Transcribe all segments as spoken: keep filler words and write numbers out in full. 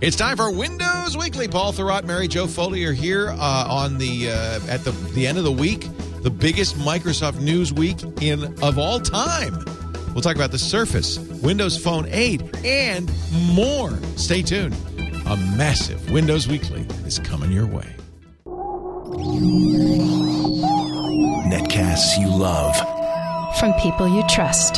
It's time for Windows Weekly. Paul Thurrott, Mary Jo Foley are here uh, on the uh, at the the end of the week, the biggest Microsoft news week in of all time. We'll talk about the Surface, Windows Phone eight, and more. Stay tuned. A massive Windows Weekly is coming your way. Netcasts you love. From people you trust.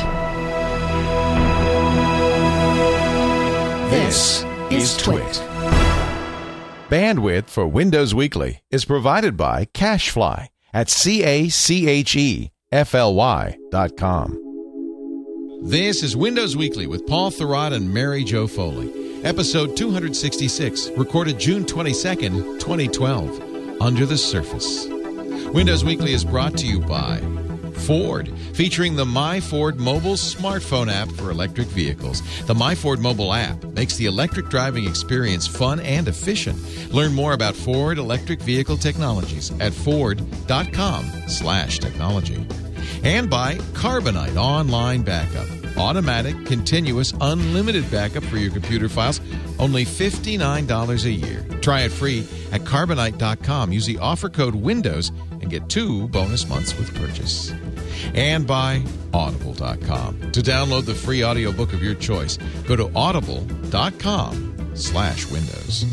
This is Twit. Bandwidth for Windows Weekly is provided by CacheFly at C A C H E F L Y dot com. This is Windows Weekly with Paul Thurrott and Mary Jo Foley. Episode two sixty-six, recorded June twenty-second, twenty twelve. Under the Surface. Windows Weekly is brought to you by Ford, featuring the MyFord mobile smartphone app for electric vehicles. The MyFord mobile app makes the electric driving experience fun and efficient. Learn more about Ford electric vehicle technologies at ford.com slash technology. And by Carbonite Online Backup. Automatic, continuous, unlimited backup for your computer files. Only fifty-nine dollars a year. Try it free at carbonite dot com. Use the offer code WINDOWS and get two bonus months with purchase. And by audible dot com. To download the free audiobook of your choice, go to audible.com slash windows.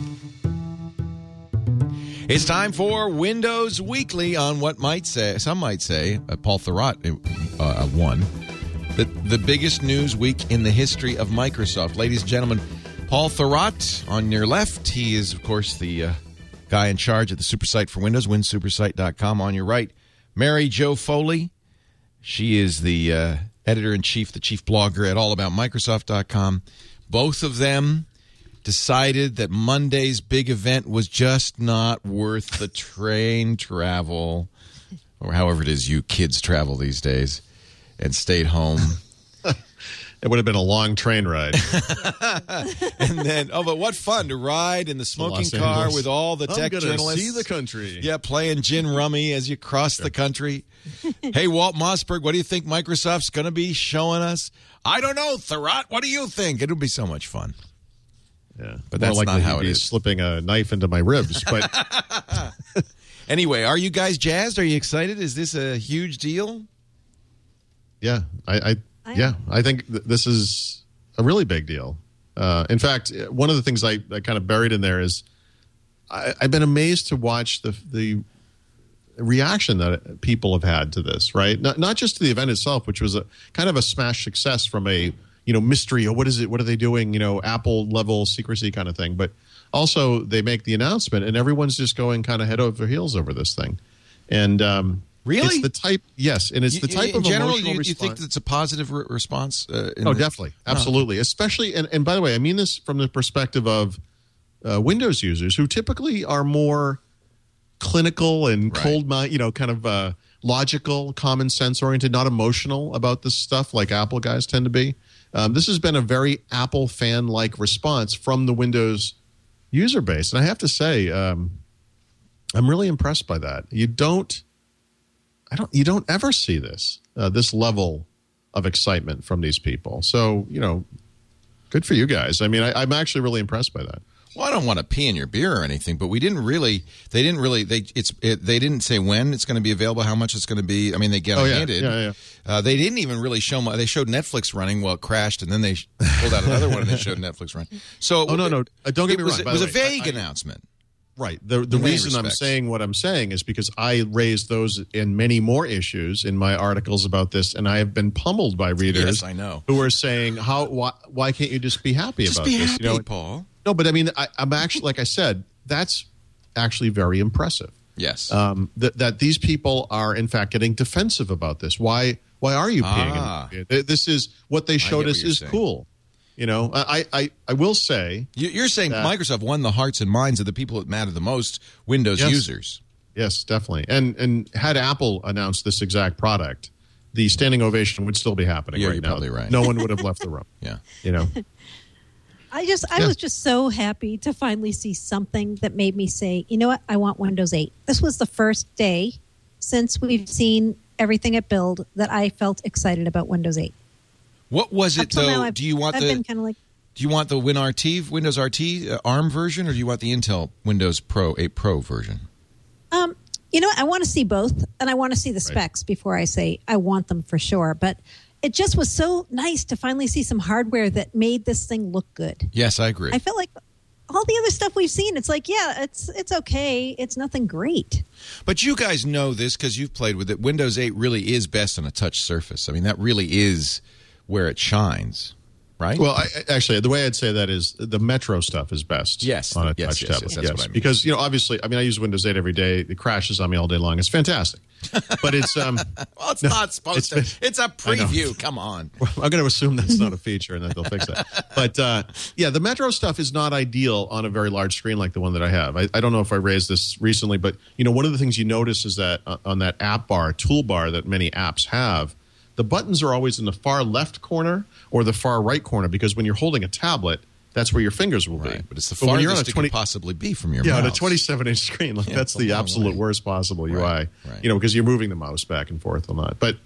It's time for Windows Weekly on what might say, some might say, uh, Paul Thurrott uh, won, the, the biggest news week in the history of Microsoft. Ladies and gentlemen, Paul Thurrott on your left. He is, of course, the uh, guy in charge at the Supersite for Windows, win supersite dot com. On your right, Mary Jo Foley. She is the uh, editor-in-chief, the chief blogger at all about microsoft dot com. Both of them decided that Monday's big event was just not worth the train travel, or however it is you kids travel these days, and stayed home. It would have been a long train ride. And then, oh, but what fun to ride in the smoking Los car Angeles. with all the tech I'm gonna journalists. see the country. Yeah, playing gin rummy as you cross the country. Hey, Walt Mossberg, what do you think Microsoft's going to be showing us? I don't know, Thurrott. What do you think? It'll be so much fun. Yeah, but that's More not likely how he'd it be is. Slipping a knife into my ribs, but anyway, are you guys jazzed? Are you excited? Is this a huge deal? Yeah, I, I, I yeah, I think th- this is a really big deal. Uh, in fact, one of the things I, I kind of buried in there is I, I've been amazed to watch the the reaction that people have had to this. Right, not not just to the event itself, which was a kind of a smash success from a you know mystery or what is it? What are they doing? You know, Apple level secrecy kind of thing. But also they make the announcement, and everyone's just going kind of head over heels over this thing, and. Um, Really? It's the type, yes, and it's the type in of general, emotional you, response. you think it's a positive re- response? Uh, in Oh, the- definitely. Absolutely. Oh. Especially, and, and by the way, I mean this from the perspective of uh, Windows users who typically are more clinical and Right. cold mind, you know, kind of uh, logical, common sense oriented, not emotional about this stuff like Apple guys tend to be. Um, this has been a very Apple fan like response from the Windows user base. And I have to say, um, I'm really impressed by that. You don't. I don't. You don't ever see this uh, this level of excitement from these people. So you know, good for you guys. I mean, I, I'm actually really impressed by that. Well, I don't want to pee in your beer or anything, but we didn't really. They didn't really. They it's. It, they didn't say when it's going to be available, how much it's going to be. I mean, they get Oh, it yeah. handed. Yeah, yeah. Uh, they didn't even really show. mu- They showed Netflix running. Well, it crashed, and then they pulled out another one, and they showed Netflix running. So, Oh no, no, uh, don't get it me was, wrong. It by was the a way. vague I- I- announcement. Right. The the In many reason I'm respects. saying what I'm saying is because I raised those in many more issues in my articles about this, and I have been pummeled by readers. Yes, I know. Who are saying, "How? Why, why can't you just be happy Just about be this?" happy, you know, Paul. No, but I mean, I, I'm actually, like I said, that's actually very impressive. Yes. Um, that that these people are in fact getting defensive about this. Why? Why are you peeing? Ah. in the- This is what they showed get us what you're is saying. cool. You know, I, I I will say. You- You're saying that- Microsoft won the hearts and minds of the people that matter the most, Windows Yes. users. Yes, definitely. And and had Apple announced this exact product, the standing ovation would still be happening Yeah, right you're now. probably right. No one would have left the room. Yeah. You know. I just, I Yeah. was just so happy to finally see something that made me say, you know what, I want Windows eight. This was the first day since we've seen everything at Build that I felt excited about Windows eight. What was Up it till though? now, I've, Do you want I've the? been kind of like, Do you want the WinRT, Windows R T uh, ARM version, or do you want the Intel Windows Pro eight Pro version? Um, you know, I want to see both, and I want to see the specs right. before I say I want them for sure. But it just was so nice to finally see some hardware that made this thing look good. Yes, I agree. I felt like all the other stuff we've seen, it's like, yeah, it's it's okay. It's nothing great. But you guys know this because you've played with it. Windows eight really is best on a touch surface. I mean, that really is where it shines, right? Well, I, actually, the way I'd say that is the Metro stuff is best yes, on a yes, touch yes, tablet. Yes, that's yes. what I mean. Because, you know, obviously, I mean, I use Windows eight every day. It crashes on me all day long. It's fantastic. But it's um well, it's no, not supposed it's to. been, It's a preview. Come on. I'm going to assume that's not a feature and that they'll fix that. But uh, yeah, the Metro stuff is not ideal on a very large screen like the one that I have. I, I don't know if I raised this recently, but you know, one of the things you notice is that uh, on that app bar, toolbar that many apps have, the buttons are always in the far left corner or the far right corner because when you're holding a tablet, that's where your fingers will right. be. But it's the but when farthest you're on a it twenty could possibly be from your yeah, mouse. on a twenty-seven inch screen. Like Yeah, that's it's a the long absolute way. worst possible U I. Right, right. You know, because you're moving the mouse back and forth a lot. But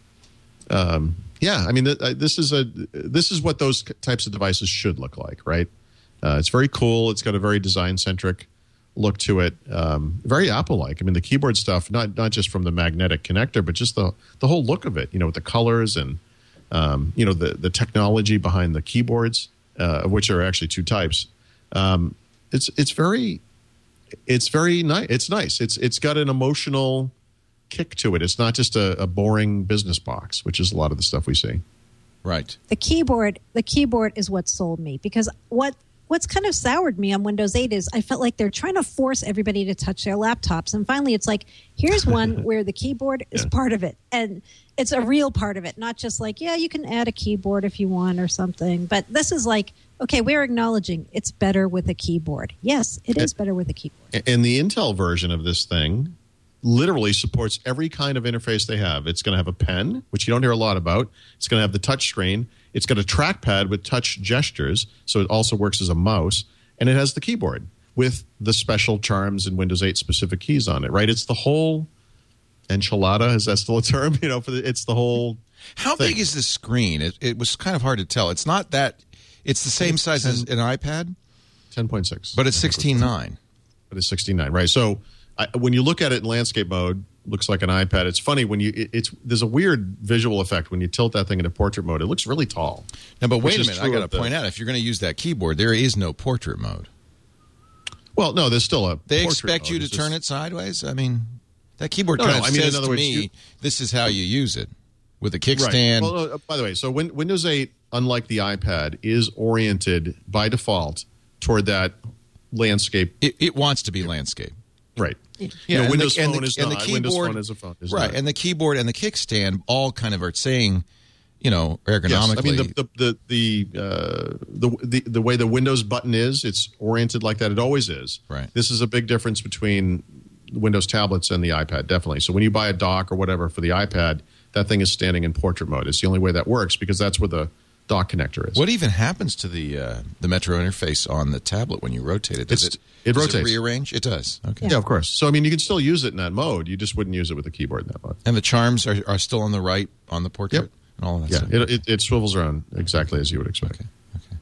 um, yeah, I mean, th- uh, this is a this is what those types of devices should look like, right? Uh, it's very cool. It's got a very design centric look to it. Um, very Apple like. I mean, the keyboard stuff, not not just from the magnetic connector, but just the the whole look of it. You know, with the colors and um, you know the the technology behind the keyboards, uh, which are actually two types. Um, it's it's very it's very nice. It's nice. It's it's got an emotional kick to it. It's not just a, a boring business box, which is a lot of the stuff we see. Right. The keyboard, the keyboard is what sold me because what what's kind of soured me on Windows eight is I felt like they're trying to force everybody to touch their laptops, and finally it's like here's one where the keyboard is Yeah. part of it, and it's a real part of it, not just like yeah you can add a keyboard if you want or something. But this is like okay, we're acknowledging it's better with a keyboard. Yes, it is better with a keyboard. And the Intel version of this thing literally supports every kind of interface they have. It's going to have a pen, which you don't hear a lot about. It's going to have the touch screen. It's got a trackpad with touch gestures, so it also works as a mouse. And it has the keyboard with the special charms and Windows eight specific keys on it, right? It's the whole enchilada. Is that still a term? You know, for the, it's the whole How thing. big is this screen? It, it was kind of hard to tell. It's not that. It's the same size as an iPad, ten point six. but it's sixteen nine. But it's sixteen nine, right? So I, when you look at it in landscape mode, looks like an iPad. It's funny when you it, it's there's a weird visual effect when you tilt that thing into portrait mode. It looks really tall. Now, but Which wait a is minute. I true got to of the- point out, if you're going to use that keyboard, there is no portrait mode. Well, no, there's still a. They portrait expect mode. you to It's turn just- it sideways? I mean, that keyboard No, kind no, of I mean, in says other to words, me, you- this is how you use it. With a Right. kickstand. Well, no, by the way, so win, Windows eight, unlike the iPad, is oriented by default toward that landscape. It, it wants to be landscape. Right. Yeah, you know, and Windows the, and Phone the, is and not. the Windows keyboard, Phone is a phone. Is right, not. and the keyboard and the kickstand all kind of are saying, you know, ergonomically. Yes, I mean the the the the, uh, the the the way the Windows button is, it's oriented like that. It always is. Right. This is a big difference between Windows tablets and the iPad, definitely. So when you buy a dock or whatever for the iPad, that thing is standing in portrait mode. It's the only way that works because that's where the dock connector is. What even happens to the uh, the Metro interface on the tablet when you rotate it? Does It's- it, it does rotates. it rearrange? It does. Okay. Yeah, of course. So I mean, you can still use it in that mode. You just wouldn't use it with the keyboard in that mode. And the charms are, are still on the right on the portrait Yep. and all of that Yeah, stuff. it, it, it swivels around exactly as you would expect. Okay. Okay.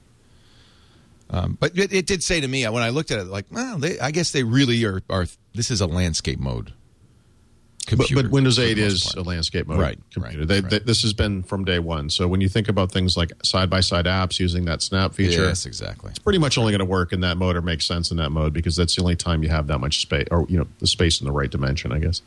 Um, but it, it did say to me when I looked at it, like, well, they, I guess they really are. are this is a landscape mode. But, Computer, but Windows for the eight most is part. a landscape mode Right, computer. right, they, right. they, this has been from day one. So when you think about things like side-by-side apps using that snap feature, Yes, exactly. it's pretty much only going to work in that mode or make sense in that mode because that's the only time you have that much space or, you know, the space in the right dimension, I guess.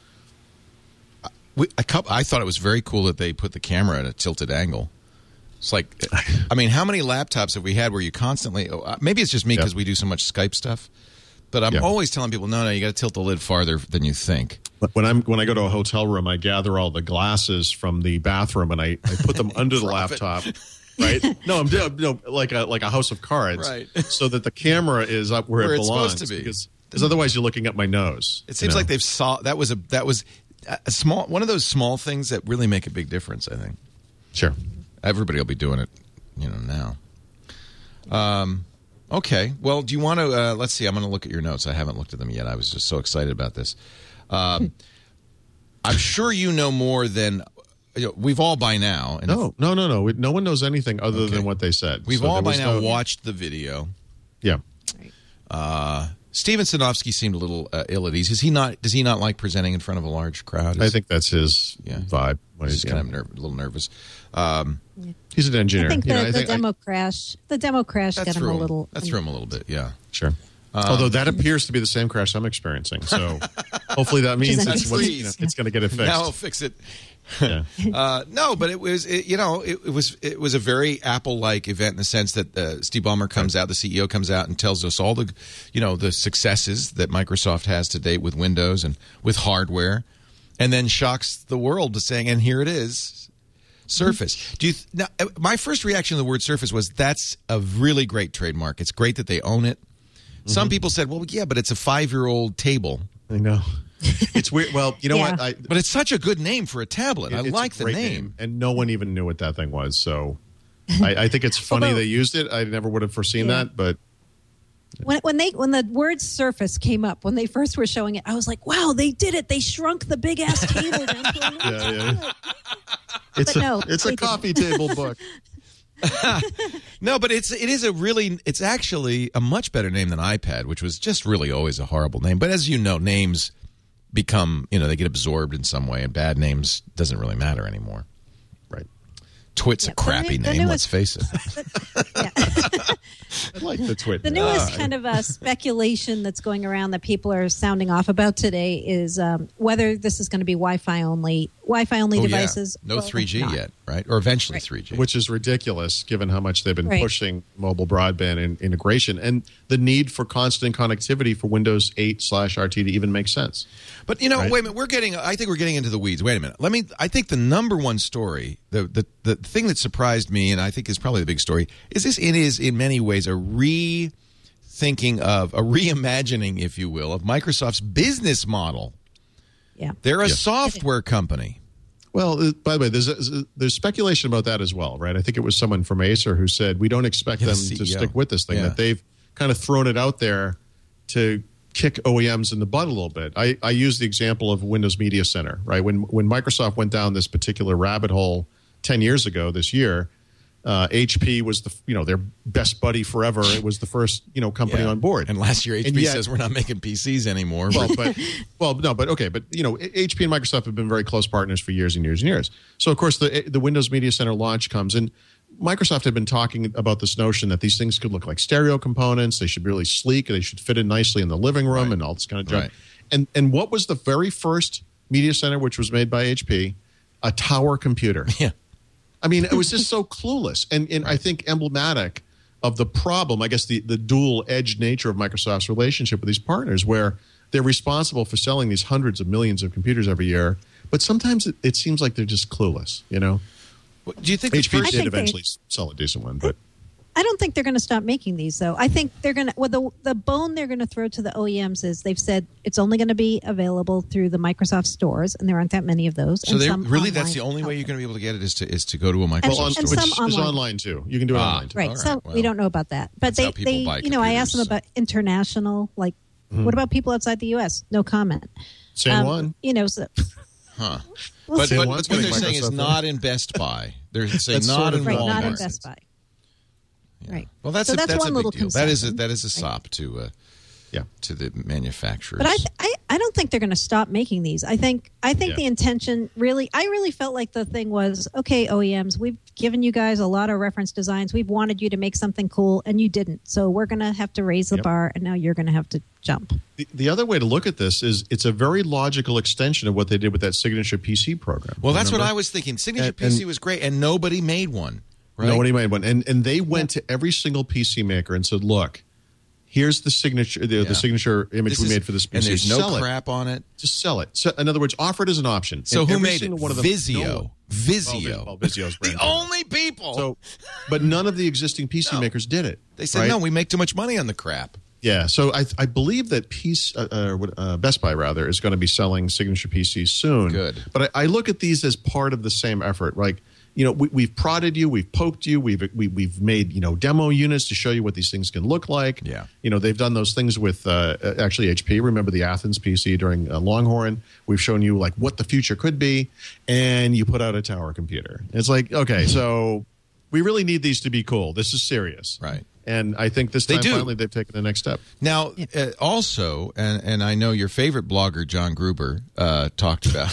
We, a couple, I thought it was very cool that they put the camera at a tilted angle. It's like, I mean, how many laptops have we had where you constantly? oh, uh, Maybe it's just me Yeah. because we do so much Skype stuff. But I'm Yeah. always telling people, no, no, you got to tilt the lid farther than you think. But when I'm when I go to a hotel room, I gather all the glasses from the bathroom and I, I put them under the Drop it. laptop. Right? No, I'm doing no, like a like a house of cards, Right. So that the camera is up where, Where it it's belongs. supposed to be. Because, because otherwise, you're looking at my nose. It seems you know? like they've saw that was a that was a small one of those small things that really make a big difference. I think Sure. everybody will be doing it, you know, now. Um, okay. Well, do you want to? Uh, let's see. I'm going to look at your notes. I haven't looked at them yet. I was just so excited about this. Um, I'm sure you know more than you know, we've all by now. And No, no, no, no. We- No one knows anything other Okay. than what they said. We've So all there by was now no- watched the video. Yeah. Uh, Steven Sinofsky seemed a little uh, ill at ease. Is he not? Does he not like presenting in front of a large crowd? I Is- think that's his Yeah. vibe. What he's is- kind yeah. of ner- a little nervous. Um, He's an engineer. I think the, You know, I the think I- demo crash, the demo crash that got him threw a him. little. That threw him a little bit. Yeah. Sure. Um, Although that appears to be the same crash I'm experiencing, so hopefully that means is it's, interesting. what's- you know, it's going to get it fixed. Now I'll fix it. Yeah. Uh, no, but it was, it, you know, it, it was it was a very Apple-like event in the sense that uh, Steve Ballmer comes out, the C E O comes out and tells us all the, you know, the successes that Microsoft has to date with Windows and with hardware, and then shocks the world to saying, and here it is, Surface. Do you th- now? uh, My first reaction to the word Surface was that's a really great trademark. It's great that they own it. Some people said, well, yeah, but it's a five-year-old table. I know. It's weird. Well, you know Yeah. what? I, But it's such a good name for a tablet. I it's a like the great name. and no one even knew what that thing was. So I, I think it's funny Although- they used it. I never would have foreseen Yeah. that, but When when they when the word Surface came up when they first were showing it, I was like, "Wow, they did it! They shrunk the big ass table down to a little Yeah, yeah. tablet." it's But a no, it's they a didn't. coffee table book. No, but it's it is a really it's actually a much better name than iPad, which was just really always a horrible name. But as you know, names become you know they get absorbed in some way, and bad names doesn't really matter anymore. Right. Twit's Yeah, a the crappy new- the name. newest- Let's face it. Yeah. I like the twit. The newest kind of uh, speculation that's going around that people are sounding off about today is um, whether this is going to be Wi-Fi only, Wi-Fi only Oh, yeah. devices. No or three G not. yet, right? Or eventually Right. three G. Which is ridiculous given how much they've been Right. pushing mobile broadband and integration and the need for constant connectivity for Windows eight slash R T to even make sense. But you know, Right. wait a minute. We're getting. I think we're getting into the weeds. Wait a minute. Let me. I think the number one story, the the the thing that surprised me, and I think is probably the big story, is this. It is in many ways a rethinking of a reimagining, if you will, of Microsoft's business model. Yeah. They're a Yeah. software company. Well, uh, by the way, there's there's speculation about that as well, right? I think it was someone from Acer who said we don't expect Yeah, the them C E O. to stick with this thing. Yeah. That they've kind of thrown it out there to kick O E Ms in the butt a little bit. I, I use the example of Windows Media Center, right? When when Microsoft went down this particular rabbit hole ten years ago this year, uh, H P was the you know their best buddy forever. It was the first you know company Yeah. on board. And last year, H P And yet- says we're not making P Cs anymore. well, but well, no, but okay, but you know, H P and Microsoft have been very close partners for years and years and years. So of course, the the Windows Media Center launch comes, and Microsoft had been talking about this notion that these things could look like stereo components. They should be really sleek. They should fit in nicely in the living room Right. and all this kind of junk. Right. And and what was the very first media center, which was made by H P? A tower computer. yeah. I mean, it was just so clueless, and and I think emblematic of the problem. I guess the the dual edged nature of Microsoft's relationship with these partners, where they're responsible for selling these hundreds of millions of computers every year, but sometimes it, it seems like they're just clueless. You know, What- Do you think the H P first- did think they- eventually sell a decent one, but I don't think they're going to stop making these, though. I think they're going to. Well, the the bone they're going to throw to the O E Ms is they've said it's only going to be available through the Microsoft stores, and there aren't that many of those. So and they some really that's online the only way you're outlets. going to be able to get it is to is to go to a Microsoft well, on, store. and which some is online. online too. You can do it Ah. online too. Right. All so right, well, we don't know about that, but that's how they, people they buy you know, I asked them computers. about international. Like, what about people outside the U S? No comment. San Um, Juan. You know, so, Huh. We'll But, see. but, San but Juan's what getting they're saying is Microsoft not in Best Buy. They're saying That's not sort in of right, Walmart. not in Best Buy. Yeah. Right. Well, that's So a, that's that's one a little big deal. That is a, concession. that is a sop to uh, Yeah. to the manufacturers. But I, th- I, I don't think they're going to stop making these. I think, I think Yeah. the intention really, I really felt like the thing was, okay, O E Ms, we've given you guys a lot of reference designs. We've wanted you to make something cool, and you didn't. So we're going to have to raise the Yep. bar, and now you're going to have to jump. The, the other way to look at this is it's a very logical extension of what they did with that Signature P C program. well, that's what Remember? I was thinking. Signature And- P C and- was great, and nobody made one. Right? Nobody made one, and and they went to every single P C maker and said, "Look, here's the signature, the, Yeah. the signature image This we is- made for this P C. and there's no Sell it. crap on it. Just sell it. So, in other words, offer it as an option. So And who every made it? single One of them, Vizio. No one. Vizio. Well, Vizio's the brand. only people. So, but none of the existing P C No. makers did it. they said, right? no, we make too much money on the crap. Yeah, so I, I believe that piece, uh, uh, what- uh, Best Buy rather, is going to be selling signature P Cs soon. Good. But I, I look at these as part of the same effort. Like you know, we, we've prodded you, we've poked you, we've we, we've made, you know, demo units to show you what these things can look like. Yeah. You know, they've done those things with uh, actually H P. Remember the Athens P C during uh, Longhorn? We've shown you like what the future could be, and you put out a tower computer. It's like, okay, so we really need these to be cool. This is serious. Right. And I think this They time do. finally they've taken the next step. Now, uh, also, and, and I know your favorite blogger, John Gruber, uh, talked about.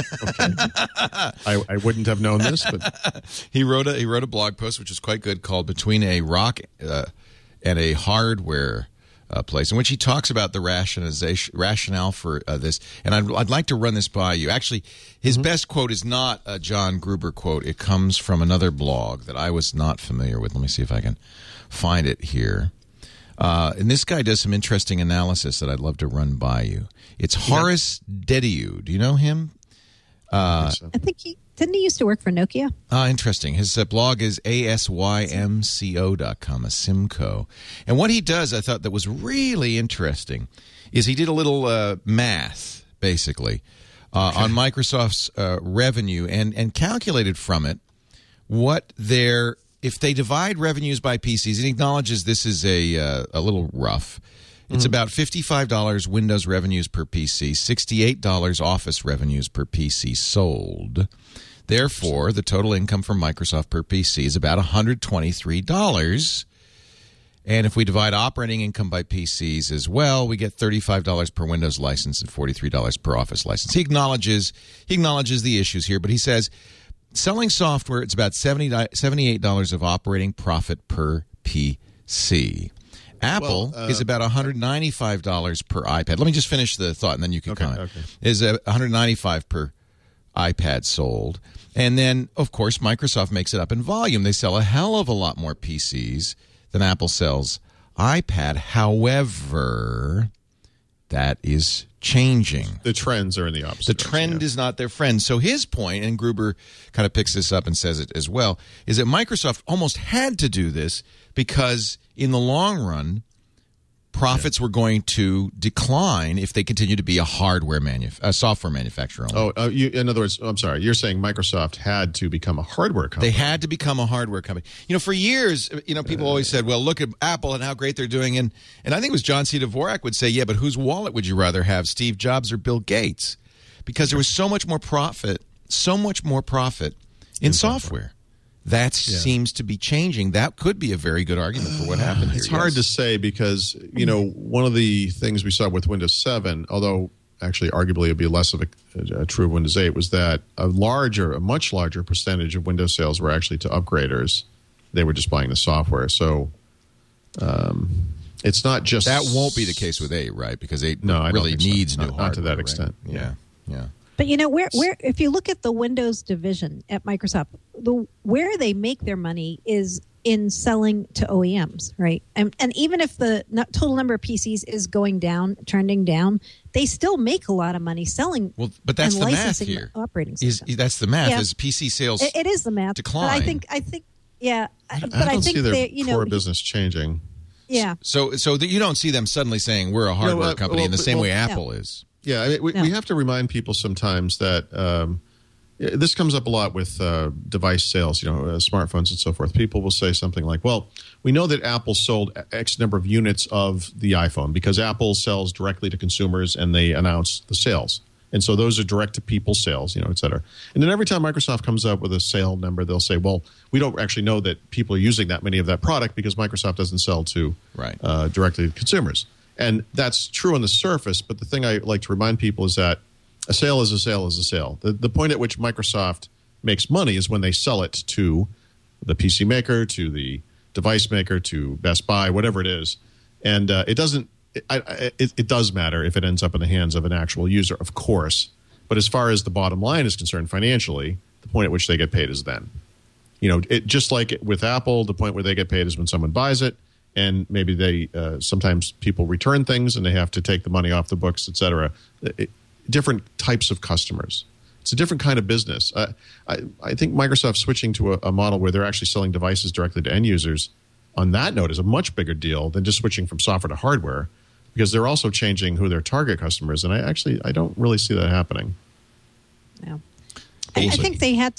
I, I wouldn't have known this, but he wrote a he wrote a blog post which is quite good called "Between a Rock uh, and a Hardware uh, Place," in which he talks about the rationalization rationale for uh, this. And I'd, I'd like to run this by you. Actually, his mm-hmm. best quote is not a John Gruber quote. It comes from another blog that I was not familiar with. Let me see if I can find it here. Uh, and this guy does some interesting analysis that I'd love to run by you. It's Horace yeah. Dediu. Do you know him? Uh, I, so. I think he didn't he used to work for Nokia. Ah, uh, interesting. His uh, blog is A S Y M C O dot com, a Simco. And what he does, I thought that was really interesting, is he did a little uh, math, basically, uh, okay. on Microsoft's uh, revenue and, and calculated from it what their... If they divide revenues by P Cs, and acknowledges this is a uh, a little rough, it's mm-hmm. about fifty-five dollars Windows revenues per P C, sixty-eight dollars Office revenues per P C sold. Therefore, the total income from Microsoft per P C is about one hundred twenty-three dollars. And if we divide operating income by P Cs as well, we get thirty-five dollars per Windows license and forty-three dollars per Office license. He acknowledges he acknowledges the issues here, but he says, selling software, it's about seventy-eight dollars of operating profit per P C. Apple well, uh, is about one hundred ninety-five dollars per iPad. Let me just finish the thought, and then you can okay, comment. Okay. Is one hundred ninety-five dollars per iPad sold. And then, of course, Microsoft makes it up in volume. They sell a hell of a lot more P Cs than Apple sells iPad. However, that is changing. The trends are in the opposite. The trend direction, yeah. is not their friend. So his point, and Gruber kind of picks this up and says it as well, is that Microsoft almost had to do this because in the long run, profits yeah. were going to decline if they continue to be a hardware manuf- a software manufacturer only. Oh, uh, you, in other words, I'm sorry, you're saying Microsoft had to become a hardware company. They had to become a hardware company. You know, for years, you know, people uh, always said, well, look at Apple and how great they're doing. And, and I think it was John C. Dvorak would say, yeah, but whose wallet would you rather have, Steve Jobs or Bill Gates? Because there was so much more profit, so much more profit in, in software. software. That yeah. seems to be changing. That could be a very good argument for what happened here. It's hard yes. to say because, you know, one of the things we saw with Windows seven, although actually arguably it would be less of a, a true of Windows eight, was that a larger, a much larger percentage of Windows sales were actually to upgraders. They were just buying the software. So um, it's not just... That won't be the case with eight, right? Because eight no, really needs so. new not, hardware. Not to that right? extent. Yeah, yeah. yeah. But you know where where if you look at the Windows division at Microsoft, the where they make their money is in selling to O E Ms, right? And and even if the total number of P Cs is going down, trending down, they still make a lot of money selling. Well, but that's and the math licensing here. The operating is, system. that's the math. Yeah. Is P C sales it, it is the math. decline? But I think I think yeah. I, but I don't I think see their they, you know, core business changing. Yeah. So so that you don't see them suddenly saying we're a hardware no, uh, company well, in the same well, way Apple no. is. Yeah, I mean, we, no. we have to remind people sometimes that um, this comes up a lot with uh, device sales, you know, uh, smartphones and so forth. People will say something like, well, we know that Apple sold X number of units of the iPhone because Apple sells directly to consumers and they announce the sales. And so those are direct-to-people sales, you know, et cetera. And then every time Microsoft comes up with a sale number, they'll say, well, we don't actually know that people are using that many of that product because Microsoft doesn't sell to right. uh, directly to consumers. And that's true on the surface, but the thing I like to remind people is that a sale is a sale is a sale. The, the point at which Microsoft makes money is when they sell it to the P C maker, to the device maker, to Best Buy, whatever it is. And uh, it doesn't it, I, it, it does matter if it ends up in the hands of an actual user, of course. But as far as the bottom line is concerned financially, the point at which they get paid is then. You know, it, just like with Apple, the point where they get paid is when someone buys it. And maybe they uh, sometimes people return things and they have to take the money off the books, et cetera. It, different types of customers. It's a different kind of business. Uh, I, I think Microsoft switching to a, a model where they're actually selling devices directly to end users on that note is a much bigger deal than just switching from software to hardware because they're also changing who their target customers. And I actually I don't really see that happening. No. I, I think they had to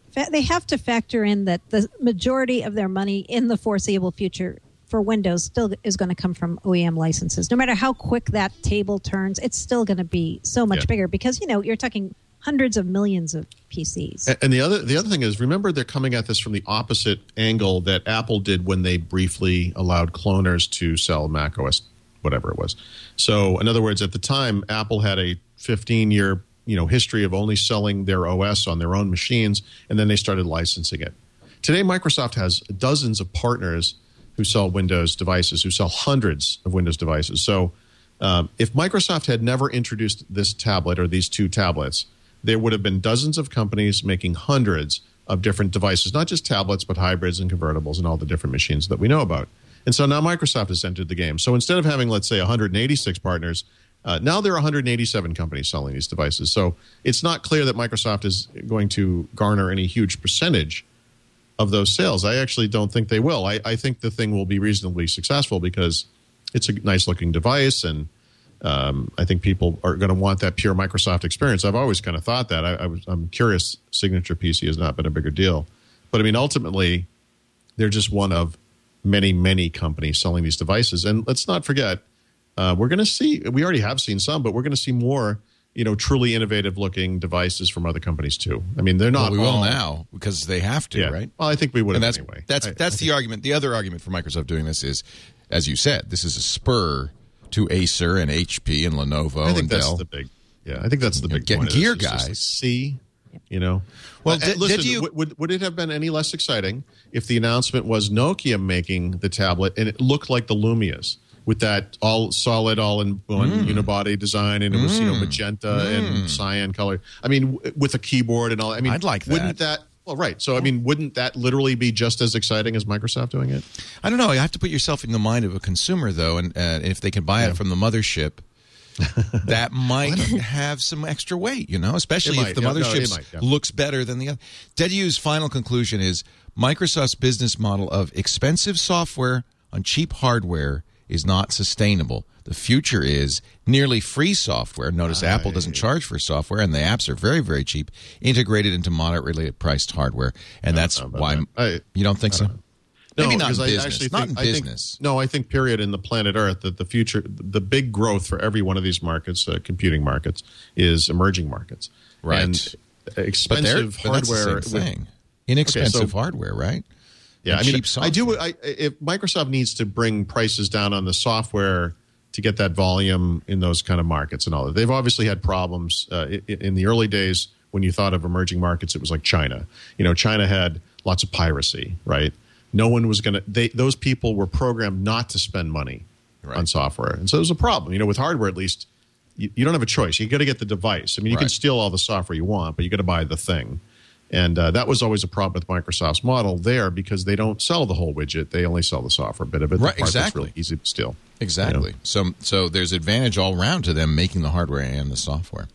fa- they have to factor in that the majority of their money in the foreseeable future for Windows still is going to come from O E M licenses. No matter how quick that table turns, it's still going to be so much Yeah. bigger because, you know, you're talking hundreds of millions of P Cs. And the other the other thing is, remember, they're coming at this from the opposite angle that Apple did when they briefly allowed cloners to sell macOS, whatever it was. So, in other words, at the time, Apple had a fifteen-year you know history of only selling their O S on their own machines, and then they started licensing it. Today, Microsoft has dozens of partners who sell Windows devices, who sell hundreds of Windows devices. So, um, if Microsoft had never introduced this tablet or these two tablets, there would have been dozens of companies making hundreds of different devices, not just tablets, but hybrids and convertibles and all the different machines that we know about. And so now Microsoft has entered the game. So instead of having, let's say, one hundred eighty-six partners, uh, now there are one hundred eighty-seven companies selling these devices. So it's not clear that Microsoft is going to garner any huge percentage of those sales. I actually don't think they will. I, I think the thing will be reasonably successful because it's a nice-looking device, and Um, I think people are going to want that pure Microsoft experience. I've always kind of thought that. I, I was, I'm curious. Signature P C has not been a bigger deal, but I mean, ultimately, they're just one of many, many companies selling these devices. And let's not forget, uh, we're going to see. We already have seen some, but we're going to see more. You know, truly innovative-looking devices from other companies too. I mean, they're not. Well, we all, will now because they have to, yeah. right? Well, I think we would And have that's anyway. that's I, that's I the argument. The other argument for Microsoft doing this is, as you said, this is a spur to Acer and H P and Lenovo I think and that's Dell. the big. Yeah, I think that's the big Getting point of this. gear It's just guys. See, you know. Well, Uh, did- listen, did you- would, would would it have been any less exciting if the announcement was Nokia making the tablet and it looked like the Lumias with that all solid, all in one Mm. unibody design, and it was you know magenta and cyan color. I mean, w- with a keyboard and all. I mean, I'd like Wouldn't that. that? Well, right. So, I mean, wouldn't that literally be just as exciting as Microsoft doing it? I don't know. You have to put yourself in the mind of a consumer, though, and uh, if they can buy Yeah. it from the mothership, that might have some extra weight, you know, especially It if might, the yeah, no, it mothership might, yeah. looks better than the other. Dedu's final conclusion is Microsoft's business model of expensive software on cheap hardware is not sustainable. The future is nearly free software. Notice I- Apple doesn't charge for software, and the apps are very, very cheap, integrated into moderately priced hardware. And that's know about why that. I- you don't think so? Maybe not in because I business. actually Not think, in I think- business. no, I think period in the planet Earth that the future, the big growth for every one of these markets, uh, computing markets, is emerging markets. Right. And But they're expensive but that's the hardware. same with- thing. Inexpensive Okay, so- hardware, right? yeah, And I mean, cheap software. I do. I, if Microsoft needs to bring prices down on the software to get that volume in those kind of markets and all that, they've obviously had problems uh, in, in the early days. When you thought of emerging markets, it was like China. You know, China had lots of piracy, right? No one was going to. They those people were programmed not to spend money Right. on software, and so it was a problem. You know, with hardware, at least, you, you don't have a choice. You got to get the device. I mean, you can Right. steal all the software you want, but you got to buy the thing. And uh, that was always a problem with Microsoft's model there because they don't sell the whole widget; they only sell the software bit of it. The Right, part that's exactly. really easy to steal. Exactly. So so there's advantage all around to them making the hardware and the software.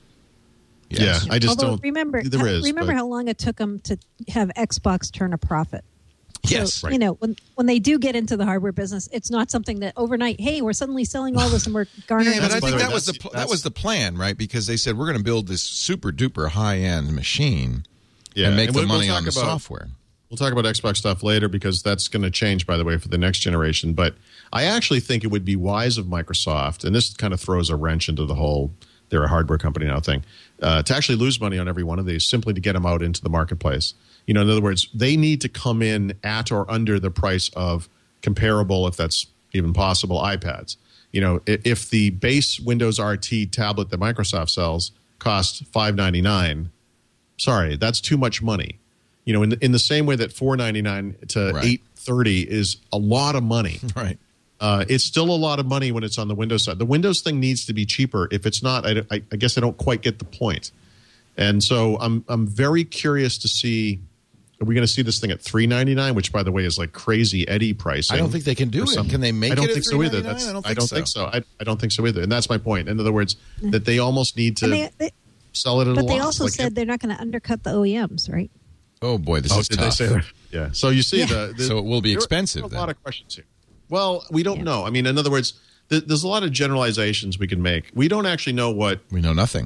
Yes. Yeah, I just Although don't. remember, there is. remember but- how long it took them to have Xbox turn a profit. Yes. So, you know, when when they do get into the hardware business, it's not something that overnight, hey, we're suddenly selling all this and we're garnering. Yeah, but I That's- by think the way, that was the that's- pl- that that's- was the plan, right? Because they said we're going to build this super duper high end machine yeah, and make and the we'll- we'll money talk on the about- software. We'll talk about Xbox stuff later because that's going to change, by the way, for the next generation. But I actually think it would be wise of Microsoft, and this kind of throws a wrench into the whole they're a hardware company now thing, uh, to actually lose money on every one of these simply to get them out into the marketplace. You know, in other words, they need to come in at or under the price of comparable, if that's even possible, iPads. You know, if, if the base Windows R T tablet that Microsoft sells costs five ninety-nine, sorry, that's too much money. You know, in the, in the same way that four ninety-nine to Right. eight thirty is a lot of money. Right. Uh, it's still a lot of money when it's on the Windows side. The Windows thing needs to be cheaper. If it's not, I, I, I guess I don't quite get the point. And so I'm I'm very curious to see. Are we going to see this thing at three ninety-nine? Which, by the way, is like crazy Eddie pricing. I don't think they can do or it. something. Can they make I don't it at think so either. three ninety-nine? That's, I don't I think don't so. think so. I, I don't think so either. And that's my point. In other words, that they almost need to And they, they, sell it at a but loss. they also Like, said they're not going to undercut the O E Ms, right? Oh boy, this Oh, is did tough. they say that? Yeah. So you see, Yeah. the, the So it will be there are expensive A then. lot of questions here. Well, we don't Yeah. know. I mean, in other words, th- there's a lot of generalizations we can make. We don't actually know what We know nothing.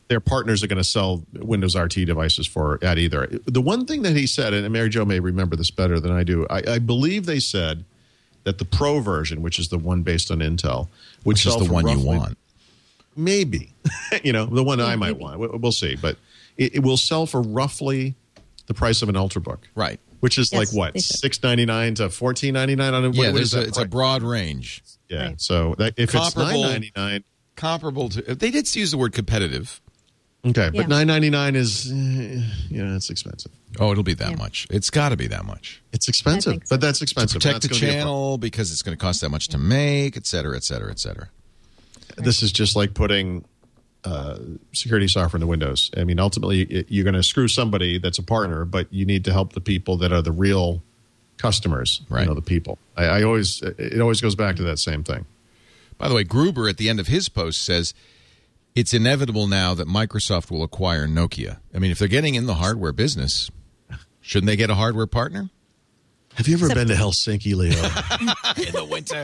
their partners are going to sell Windows R T devices for at either. The one thing that he said, and Mary Jo may remember this better than I do, I, I believe they said that the Pro version, which is the one based on Intel, would Which is sell the for one you roughly- want. Maybe. you know, the one I might maybe. want. We- We'll see. But it, it will sell for roughly the price of an Ultrabook. Right. Which is Yes, like what? they said. six ninety-nine to fourteen ninety-nine on a Yeah, what there's is a, that it's a price? broad range. Yeah. Right. So that, if it's Comparable- nine ninety-nine, Comparable to, they did use the word competitive. okay, Yeah. but nine ninety-nine is, eh, you know, it's expensive. Oh, it'll be that Yeah. much. It's got to be that much. It's expensive, think so. but that's expensive. Protect That's the gonna be a problem. channel because it's going to cost that much to make, et cetera, et cetera, et cetera. This is just like putting uh, security software into Windows. I mean, ultimately, it, you're going to screw somebody that's a partner, but you need to help the people that are the real customers. Right. You know, the people. I, I always, it always goes back to that same thing. By the way, Gruber at the end of his post says it's inevitable now that Microsoft will acquire Nokia. I mean, if they're getting in the hardware business, shouldn't they get a hardware partner? Have you ever Except- been to Helsinki, Leo? In the winter.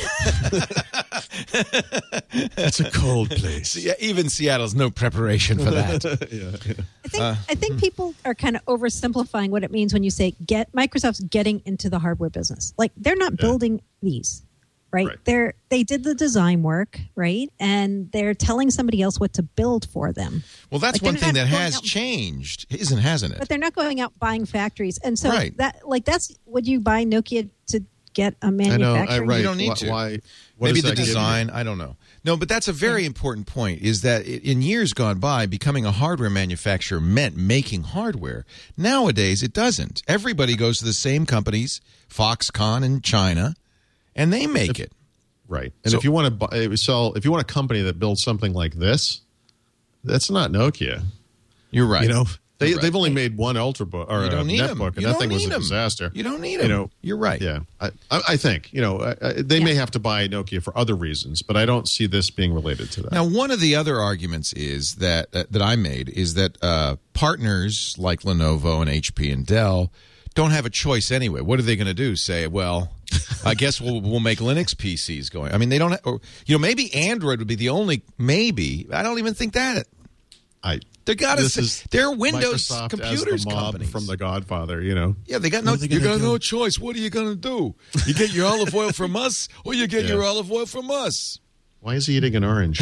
It's a cold place. Yeah, even Seattle's no preparation for that. I think I Hmm. think people are kind of oversimplifying what it means when you say get Microsoft's getting into the hardware business. Like they're not building these, right? Right. They're they did the design work, right? And they're telling somebody else what to build for them. Well, that's Like, one they're thing not that going has out- changed, isn't hasn't it? But they're not going out buying factories. And so Right. that like that's would you buy Nokia to get a I know. manufacturer? I, right. You don't need why, to. Why? What Maybe does the that give you? design. I don't know. No, but that's a very important point. Is that i- in years gone by, becoming a hardware manufacturer meant making hardware. Nowadays, it doesn't. Everybody goes to the same companies, Foxconn in China, and they make it. Right. And So- if you want to buy, sell, if you want a company that builds something like this, that's not Nokia. You're right. You know, they You're right. they've only made one Ultrabook or You a don't need 'em. netbook, and You that don't thing was need a 'em. disaster. You don't need You them. know, You're right. Yeah, I, I, I think you know I, I, they may Yeah. have to buy Nokia for other reasons, but I don't see this being related to that. Now, one of the other arguments is that that, that I made is that uh, partners like Lenovo and H P and Dell don't have a choice anyway. What are they going to do? Say, well, I guess we'll we'll make Linux P Cs going. I mean, they don't. Have, or, you know, maybe Android would be the only. Maybe I don't even think that. I They got this to. is They're Windows Microsoft computers as the mob companies. from The Godfather. You know, Yeah, they got no. What are they You gonna got do? no choice. What are you going to do? You get your olive oil from us, or you get Yeah. your olive oil from us. why is he eating an orange?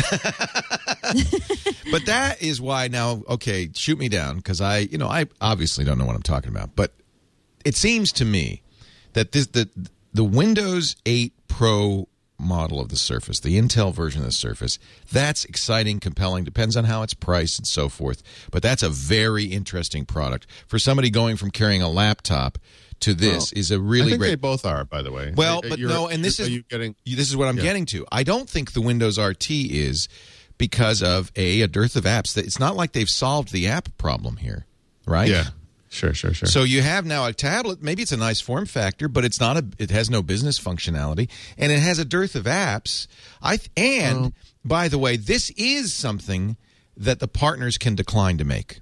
But that is why now. Okay, shoot me down because I, you know, I obviously don't know what I'm talking about. But it seems to me that this the the Windows eight Pro model of the Surface, the Intel version of the Surface, that's exciting, compelling, depends on how it's priced and so forth. But that's a very interesting product for somebody going from carrying a laptop to this Well, is a I really think great. they both are, by the way. Well, Uh, but you're- no, and this you're- is are you getting this is what I'm Yeah. getting to. I don't think the Windows R T is because of a a dearth of apps. It's not like they've solved the app problem here, right? yeah, sure, sure, sure. So you have now a tablet. Maybe it's a nice form factor, but it's not a. It has no business functionality, and it has a dearth of apps. I th- and Well- by the way, this is something that the partners can decline to make.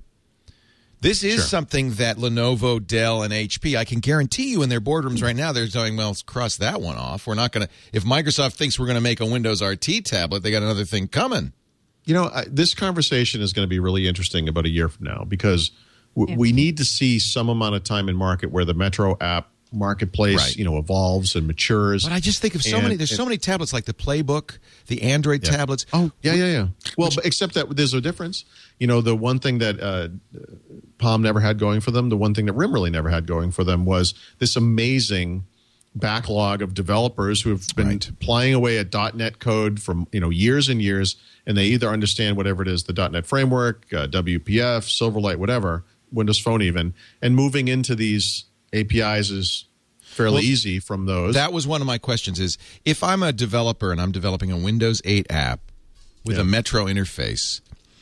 This is Sure. something that Lenovo, Dell, and H P, I can guarantee you in their boardrooms right now, they're saying, well, let's cross that one off. We're not going to, if Microsoft thinks we're going to make a Windows R T tablet, they got another thing coming. You know, I, this conversation is going to be really interesting about a year from now because w- Yeah. we need to see some amount of time in market where the Metro app marketplace, Right. you know, evolves and matures. But I just think of so And- many, there's so many tablets like the Playbook, the Android Yeah. tablets. Oh, yeah, yeah, yeah. Well, but except that there's a difference. You know, the one thing that uh, Palm never had going for them, the one thing that RIM really never had going for them was this amazing backlog of developers who have been Right. plying away at .NET code for you know years and years, and they either understand whatever it is, the .NET framework, uh, W P F, Silverlight, whatever, Windows Phone even, and moving into these A P Is is fairly Well, easy from those. That was one of my questions is if I'm a developer and I'm developing a Windows eight app with Yeah. a Metro interface,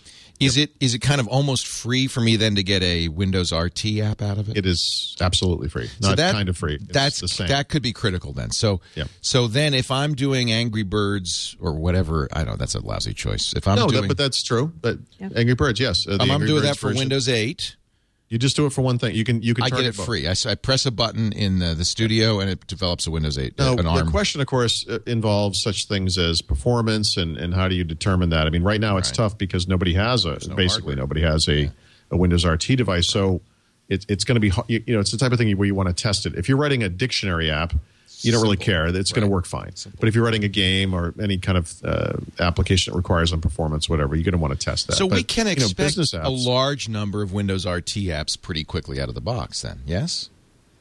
is it is it kind of almost free for me then to get a Windows R T app out of it? it is absolutely free, not that- kind of free. It's That's the same. that could be critical then. So Yeah. so then if I'm doing Angry Birds or whatever, I don't know, that's a lousy choice. If I'm no, doing that, but that's true. But Yeah. Angry Birds, yes, uh, the I'm, I'm Angry doing Birds that for version. Windows eight. You just do it for one thing. You can you can I get target it both. free. I, s- I press a button in the, the studio, and it develops a Windows eight, Now, an ARM. the question, of course, uh, involves such things as performance and, and how do you determine that? I mean, right now it's Right. tough because nobody has a no basically hardware. nobody has a, Yeah. a Windows R T device, so it, it's going to be ho- you, you know it's the type of thing where you want to test it. If you're writing a dictionary app, you don't really Simple. care; it's going Right. to work fine. Simple. But if you're writing a game or any kind of uh, application that requires some performance, whatever, you're going to want to test that. So we But, can you know, expect business a apps- large number of Windows R T apps pretty quickly out of the box then, yes?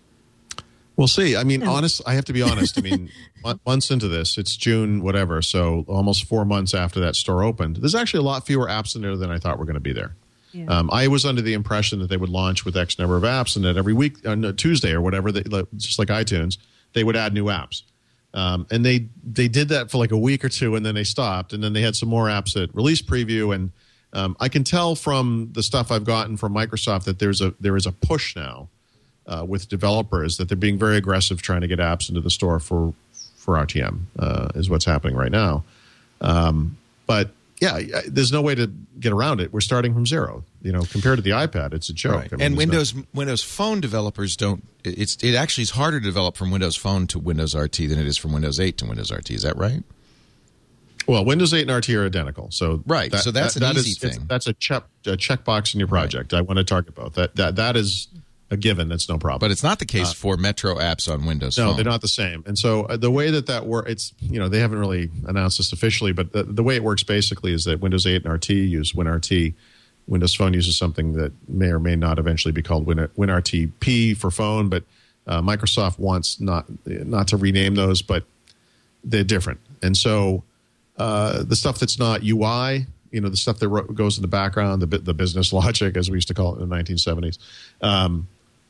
We'll see. I mean, No. honest. I have to be honest. I mean, mon- months into this, it's June, whatever. So almost four months after that store opened, there's actually a lot fewer apps in there than I thought were going to be there. Yeah. Um, I was under the impression that they would launch with X number of apps, and that every week on a Tuesday or whatever, they, like- just like iTunes, they would add new apps. Um, and they they did that for like a week or two, and then they stopped, and then they had some more apps at release preview. And um, I can tell from the stuff I've gotten from Microsoft that there's a there is a push now. Uh, with developers that they're being very aggressive trying to get apps into the store for for R T M uh, is what's happening right now. Um, but yeah, I- there's no way to get around it. We're starting from zero. You know, compared to the iPad, it's a joke. Right. I mean, and there's no- Windows Windows Phone developers don't. It's it actually is harder to develop from Windows Phone to Windows R T than it is from Windows eight to Windows R T. Is that right? well, Windows eight and R T are identical. So Right, so that's an that easy is- it's- thing. That's a check a checkbox in your project. I want to target both. That that that is a given. That's no problem. But it's not the case for Metro apps on Windows No, Phone. they're not the same. And so uh, the way that that works, it's, you know, they haven't really announced this officially, but the, the way it works basically is that Windows eight and R T use WinRT. Windows Phone uses something that may or may not eventually be called Win, WinRT-P for phone, but uh, Microsoft wants not not to rename those, but they're different. And so uh, the stuff that's not U I, you know, the stuff that ro- goes in the background, the bu- the business logic, as we used to call it in the nineteen seventies, um,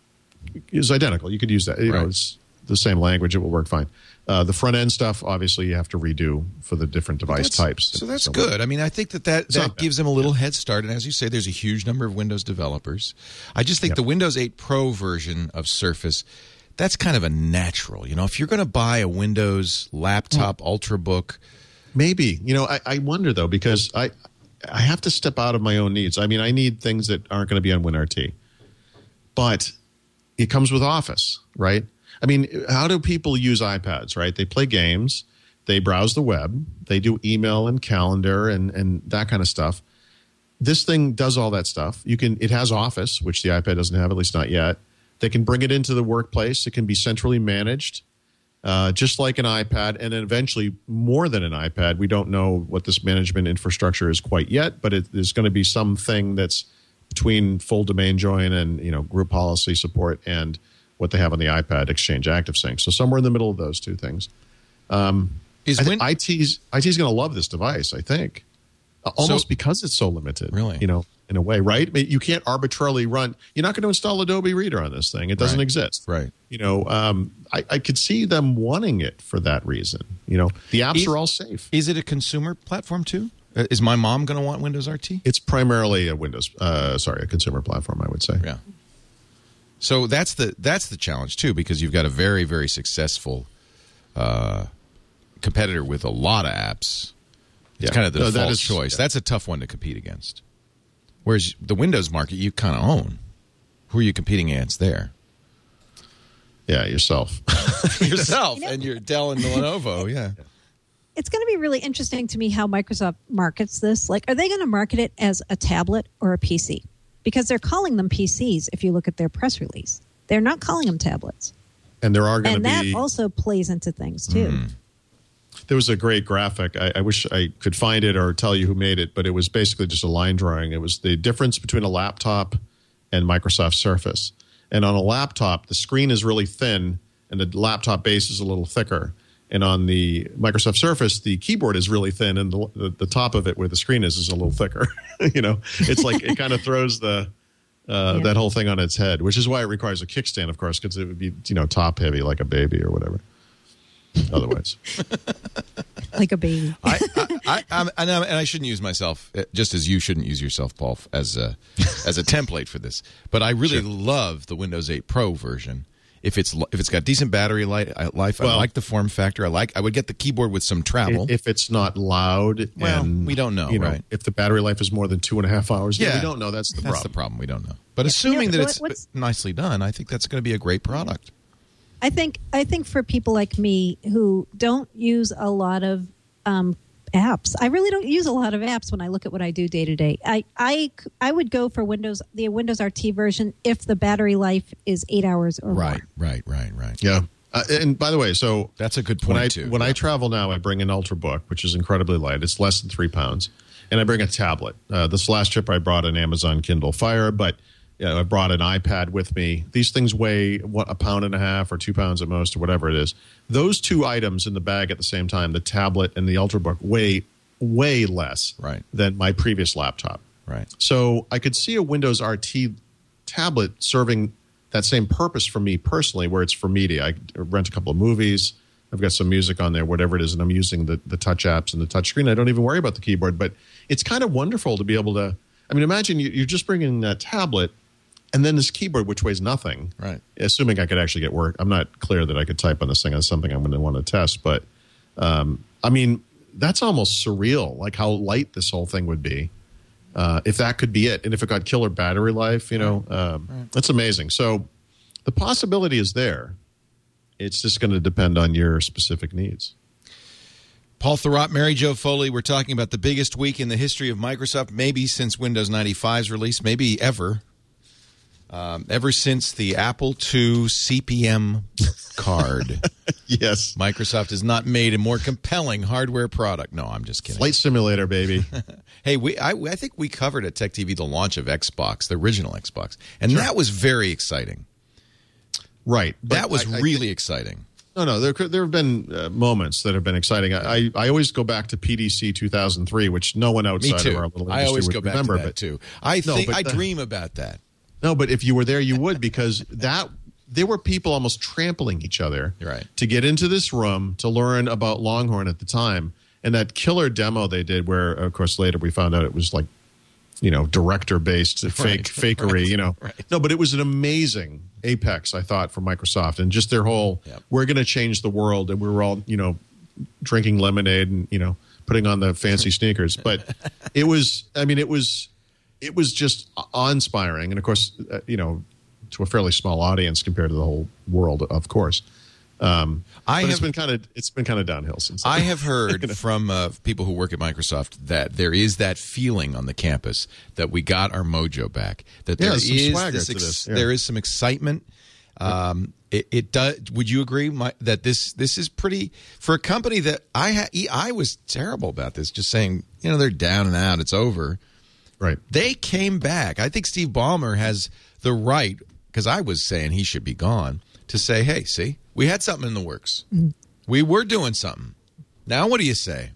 is identical. You could use that. You know, Right. it's the same language. It will work fine. Uh, the front end stuff, obviously, you have to redo for the different device That's- types. So that's good. I mean, I think that that, It's not that bad. gives them a little head start. And as you say, there's a huge number of Windows developers. I just think Yep. the Windows eight Pro version of Surface, that's kind of a natural. You know, if you're going to buy a Windows laptop Ultrabook, Maybe. You know, I, I wonder, though, because I I have to step out of my own needs. I mean, I need things that aren't going to be on WinRT. But it comes with Office, right? I mean, how do people use iPads, right? They play games, they browse the web, they do email and calendar and, and that kind of stuff. This thing does all that stuff. You can. It has Office, which the iPad doesn't have, at least not yet. They can bring it into the workplace. It can be centrally managed, uh, just like an iPad, and then eventually more than an iPad. We don't know what this management infrastructure is quite yet, but it, there's going to be something that's between full domain join and, you know, group policy support and what they have on the iPad, Exchange ActiveSync. So somewhere in the middle of those two things. Um, is I Win- think I T's I T's going to love this device, I think. Uh, Almost So- because it's so limited. Really? You know, in a way, right? I mean, you can't arbitrarily run. You're not going to install Adobe Reader on this thing. It doesn't Right. exist. Right. You know, um, I, I could see them wanting it for that reason. You know, the apps Is- are all safe. is it a consumer platform too? Uh, Is my mom going to want Windows R T? It's primarily a Windows, uh, sorry, a consumer platform, I would say. Yeah. So that's the that's the challenge too, because you've got a very very successful uh, competitor with a lot of apps. It's Yeah. kind of the No, that default is- choice. yeah. That's a tough one to compete against. Whereas the Windows market, you kind of own. Who are you competing against there? Yeah, yourself. Yourself You know- and your Dell and Lenovo. Yeah. It's going to be really interesting to me how Microsoft markets this. Like, are they going to market it as a tablet or a P C? Because they're calling them P Cs if you look at their press release. They're not calling them tablets. And there are going to And that be. also plays into things, too. There was a great graphic. I, I wish I could find it or tell you who made it, but it was basically just a line drawing. It was the difference between a laptop and Microsoft Surface. And on a laptop, the screen is really thin and the laptop base is a little thicker. And on the Microsoft Surface, the keyboard is really thin and the, the, the top of it where the screen is is a little thicker. You know, it's like it kind of throws the uh, Yeah. that whole thing on its head, which is why it requires a kickstand, of course, because it would be, you know, top heavy like a baby or whatever. Otherwise. Like a baby. I, I, I, I'm, and, I, and I shouldn't use myself, uh, just as you shouldn't use yourself, Paul, as a, as a template for this. But I really Sure. love the Windows eight Pro version. If it's if it's got decent battery life, I, life, Well- I like the form factor. I like. I would get the keyboard with some travel. If it's not loud, Well, and we don't know, you know, right? if the battery life is more than two and a half hours, yeah, Yeah. we don't know. That's the That's problem. the problem. We don't know. But assuming Yeah, that what- it's what's- nicely done, I think that's going to be a great product. I think I think for people like me who don't use a lot of um, apps, I really don't use a lot of apps when I look at what I do day to day. I I I would go for Windows the Windows R T version if the battery life is eight hours or Right, more. right, right, right. Yeah. Uh, and by the way, so That's a good when point I too. when Yeah. I travel now, I bring an Ultrabook, which is incredibly light. It's less than three pounds, and I bring a tablet. Uh, this last trip, I brought an Amazon Kindle Fire, but you know, I brought an iPad with me. These things weigh what, a pound and a half or two pounds at most, or whatever it is. Those two items in the bag at the same time, the tablet and the Ultrabook, weigh way less Right. than my previous laptop. Right. So I could see a Windows R T tablet serving that same purpose for me personally, where it's for media. I rent a couple of movies. I've got some music on there, whatever it is, and I'm using the, the touch apps and the touch screen. I don't even worry about the keyboard, but it's kind of wonderful to be able to. I mean, imagine you, you're just bringing that tablet and then this keyboard, which weighs nothing. Right. Assuming I could actually get work. I'm not clear that I could type on this thing. That's something I'm going to want to test. But um, I mean, that's almost surreal, like how light this whole thing would be. Uh, if that could be it, and if it got killer battery life, you know, um, Right. that's amazing. So the possibility is there. It's just going to depend on your specific needs. Paul Thurrott, Mary Jo Foley, we're talking about the biggest week in the history of Microsoft, maybe since Windows ninety-five's release, maybe ever. Um, ever since the Apple two C P M card, Yes. Microsoft has not made a more compelling hardware product. No, I'm just kidding. Flight simulator, baby. Hey, we I, I think we covered at Tech T V the launch of Xbox, the original Xbox, and that was very exciting. Right. But That was I- I really think- exciting. No, no. There, there have been uh, moments that have been exciting. I, I, I always go back to P D C two thousand three, which no one Me outside too. of our little industry I always would go back remember. to that but too. I No, think but I the- dream about that. No, but if you were there, you would, because that there were people almost trampling each other Right. to get into this room to learn about Longhorn at the time. And that killer demo they did, where of course later we found out it was like, you know, director based fake fakery. Right. You know, Right. no, but it was an amazing apex, I thought, for Microsoft, and just their whole Yep. we're going to change the world, and we were all, you know, drinking lemonade and, you know, putting on the fancy sneakers. But it was, I mean, it was. It was just awe-inspiring, and of course, uh, you know, to a fairly small audience compared to the whole world, of course. Um, I but have it's been kind of it's been kind of downhill since. I then. have heard from uh, people who work at Microsoft that there is that feeling on the campus that we got our mojo back. That Yeah, there there's some is swagger this to this, yeah. there is some excitement. Um, it, it does. Would you agree my, that this this is pretty for a company that I ha, I was terrible about this, just saying, you know, they're down and out, it's over. Right. They came back. I think Steve Ballmer has the right, because I was saying he should be gone, to say, hey, see, we had something in the works. We were doing something. Now what do you say?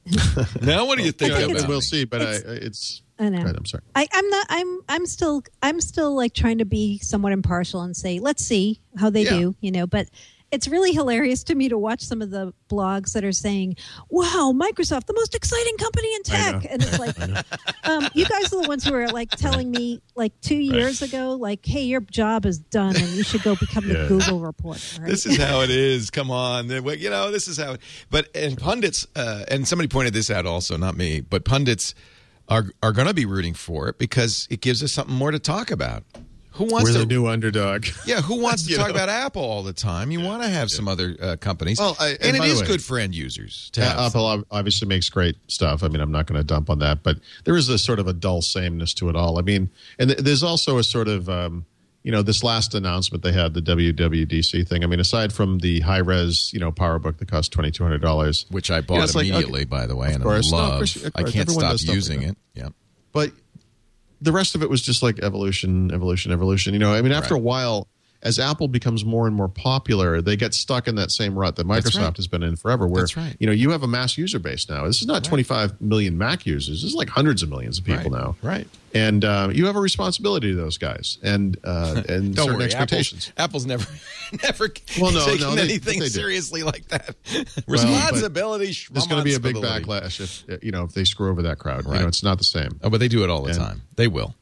Now what do you think I think about it's- We'll me? see, but It's- I, it's. I know. Go ahead, I'm sorry. I, I'm not. I'm. I'm still. I'm still like trying to be somewhat impartial and say, let's see how they Yeah. do. You know, but it's really hilarious to me to watch some of the blogs that are saying, "Wow, Microsoft, the most exciting company in I know. tech," and it's like, um, you guys are the ones who are like telling me like two years ago, like, "Hey, your job is done, and you should go become the Yeah. Google reporter." Right? This is how it is. Come on, you know, this is how. It, but and pundits, uh, and somebody pointed this out also, not me, but pundits are are going to be rooting for it because it gives us something more to talk about. Who wants We're to? the new underdog. Yeah, who wants to You talk know? about Apple all the time? You want to have some other uh, companies, Well, I- and and it by the is way- good for end users to Yeah, have. Apple ob- obviously makes great stuff. I mean, I'm not going to dump on that, but there is a sort of a dull sameness to it all. I mean, and th- there's also a sort of, um, you know, this last announcement they had, the W W D C thing. I mean, aside from the high res, you know, PowerBook that cost twenty-two hundred dollars, Which I You know, bought it's like, immediately, okay, by the way, of and course. I No, of love. course, of I course. can't Everyone stop does stuff like using that. it. Yeah. but the rest of it was just like evolution, evolution, evolution. You know, I mean, after Right. a while, as Apple becomes more and more popular, they get stuck in that same rut that That's Microsoft right. has been in forever. Where That's right. you know you have a mass user base now. This is not twenty-five million Mac users. This is like hundreds of millions of people Right. now. Right. And uh, you have a responsibility to those guys and uh, and Don't certain worry, expectations. Apple's, Apple's never, never Well, no, taken no, they- anything they do. seriously like that. but Responsibility. There's going to be a big schmonsponsibility. backlash if you know if they screw over that crowd. Right. You know, it's not the same. Oh, but they do it all the And- time. They will.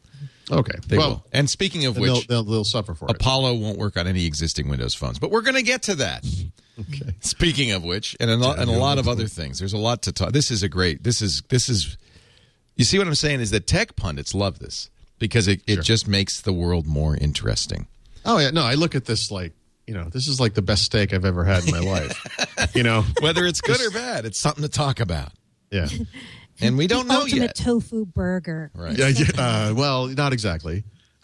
Okay. They well, will. And speaking of and which, they'll, they'll, they'll suffer for it. Apollo won't work on any existing Windows phones. But we're going to get to that. Okay. Speaking of which, and a, lot, and a lot of other things. There's a lot to talk. This is a great, this is, this is, you see what I'm saying is that tech pundits love this because it, it Sure. just makes the world more interesting. Oh, yeah. No, I look at this like, you know, this is like the best steak I've ever had in my life. You know? Whether it's good or bad, it's something to talk about. Yeah. And we don't the know ultimate yet. tofu burger. Right. Yeah, yeah uh, well, not exactly.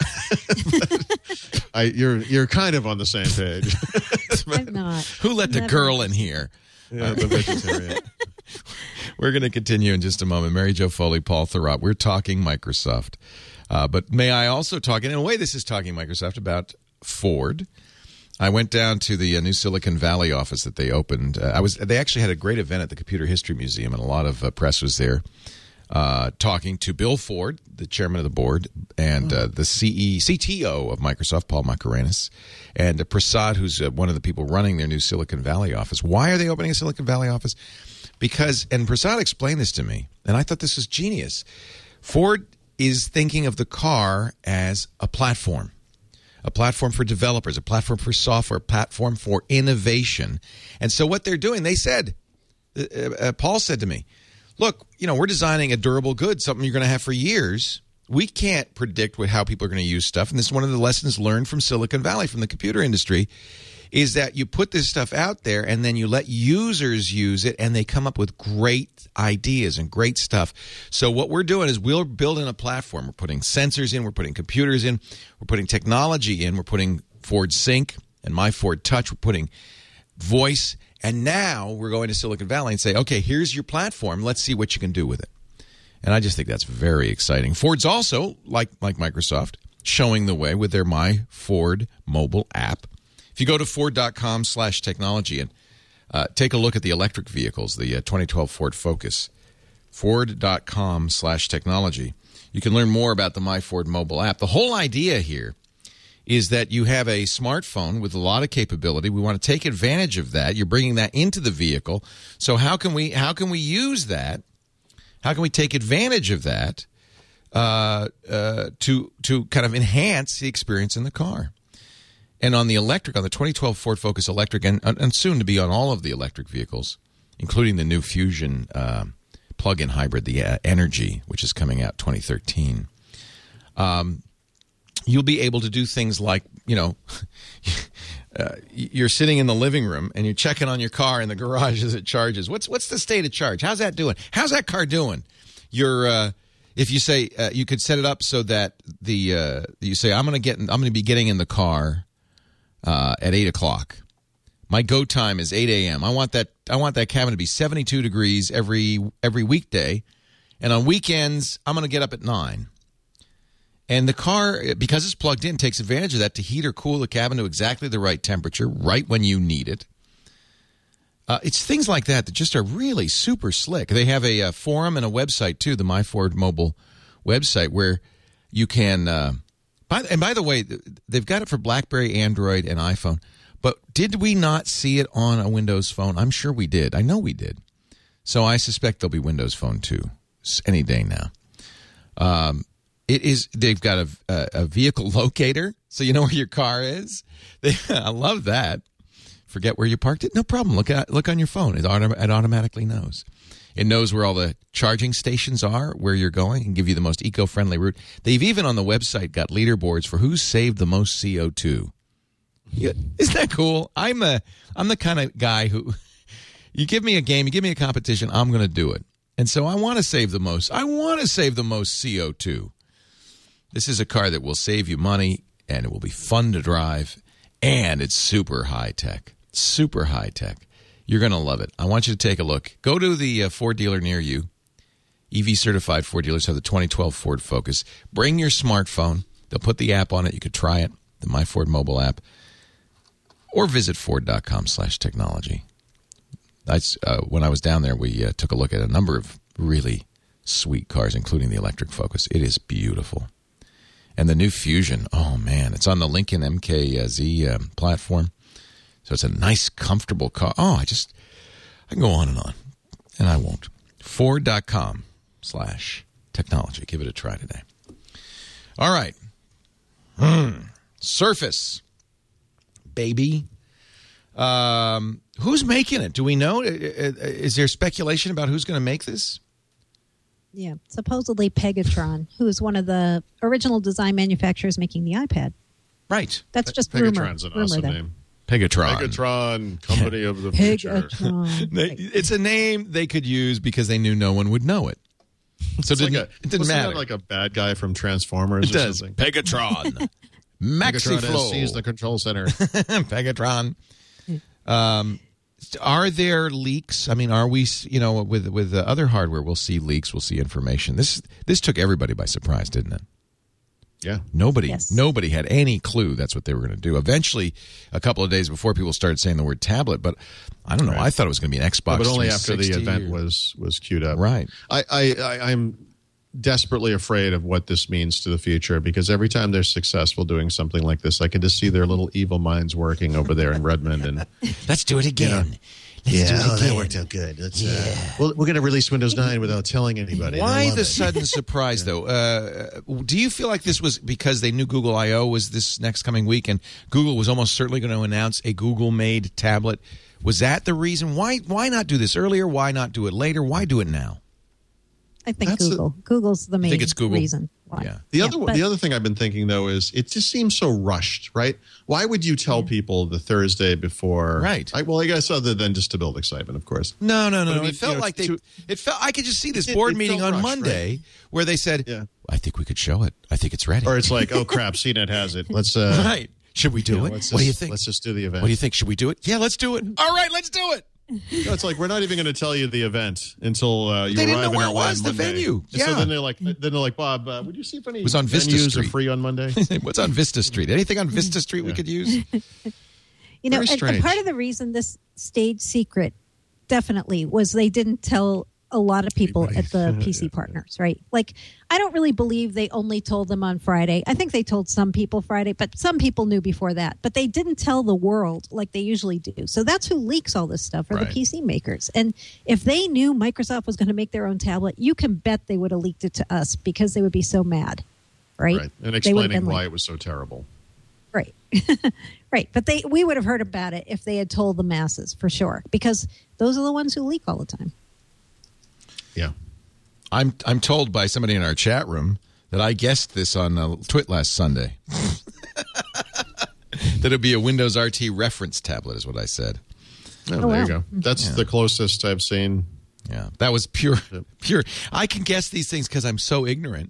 I, you're you're kind of on the same page. I'm not. Who let the Never. girl in here? Yeah, the vegetarian. We're going to continue in just a moment. Mary Jo Foley, Paul Thurrott. We're talking Microsoft. Uh, but may I also talk, and in a way this is talking Microsoft, about Ford. I went down to the uh, new Silicon Valley office that they opened. Uh, I was. They actually had a great event at the Computer History Museum, and a lot of uh, press was there uh, talking to Bill Ford, the chairman of the board, and uh, the C E, C T O of Microsoft, Paul Makaranis, and uh, Prasad, who's uh, one of the people running their new Silicon Valley office. Why are they opening a Silicon Valley office? Because, and Prasad explained this to me, and I thought this was genius. Ford is thinking of the car as a platform. A platform for developers, a platform for software, a platform for innovation. And so what they're doing, they said, uh, uh, Paul said to me, look, you know, we're designing a durable good, something you're going to have for years. We can't predict what, how people are going to use stuff. And this is one of the lessons learned from Silicon Valley, from the computer industry, is that you put this stuff out there and then you let users use it and they come up with great ideas and great stuff. So what we're doing is we're building a platform. We're putting sensors in, we're putting computers in, we're putting technology in, we're putting Ford Sync and My Ford Touch, we're putting voice, and now we're going to Silicon Valley and say, okay, here's your platform. Let's see what you can do with it. And I just think that's very exciting. Ford's also, like like Microsoft, showing the way with their My Ford mobile app. If you go to Ford.com slash technology and uh, take a look at the electric vehicles, the uh, twenty twelve Ford Focus, Ford.com slash technology, you can learn more about the My Ford mobile app. The whole idea here is that you have a smartphone with a lot of capability. We want to take advantage of that. You're bringing that into the vehicle. So how can we how can we use that? How can we take advantage of that uh, uh, to to kind of enhance the experience in the car? And on the electric, on the twenty twelve Ford Focus electric, and, and soon to be on all of the electric vehicles, including the new Fusion uh, plug-in hybrid, the uh, Energy, which is coming out twenty thirteen, um, you'll be able to do things like, you know, uh, you're sitting in the living room and you're checking on your car in the garage as it charges. What's what's the state of charge? How's that doing? How's that car doing? You're uh, if you say uh, you could set it up so that the uh, you say I'm going to get I'm going to be getting in the car uh, at eight o'clock. My go time is eight a.m. I want that I want that cabin to be seventy-two degrees every every weekday, and on weekends I'm going to get up at nine. And the car, because it's plugged in, takes advantage of that to heat or cool the cabin to exactly the right temperature, right when you need it. Uh, it's things like that that just are really super slick. They have a, a forum and a website, too, the My Ford mobile website, where you can... Uh, by, and by the way, they've got it for BlackBerry, Android, and iPhone. But did we not see it on a Windows phone? I'm sure we did. I know we did. So I suspect there'll be Windows Phone, too, any day now. Um... It is. They've got a, a, a vehicle locator, so you know where your car is. They, I love that. Forget where you parked it? No problem. Look at look on your phone. It, autom- it automatically knows. It knows where all the charging stations are, where you're going, and give you the most eco-friendly route. They've even on the website got leaderboards for who's saved the most C O two. Yeah, isn't that cool? I'm a I'm the kind of guy who you give me a game, you give me a competition, I'm going to do it. And so I want to save the most. I want to save the most C O two. This is a car that will save you money, and it will be fun to drive, and it's super high-tech. Super high-tech. You're going to love it. I want you to take a look. Go to the uh, Ford dealer near you. E V-certified Ford dealers have the twenty twelve Ford Focus. Bring your smartphone. They'll put the app on it. You could try it, the My Ford mobile app, or visit Ford.com slash technology. That's, uh, when I was down there, we uh, took a look at a number of really sweet cars, including the electric Focus. It is beautiful. And the new Fusion, oh, man, it's on the Lincoln M K Z uh, platform. So it's a nice, comfortable car. Oh, I just, I can go on and on, and I won't. Ford.com slash technology. Give it a try today. All right. Hmm. Surface, baby. Um, who's making it? Do we know? Is there speculation about who's going to make this? Yeah, supposedly Pegatron, who is one of the original design manufacturers making the iPad. Right. That's just Pegatron's rumor. an awesome rumor name. Pegatron. Pegatron, company of the future. Pegatron. They, it's a name they could use because they knew no one would know it. So it didn't, like a, it didn't wasn't matter. That like a bad guy from Transformers It or does. something? Pegatron. Pegatron MaxiFlow. sees the control center. Pegatron. Um, are there leaks? I mean, are we, you know, with with the other hardware, we'll see leaks, we'll see information. This this took everybody by surprise, didn't it? Yeah. Nobody Yes. nobody had any clue that's what they were going to do. Eventually, a couple of days before, people started saying the word tablet, but I don't know. Right. I thought it was going to be an Xbox but only after the three sixty event or- was was queued up. Right. I, I, I I'm desperately afraid of what this means to the future because every time they're successful doing something like this, I can just see their little evil minds working over there in Redmond. And Let's do it again. Let's yeah, do it oh, again. that worked out good. Let's, yeah. uh, well, we're going to release Windows nine without telling anybody. and I Why love the it. sudden surprise, though? Uh, do you feel like this was because they knew Google I O was this next coming week, and Google was almost certainly going to announce a Google-made tablet? Was that the reason? Why Why not do this earlier? Why not do it later? Why do it now? I think That's Google. Google's the main think it's Google? reason why. Yeah. The Yeah, other but- the other thing I've been thinking though is it just seems so rushed, right? Why would you tell people the Thursday before? Right. I, well, I guess other than just to build excitement, of course. No, no, no. But I no. mean, it felt you know, like they. to- It felt. I could just see this It- board it meeting felt on rushed, Monday right? where they said, Yeah. "I think we could show it. I think it's ready." Or it's like, oh crap, C net has it. Let's uh, right? Should we do you know, it? let's What do you just- think? Let's just do the event. What do you think? Should we do it? Yeah, let's do it. All right, let's do it. No, it's like we're not even going to tell you the event until uh, you They didn't arrive know in where our it was, on the Monday. venue. And So Yeah. then they're like, then they're like, Bob, uh, would you see if any was on Vista venues Street. are free on Monday? What's on Vista Street? Anything on Vista Street we could use? You know, Very and, and strange. part of the reason this stayed secret definitely was they didn't tell a lot of people at the P C partners, right? Like, I don't really believe they only told them on Friday. I think they told some people Friday, but some people knew before that. But they didn't tell the world like they usually do. So that's who leaks all this stuff are Right. the P C makers. And if they knew Microsoft was going to make their own tablet, you can bet they would have leaked it to us because they would be so mad, right? Right. And They would have explaining been why like- it was so terrible. Right. Right. But they we would have heard about it if they had told the masses for sure, because those are the ones who leak all the time. Yeah. I'm I'm told by somebody in our chat room that I guessed this on uh, Twit last Sunday. That it'd be a Windows R T reference tablet, is what I said. Oh, Oh, there wow. you go. That's the closest I've seen. Yeah, that was pure, pure. I can guess these things because I'm so ignorant.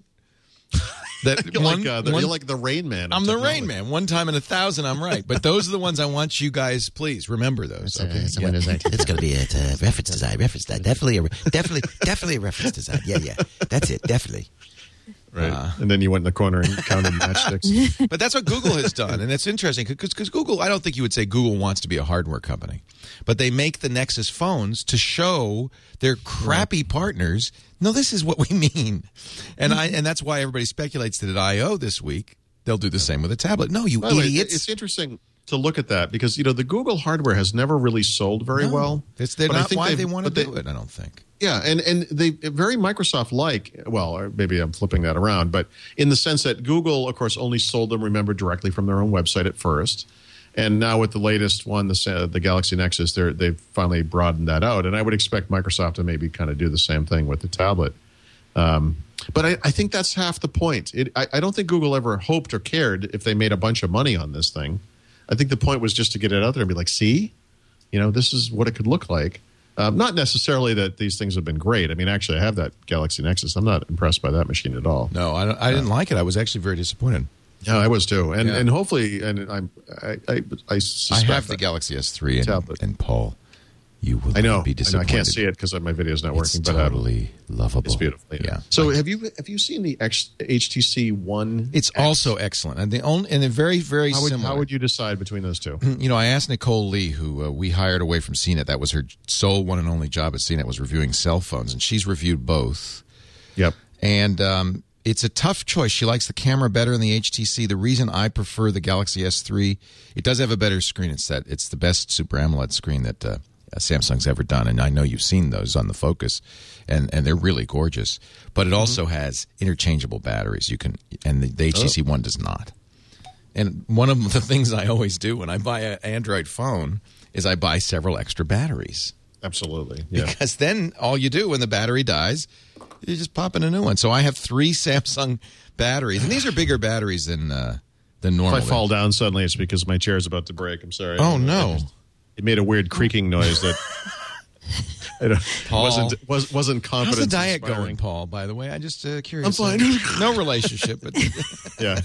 That You're, one, like, uh, the, one- you're like the Rain Man. of I'm the technology. Rain Man. One time in a thousand, I'm right. But those are the ones I want you guys, please remember those. Okay, It's a Yeah. Windows R T. It's going to be a uh, reference design. Reference design. Definitely, a, definitely, definitely a reference design. Yeah, yeah. That's it. Definitely. Right. Uh. and then you went in the corner and counted matchsticks. But that's what Google has done, and it's interesting because Google. I don't think you would say Google wants to be a hardware company, but they make the Nexus phones to show their crappy partners. No, this is what we mean, and I and that's why everybody speculates that at I O this week they'll do the same with a tablet. No, you By the way, idiots! it's interesting to look at that because, you know, the Google hardware has never really sold very No. well. It's they're But I not think why they've- they want to but they- do it. I don't think. Yeah, and, and they very Microsoft-like, well, or maybe I'm flipping that around, but in the sense that Google, of course, only sold them, remember, directly from their own website at first. And now with the latest one, the, the Galaxy Nexus, they're, they've finally broadened that out. And I would expect Microsoft to maybe kind of do the same thing with the tablet. Um, but I, I think that's half the point. It, I, I don't think Google ever hoped or cared if they made a bunch of money on this thing. I think the point was just to get it out there and be like, see, you know, this is what it could look like. Um, not necessarily that these things have been great. I mean, actually, I have that Galaxy Nexus. I'm not impressed by that machine at all. No, I, don't, I didn't like it. I was actually very disappointed. Yeah, I was too. And Yeah. and hopefully, and I'm, I, I, I I suspect have the that. Galaxy S three, and, Tablet. and Paul, you will I know. be I know. disappointed. I can't see it because my video's not It's working. but um, totally lovable. it's beautiful. Yeah. So have you have you seen the X, H T C One? It's X? also excellent, and the only and they're very very How would, similar. how would you decide between those two? You know, I asked Nicole Lee, who uh, we hired away from C net. That was her sole one and only job at C net, was reviewing cell phones, and she's reviewed both. Yep. And um, it's a tough choice. She likes the camera better in the H T C. The reason I prefer the Galaxy S three, it does have a better screen. It's that it's the best Super AMOLED screen that uh, uh, Samsung's ever done, and I know you've seen those on the Focus, and, and they're really gorgeous. But it Mm-hmm. also has interchangeable batteries. You can, and the, the H T C One does not. And one of the things I always do when I buy an Android phone is I buy several extra batteries. Absolutely. Yeah. Because then all you do when the battery dies, you just pop in a new one. So I have three Samsung batteries, and these are bigger batteries than uh, than normal. If I fall down suddenly, it's because my chair's about to break. I'm sorry. Oh, no. It made a weird creaking noise that I don't, Paul. wasn't was, wasn't How's confident. the diet going, Paul, by the way? I'm just uh, curious. I'm fine. No relationship. But Yeah.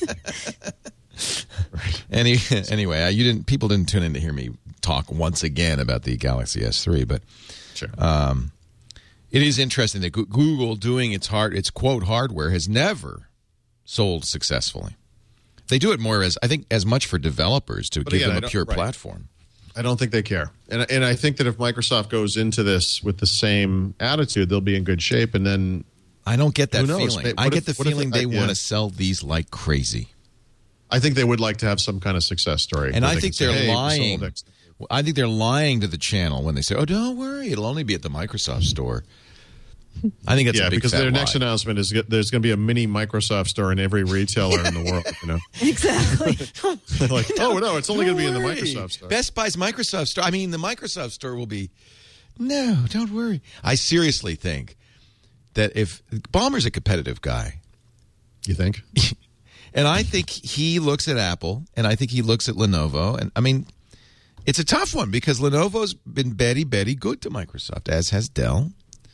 Any, anyway, uh, you didn't. People didn't tune in to hear me talk once again about the Galaxy S three, but Sure. um, it is interesting that Goo- Google doing its hard, its quote hardware has never sold successfully. They do it more as I think as much for developers to But give again, I them a don't- pure right. platform. I don't think they care, and and I think that if Microsoft goes into this with the same attitude, they'll be in good shape. And then I don't get that Who knows? feeling. They- I what get if- the what if feeling it- they I- want yeah. to sell these like crazy. I think they would like to have some kind of success story. And where I they think can they're say, "Hey, we sold lying. X." I think they're lying to the channel when they say, "Oh, don't worry, it'll only be at the Microsoft store." I think that's Yeah, a big because fat their next lie. announcement is get- there's going to be a mini Microsoft store in every retailer in the world. You know, Exactly. like oh no, it's only going to be in the Don't worry. Microsoft store. Best Buy's Microsoft store. I mean, the Microsoft store will be. No, don't worry. I seriously think that if Ballmer's a competitive guy, You think? and I think he looks at Apple, and I think he looks at Lenovo, and I mean, it's a tough one because Lenovo's been Betty Betty good to Microsoft, as has Dell.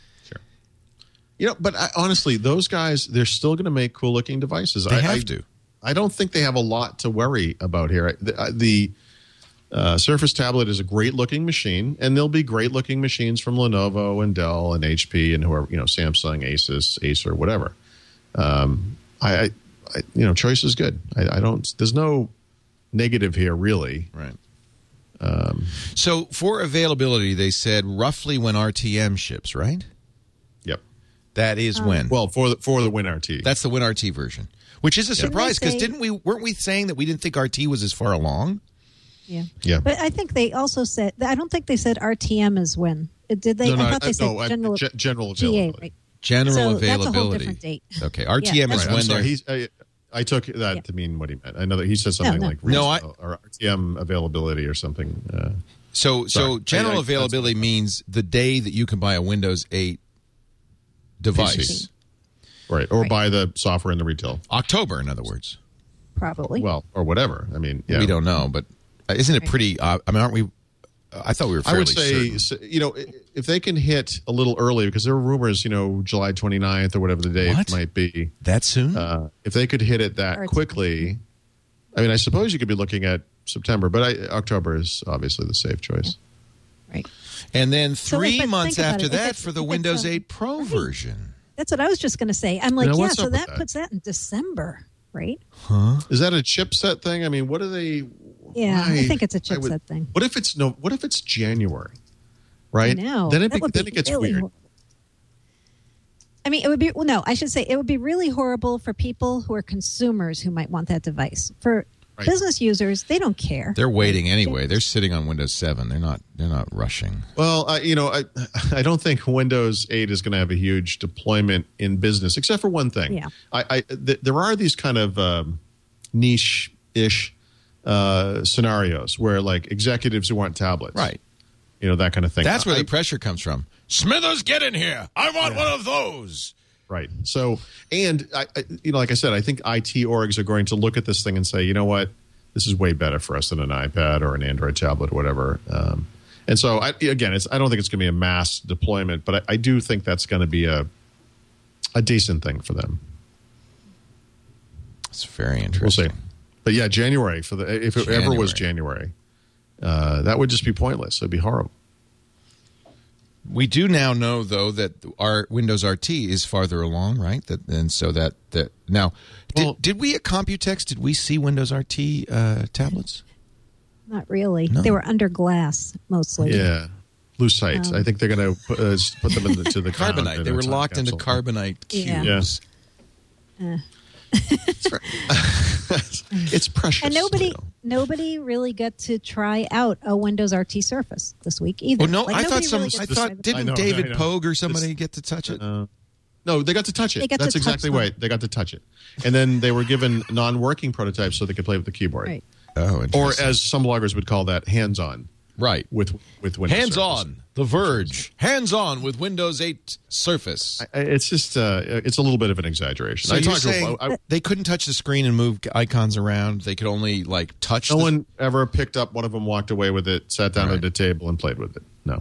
You know, but I, honestly, those guys, they're still going to make cool looking devices. They I, have I, to. I don't think they have a lot to worry about here. The, the uh, Surface Tablet is a great looking machine, and there'll be great looking machines from Lenovo and Dell and H P and whoever, you know, Samsung, Asus, Acer, whatever. Um, I, I, I, you know, choice is good. I, I don't, there's no negative here, really. Right. Um, so for availability, they said roughly when R T M ships, right? Yep. That is when. Well, for the, for the WinRT. That's the WinRT version, which is a surprise because say- didn't we weren't we saying that we didn't think R T was as far along? Yeah. Yeah. But I think they also said, I don't think they said R T M is when. Did they? no, no, I thought they uh, said no, uh, general, ge- general G A, availability. right? General So availability. that's a whole different date. Okay, R T M Yeah, is Right, I'm when sorry. they're. He's, I, I took that Yeah. to mean what he meant. I know that he said something no. like No, I- retail or R T M availability or something. Uh, So, so Sorry. general I- I- availability that's- means the day that you can buy a Windows eight device. P C. right, or Right. buy the software in the retail. October, in other words. Probably. Well, or whatever. I mean, yeah. We don't know, but uh, isn't it Right. pretty? Uh, I mean, aren't we? I thought we were I fairly would say, certain. s- you know, i- if they can hit a little early, because there are rumors, you know, July twenty-ninth or whatever the date What? might be. That soon? Uh, if they could hit it that Or it's- quickly, I mean, I suppose you could be looking at September, but I, October is obviously the safe choice. Right. and then So, three but months think about after it. If that it's- for the if it's, Windows um, eight Pro right. version. That's what I was just going to say. I'm like, Now, yeah, what's so up with that, that? puts that in December, right? Is that a chipset thing? I mean, what are they? Yeah, I why- think it's a I would- chipset thing. What if it's no? What if it's January? Right? I know. Then it, That be, would then be it gets really weird. hor- I mean, it would be, well, no, I should say it would be really horrible for people who are consumers who might want that device. For Right. business users, they don't care. They're waiting anyway. They're sitting on Windows seven. They're not. They're not rushing. Well, I, you know, I I don't think Windows eight is going to have a huge deployment in business, except for one thing. Yeah. I, I th- there are these kind of um, niche-ish uh, scenarios where, like, executives who want tablets, Right. You know, that kind of thing. That's where I- the pressure comes from. Smithers, get in here. I want one of those. Right. So, and I, I, you know, like I said, I think I T orgs are going to look at this thing and say, you know what, this is way better for us than an iPad or an Android tablet or whatever. Um, and so, I, again, it's I don't think it's going to be a mass deployment, but I, I do think that's going to be a a decent thing for them. It's very We'll interesting. see. But yeah, January for the if it ever was January, uh, that would just be pointless. It'd be horrible. We do now know, though, that our Windows R T is farther along, right? That and so that that now, did, Well- did we at Computex did we see Windows R T uh, tablets? Not really. No. They were under glass mostly. Yeah. Loose sites. Um, I think they're going to put, uh, put them into the ground Carbonite. in They a were time locked into capsule. carbonite Yeah. cubes. Yeah. It's precious. And nobody, you know. nobody really got to try out a Windows R T Surface this week either. Oh no, Like, I thought nobody some. really got I to try thought the- didn't I know, David I know. Pogue or somebody It's- get to touch it? Uh, no, they got to touch They it. got to That's touch exactly them. right. They got to touch it, and then they were given non-working prototypes so they could play with the keyboard, Right. Oh, or interesting. as some bloggers would call that, hands-on right. with with Windows. Hands Surface. on, The Verge. Hands on with Windows eight Surface. I- It's just uh, it's a little bit of an exaggeration. So I you're talked to- saying I- I- they couldn't touch the screen and move icons around? They could only like touch. no the, one ever picked up one of them, walked away with it, sat down Right. at the table, and played with it. No.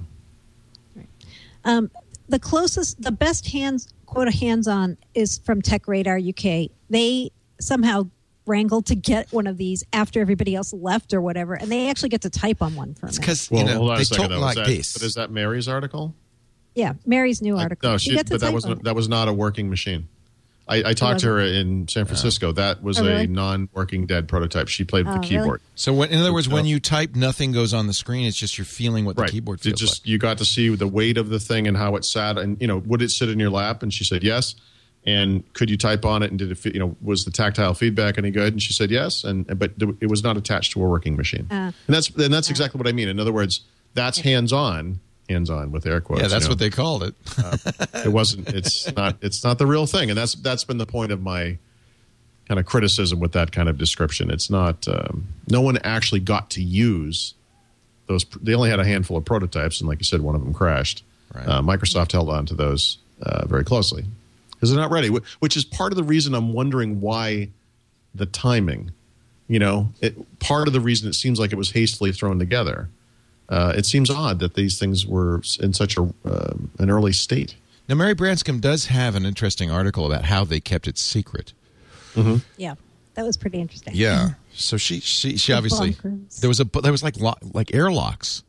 Um, the closest, the best hands quote hands-on is from Tech Radar U K. They somehow wrangled to get one of these after everybody else left or whatever, and they actually get to type on one for a It's minute. because Well, you know hold on they a second. talk though. like is that, this. But is that Mary's article? Yeah, Mary's new I- article. no, She she, got to but that type was on it. that was not a working machine. I, I talked to her in San Francisco. That was Oh, a really? non-working dead prototype. She played with Oh, the really? keyboard. So, when, in other words, when No. you type, nothing goes on the screen. It's just you're feeling what the Right. keyboard It feels just like. you got to see the weight of the thing and how it sat, and you know, would it sit in your lap? And she said yes. And could you type on it? And did it? fe- You know, was the tactile feedback any good? And she said yes. And but it was not attached to a working machine. Uh, and that's and that's exactly what I mean. In other words, that's hands-on, hands-on with air quotes. Yeah, that's you know. what they called it. It wasn't. It's not. It's not the real thing, and that's that's been the point of my kind of criticism with that kind of description. It's not. Um, no one actually got to use those. They only had a handful of prototypes, and like you said, one of them crashed. Right. Uh, Microsoft held on to those uh, very closely because they're not ready. wh- Which is part of the reason I'm wondering why the timing. You know, it, part of the reason it seems like it was hastily thrown together. Uh, it seems odd that these things were in such a uh, an early state. Now, Mary Branscombe does have an interesting article about how they kept it secret. yeah, that was pretty interesting. Yeah. So she she she obviously Bunkers. there was a there was like lo, like airlocks.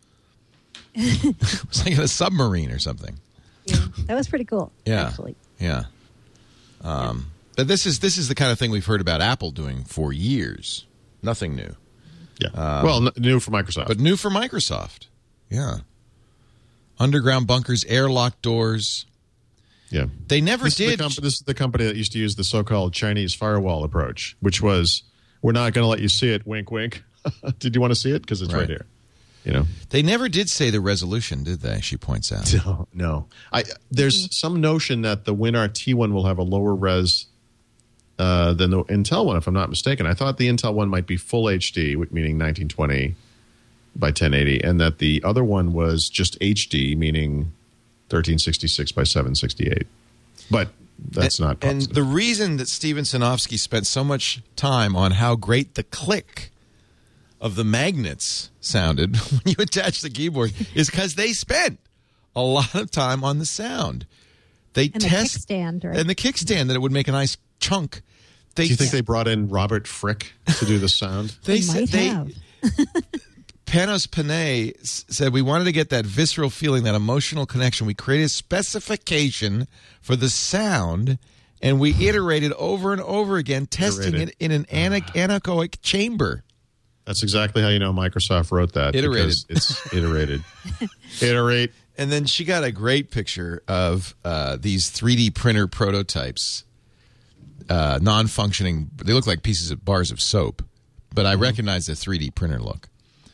It was like in a submarine or something. Yeah, that was pretty cool. Yeah. actually. Yeah. Um, but this is this is the kind of thing we've heard about Apple doing for years. Nothing new, Yeah. well, n- new for Microsoft. but new for Microsoft. Yeah. Underground bunkers, airlock doors. yeah. They never This is, the did. comp- this is the company that used to use the so-called Chinese firewall approach, which was, we're not going to let you see it, wink, wink. Did you want to see it? Because it's right. Right. here. You know? They never did say the resolution, did they? She points out. No, no. I, there's some notion that the WinRT one will have a lower res uh, than the Intel one, if I'm not mistaken. I thought the Intel one might be full H D, meaning nineteen twenty by ten eighty, and that the other one was just H D, meaning thirteen sixty-six by seven sixty-eight. But that's and, not And positive. the reason that Steven Sinofsky spent so much time on how great the click of the magnets sounded when you attach the keyboard is because they spent a lot of time on the sound. They And the test kickstand, right? and the kickstand that it would make a nice chunk. They Do you think they brought in Robert Frick to do the sound? they They said might they have. Panos Panay s- said we wanted to get that visceral feeling, that emotional connection. We created a specification for the sound, and we iterated over and over again, testing Iterated. it in an ana- anechoic chamber. That's exactly how you know Microsoft wrote that. Iterated. because It's iterated. Iterate. And then she got a great picture of uh, these three D printer prototypes, uh, non-functioning. They look like pieces of bars of soap, but I recognize the three D printer look.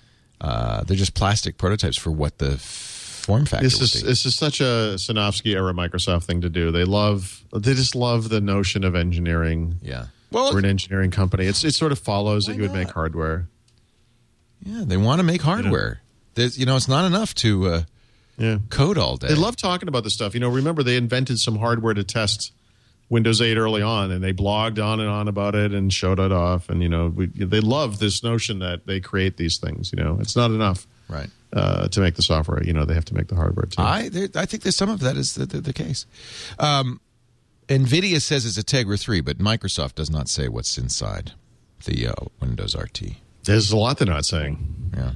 Uh, they're just plastic prototypes for what the f- form factor This would is be. this is such a Sinofsky era Microsoft thing to do. They love they just love the notion of engineering. Yeah. Well, We're an engineering company. It's it sort of follows Why that you would make not? hardware. yeah, they want to make hardware. There's, you know, it's not enough to uh, Yeah. code all day. They love talking about this stuff. You know, remember they invented some hardware to test Windows eight early on, and they blogged on and on about it and showed it off. And you know, we, they love this notion that they create these things. You know, it's not enough right. uh, to make the software. You know, they have to make the hardware too. I there, I think there's some of that is the, the, the case. Um, NVIDIA says it's a Tegra three, but Microsoft does not say what's inside the uh, Windows R T. There's a lot they're not saying. Yeah.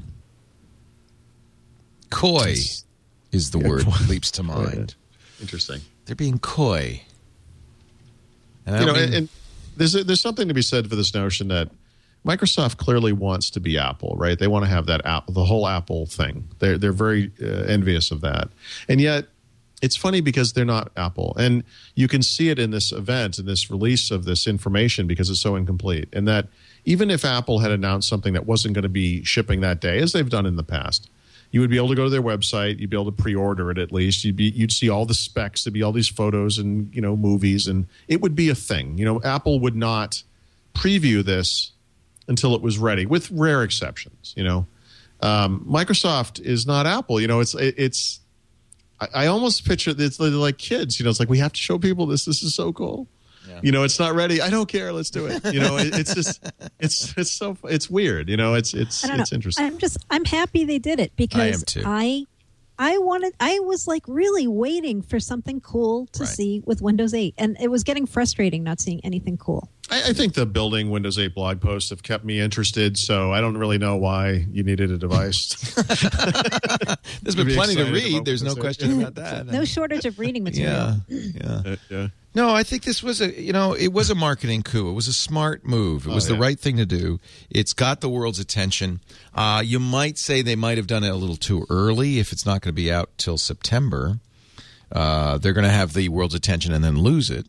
Coy It's- is the Yeah, word coy. that leaps to mind. Interesting. They're being coy. And I You know, don't and, mean- and there's a, there's something to be said for this notion that Microsoft clearly wants to be Apple, right? They want to have that Apple, the whole Apple thing. They're they're very uh, envious of that, and yet it's funny because they're not Apple. And you can see it in this event, in this release of this information, because it's so incomplete. And that even if Apple had announced something that wasn't going to be shipping that day, as they've done in the past, you would be able to go to their website. You'd be able to pre-order it at least. You'd be, you'd see all the specs. There'd be all these photos and, you know, movies, and it would be a thing. You know, Apple would not preview this until it was ready, with rare exceptions. You know, um, Microsoft is not Apple. You know, it's it, it's. I, I almost picture it's like kids. You know, it's like we have to show people this. This is so cool. Yeah. You know, it's not ready. I don't care. Let's do it. You know, it, it's just, it's it's so it's weird. You know, it's it's it's know. interesting. I'm just I'm happy they did it because I am too. I I wanted I was like really waiting for something cool to Right. see with Windows eight, and it was getting frustrating not seeing anything cool. I, I think the building Windows eight blog posts have kept me interested, so I don't really know why you needed a device. There's been Be plenty to excited read. about There's no Windows eight. question about that. No shortage of reading material. Yeah, yeah. Uh, yeah. No, I think this was a, you know, it was a marketing coup. It was a smart move. It was Oh, the yeah. right thing to do. It's got the world's attention. Uh, you might say they might have done it a little too early if it's not going to be out till September. Uh, they're going to have the world's attention and then lose it.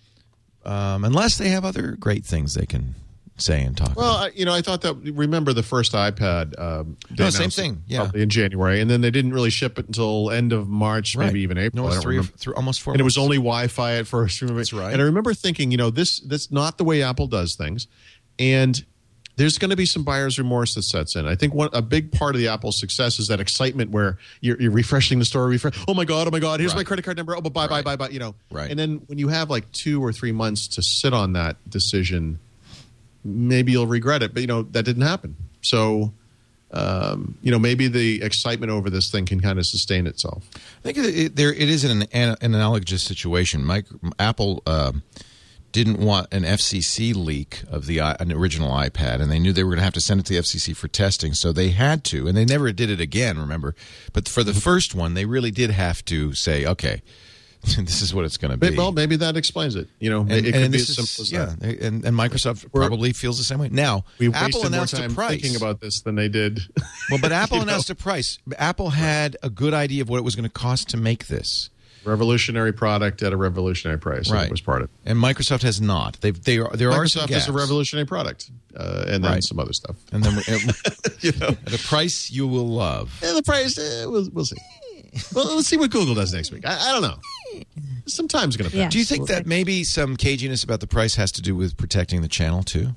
Um, unless they have other great things they can say and talk Well, about. I, you know, I thought that. Remember the first iPad? Um, they No, same announced it thing, yeah. probably in January, and then they didn't really ship it until end of March, Right. maybe even April. No, I it's don't three, or, remember. three, almost four And it was months. only Wi-Fi at first. Remember? That's right. And I remember thinking, you know, this that's not the way Apple does things, and there's going to be some buyer's remorse that sets in. I think one a big part of the Apple success is that excitement where you're, you're refreshing the store. Refresh. Oh my god! Oh my god! Here's Right. my credit card number. Oh, but buy, buy, Right. buy, buy. You know. Right. And then when you have like two or three months to sit on that decision, maybe you'll regret it. But you know that didn't happen. So. Um, you know, maybe the excitement over this thing can kind of sustain itself. I think it, it, there it is an, an analogous situation. Mike, Apple uh, didn't want an F C C leak of the i- an original iPad, and they knew they were going to have to send it to the F C C for testing, so they had to, and they never did it again. Remember, but for the first one, they really did have to say, okay, this is what it's going to be. Well, maybe that explains it. You know, And, it, it and could be this as is- simple as yeah, that. and, and Microsoft We're- probably feels the same way. Now, We Apple wasted more announced time a price. thinking about this than they did. Well, but Apple You know? announced a price. Apple had a good idea of what it was going to cost to make this. Revolutionary product at a revolutionary price. and Right. It was part of it. And Microsoft has not. They've, they are, there are some Microsoft gaps. is a revolutionary product, uh, and then Right. some other stuff. And then we- You know, at a price you will love. and the price uh, we'll, we'll see. Well, let's see what Google does next week. I, I don't know. Some time's going to pass. Yeah. Do you think that maybe some caginess about the price has to do with protecting the channel too?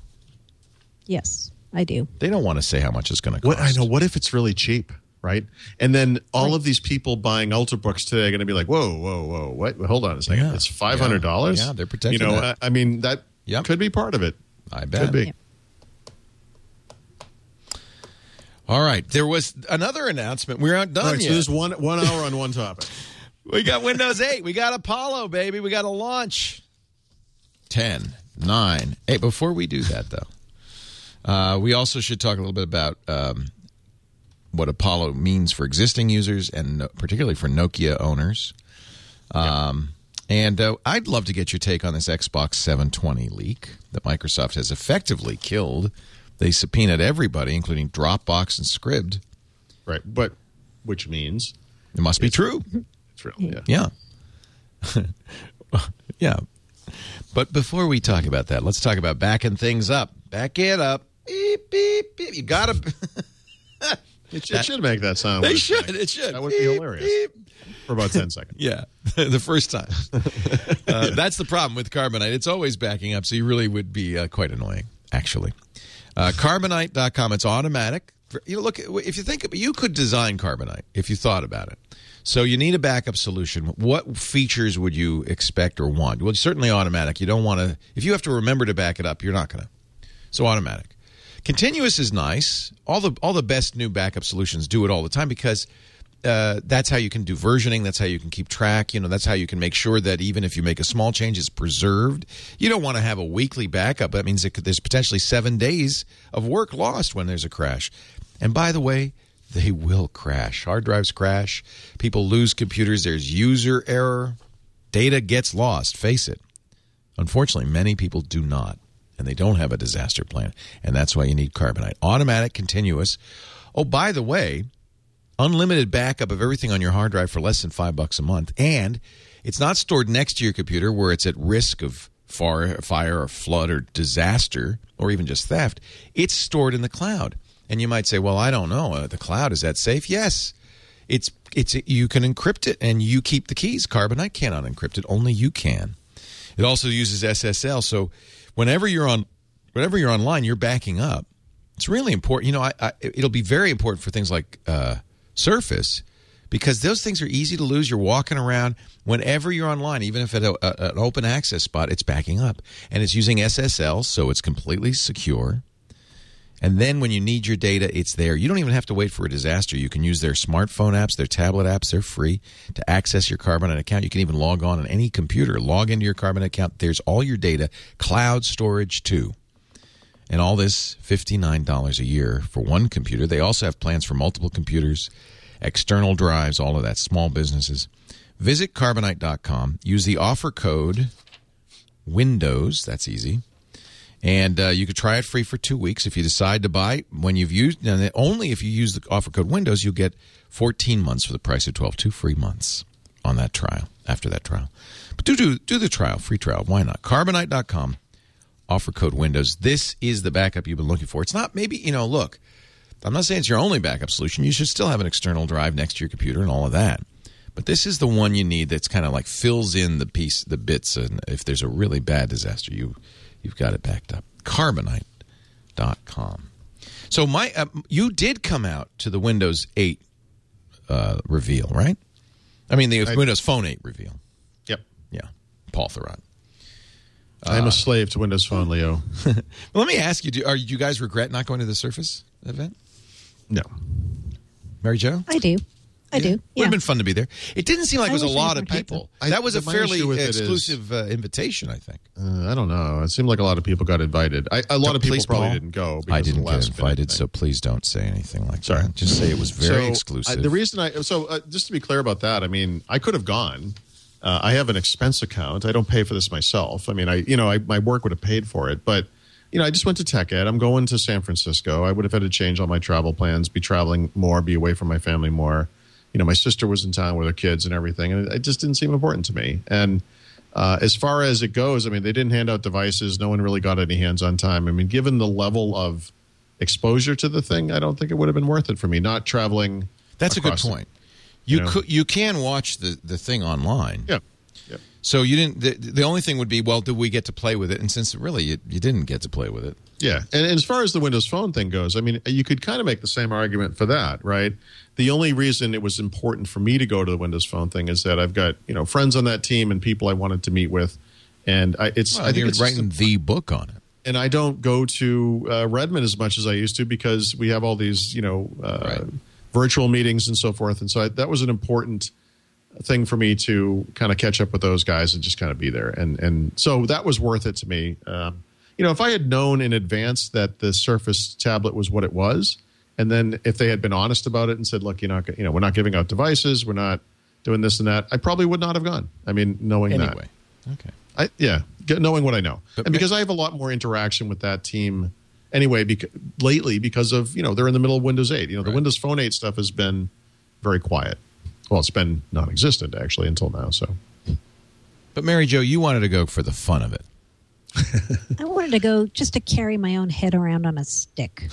Yes, I do. They don't want to say how much it's going to cost. What I know. What if it's really cheap, right? And then all Right. of these people buying Ultrabooks today are going to be like, "Whoa, whoa, whoa! What? Hold on a second. Yeah. It's five hundred dollars. Yeah. Yeah, they're protecting You know, that. I, I mean, that Yep. could be part of it. I bet. Could be. Yeah. All right. There was another announcement. We're not done All right, yet. so there's one one hour on one topic. We got Windows eight. We got Apollo, baby. We got a launch. ten, nine, eight. Before we do that, though, uh, we also should talk a little bit about um, what Apollo means for existing users and no- particularly for Nokia owners. Um, And uh, I'd love to get your take on this Xbox seven twenty leak that Microsoft has effectively killed. They subpoenaed everybody, including Dropbox and Scribd. Right, but which means It must be true. it's real. Yeah. Yeah. Yeah. But before we talk about that, let's talk about backing things up. Back it up. Beep, beep, beep. You got to. It should, it should make that sound. They when it's should. back. It should. That would be Beep, hilarious beep. for about ten seconds. Yeah, the first time. Uh, that's the problem with Carbonite. It's always backing up, so you really would be uh, quite annoying, actually. Uh, Carbonite dot com, it's automatic. You know, look, if you think, you could design Carbonite if you thought about it. So you need a backup solution. What features would you expect or want? Well, certainly automatic. You don't want to, if you have to remember to back it up, you're not going to. So automatic. Continuous is nice. All the all the best new backup solutions do it all the time because uh, that's how you can do versioning. That's how you can keep track. You know, that's how you can make sure that even if you make a small change, it's preserved. You don't want to have a weekly backup. That means it could, there's potentially seven days of work lost when there's a crash. And by the way, they will crash. Hard drives crash. People lose computers. There's user error. Data gets lost. Face it. Unfortunately, many people do not. And they don't have a disaster plan. And that's why you need Carbonite. Automatic, continuous. Oh, by the way, unlimited backup of everything on your hard drive for less than five bucks a month. And it's not stored next to your computer where it's at risk of fire, fire or flood or disaster or even just theft. It's stored in the cloud. And you might say, well, I don't know. Uh, the cloud, is that safe? Yes. It's it's you can encrypt it and you keep the keys. Carbonite cannot encrypt it. Only you can. It also uses S S L. So whenever you're on whenever you're online, you're backing up. It's really important. You know, I, I, it'll be very important for things like uh, Surface, because those things are easy to lose. You're walking around. Whenever you're online, even if at a, a, an open access spot, it's backing up. And it's using S S L, so it's completely secure. And then when you need your data, it's there. You don't even have to wait for a disaster. You can use their smartphone apps, their tablet apps. They're free to access your Carbonite account. You can even log on on any computer. Log into your Carbonite account. There's all your data. Cloud storage, too. And all this, fifty-nine dollars a year for one computer. They also have plans for multiple computers, external drives, all of that, small businesses. Visit Carbonite dot com. Use the offer code WINDOWS. That's easy. And uh, you could try it free for two weeks. If you decide to buy, when you've used, and only if you use the offer code WINDOWS, you'll get fourteen months for the price of twelve, two free months on that trial, after that trial. But do, do, do the trial, free trial. Why not? Carbonite dot com. Offer code WINDOWS. This is the backup you've been looking for. It's not maybe, you know, look, I'm not saying it's your only backup solution. You should still have an external drive next to your computer and all of that. But this is the one you need that's kind of like fills in the piece, the bits, and if there's a really bad disaster, you, you've got it backed up. Carbonite dot com. So my, uh, you did come out to the Windows eight uh, reveal, right? I mean, the I, Windows Phone eight reveal. Yep. Yeah. Paul Thurrott. I'm uh, a slave to Windows Phone, Leo. Well, let me ask you, do, are you guys regret not going to the Surface event? No. Mary Jo? I do. I yeah. do. Would yeah. have been fun to be there. It didn't seem like I it was a wish lot I of had people. I- that was a my fairly issue with it exclusive uh, invitation, I think. Uh, I don't know. It seemed like a lot of people got invited. I, a lot of people Please, probably Paul. didn't go. Because I of the didn't get last invited, minute so thing. please don't say anything like Sorry. that. Just say it was very So, exclusive. I, the reason I so uh, just to be clear about that, I mean, I could have gone. Uh, I have an expense account. I don't pay for this myself. I mean, I you know, I, my work would have paid for it, but you know, I just went to Tech Ed. I'm going to San Francisco. I would have had to change all my travel plans, be traveling more, be away from my family more. You know, my sister was in town with her kids and everything, and it, it just didn't seem important to me. And uh, as far as it goes, I mean, they didn't hand out devices. No one really got any hands-on time. I mean, given the level of exposure to the thing, I don't think it would have been worth it for me. Not traveling. That's a good across the- point. You you know? could, you can watch the, the thing online. Yeah. Yeah. So you didn't. The, the only thing would be, well, did we get to play with it? And since really you, you didn't get to play with it, Yeah, and, and as far as the Windows Phone thing goes, I mean, you could kind of make the same argument for that, right? The only reason it was important for me to go to the Windows Phone thing is that I've got you know friends on that team and people I wanted to meet with, and I, it's well, I think you're it's just writing a- the book on it. and I don't go to uh, Redmond as much as I used to because we have all these you know uh, Right. virtual meetings and so forth, and so I, that was an important thing for me to kind of catch up with those guys and just kind of be there, and and so that was worth it to me. Um, You know, if I had known in advance that the Surface tablet was what it was, and then if they had been honest about it and said, "Look, you're not, you know, we're not giving out devices, we're not doing this and that," I probably would not have gone. I mean, knowing Anyway, that, okay. I, yeah, get- knowing what I know, But and ma- because I have a lot more interaction with that team anyway, because lately because of you know they're in the middle of Windows eight. You know, the Right. Windows Phone eight stuff has been very quiet. Well, it's been non-existent actually until now. So But Mary Jo, you wanted to go for the fun of it. I wanted to go just to carry my own head around on a stick.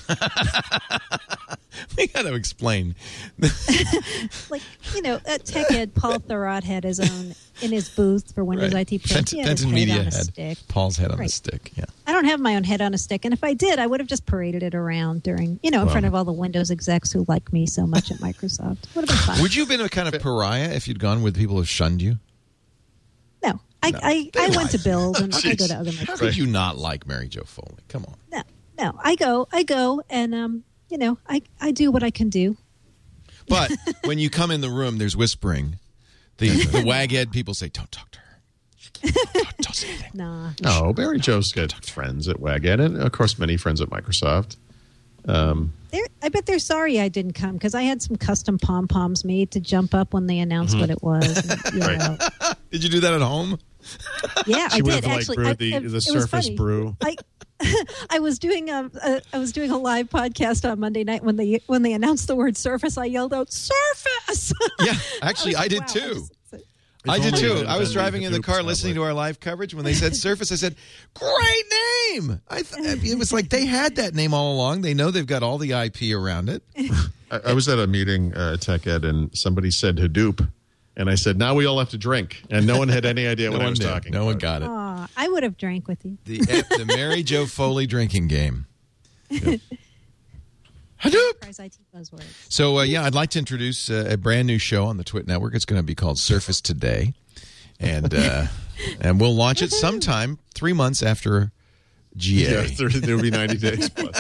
We got to explain. Like, you know, at Tech Ed, Paul Thurrott had his own in his booth for Windows Right. I T Pro. Fenton, He had his Fenton head Media on a had stick. Paul's head on the Right. stick. Yeah. I don't have my own head on a stick, and if I did, I would have just paraded it around during, you know, in Well. front of all the Windows execs who like me so much at Microsoft. Would have been fun. Would you have been a kind of pariah if you'd gone with people who shunned you? No, I, No. I, They I like went to you. build, and I go to other How Microsoft. could you not like Mary Jo Foley? Come on. No, no, I go, I go, and um, you know, I, I do what I can do. But when you come in the room, there's whispering. The the waghead people say, "Don't talk to her. Don't, don't say anything." Nah, no, Barry Joe's got friends at Waghead, and of course many friends at Microsoft. Um, they're, I bet they're sorry I didn't come because I had some custom pom poms made to jump up when they announced what it was. And, you Right. know, Did you do that at home? yeah, She I would did have, like, actually. brewed I, the- I- the it was Surface funny. brew. I I was doing a, a I was doing a live podcast on Monday night when they when they announced the word Surface. I yelled out Surface. Yeah, actually, I, I did wow, too. I, just, I did only too. I was been driving the in the car Hadoop listening to tablet. our live coverage. When they said Surface, I said, great name. I th- it was like they had that name all along. They know they've got all the I P around it. I, I was at a meeting uh, at Tech Ed, and somebody said Hadoop, and I said, now we all have to drink, and no one had any idea No what I one was knew. talking No about. one got it. Aw, I would have drank with you. The, the Mary Jo Foley drinking game. Yeah. Hadoop. Enterprise I T buzzword. So, uh, yeah, I'd like to introduce uh, a brand new show on the Twit Network. It's going to be called Surface Today. And uh, and we'll launch it sometime three months after G A. Yeah, there, there'll be ninety days plus.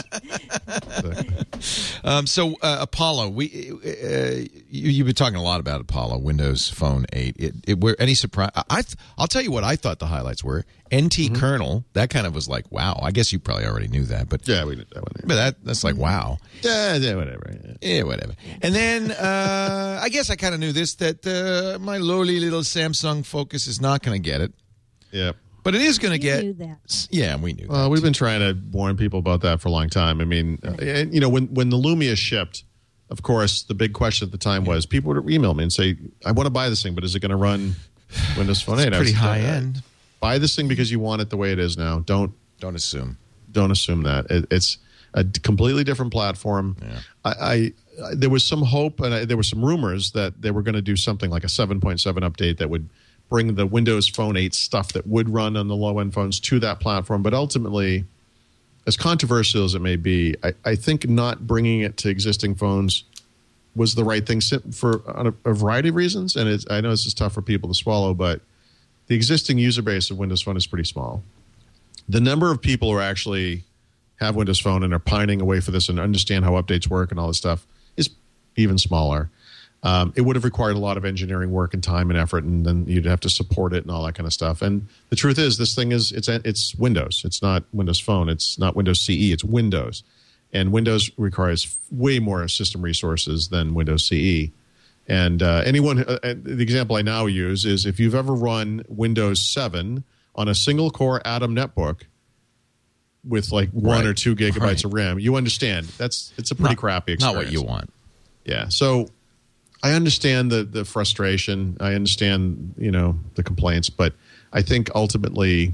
Um, so, uh, Apollo, we uh, you, you've been talking a lot about Apollo, Windows Phone eight. It, it, were any surprise? I, I th- I'll tell you what I thought the highlights were. N T Mm-hmm. kernel, that kind of was like, wow. I guess you probably already knew that, but Yeah, we did that one. but that that's like, wow. Yeah, yeah, whatever. Yeah. Yeah, whatever. And then uh, I guess I kind of knew this, that uh, my lowly little Samsung Focus is not going to get it. Yeah. But it is going to You get. knew that. Yeah, we knew Well, that. we've been trying to warn people about that for a long time. I mean, uh, and, you know, when, when the Lumia shipped, of course, the big question at the time was people would email me and say, I want to buy this thing, but is it going to run Windows Phone eight? It's I pretty was- high uh, end. Buy this thing because you want it the way it is now. Don't Don't assume. don't assume that it, it's a d- completely different platform. Yeah. I, I, I there was some hope and I, there were some rumors that they were going to do something like a seven point seven update that would bring the Windows Phone eight stuff that would run on the low end phones to that platform. But ultimately, as controversial as it may be, I, I think not bringing it to existing phones was the right thing for on a, a variety of reasons. And it's, I know this is tough for people to swallow, but the existing user base of Windows Phone is pretty small. The number of people who actually have Windows Phone and are pining away for this and understand how updates work and all this stuff is even smaller. Um, it would have required a lot of engineering work and time and effort, and then you'd have to support it and all that kind of stuff. And the truth is, this thing is it's it's Windows. It's not Windows Phone. It's not Windows C E. It's Windows, and Windows requires way more system resources than Windows C E. And uh, anyone, uh, the example I now use is if you've ever run Windows seven on a single core Atom netbook with like one Right. or two gigabytes Right. of RAM, you understand that's it's a pretty Not- crappy Not experience. what you want. Yeah. So I understand the the frustration. I understand, you know, the complaints, but I think ultimately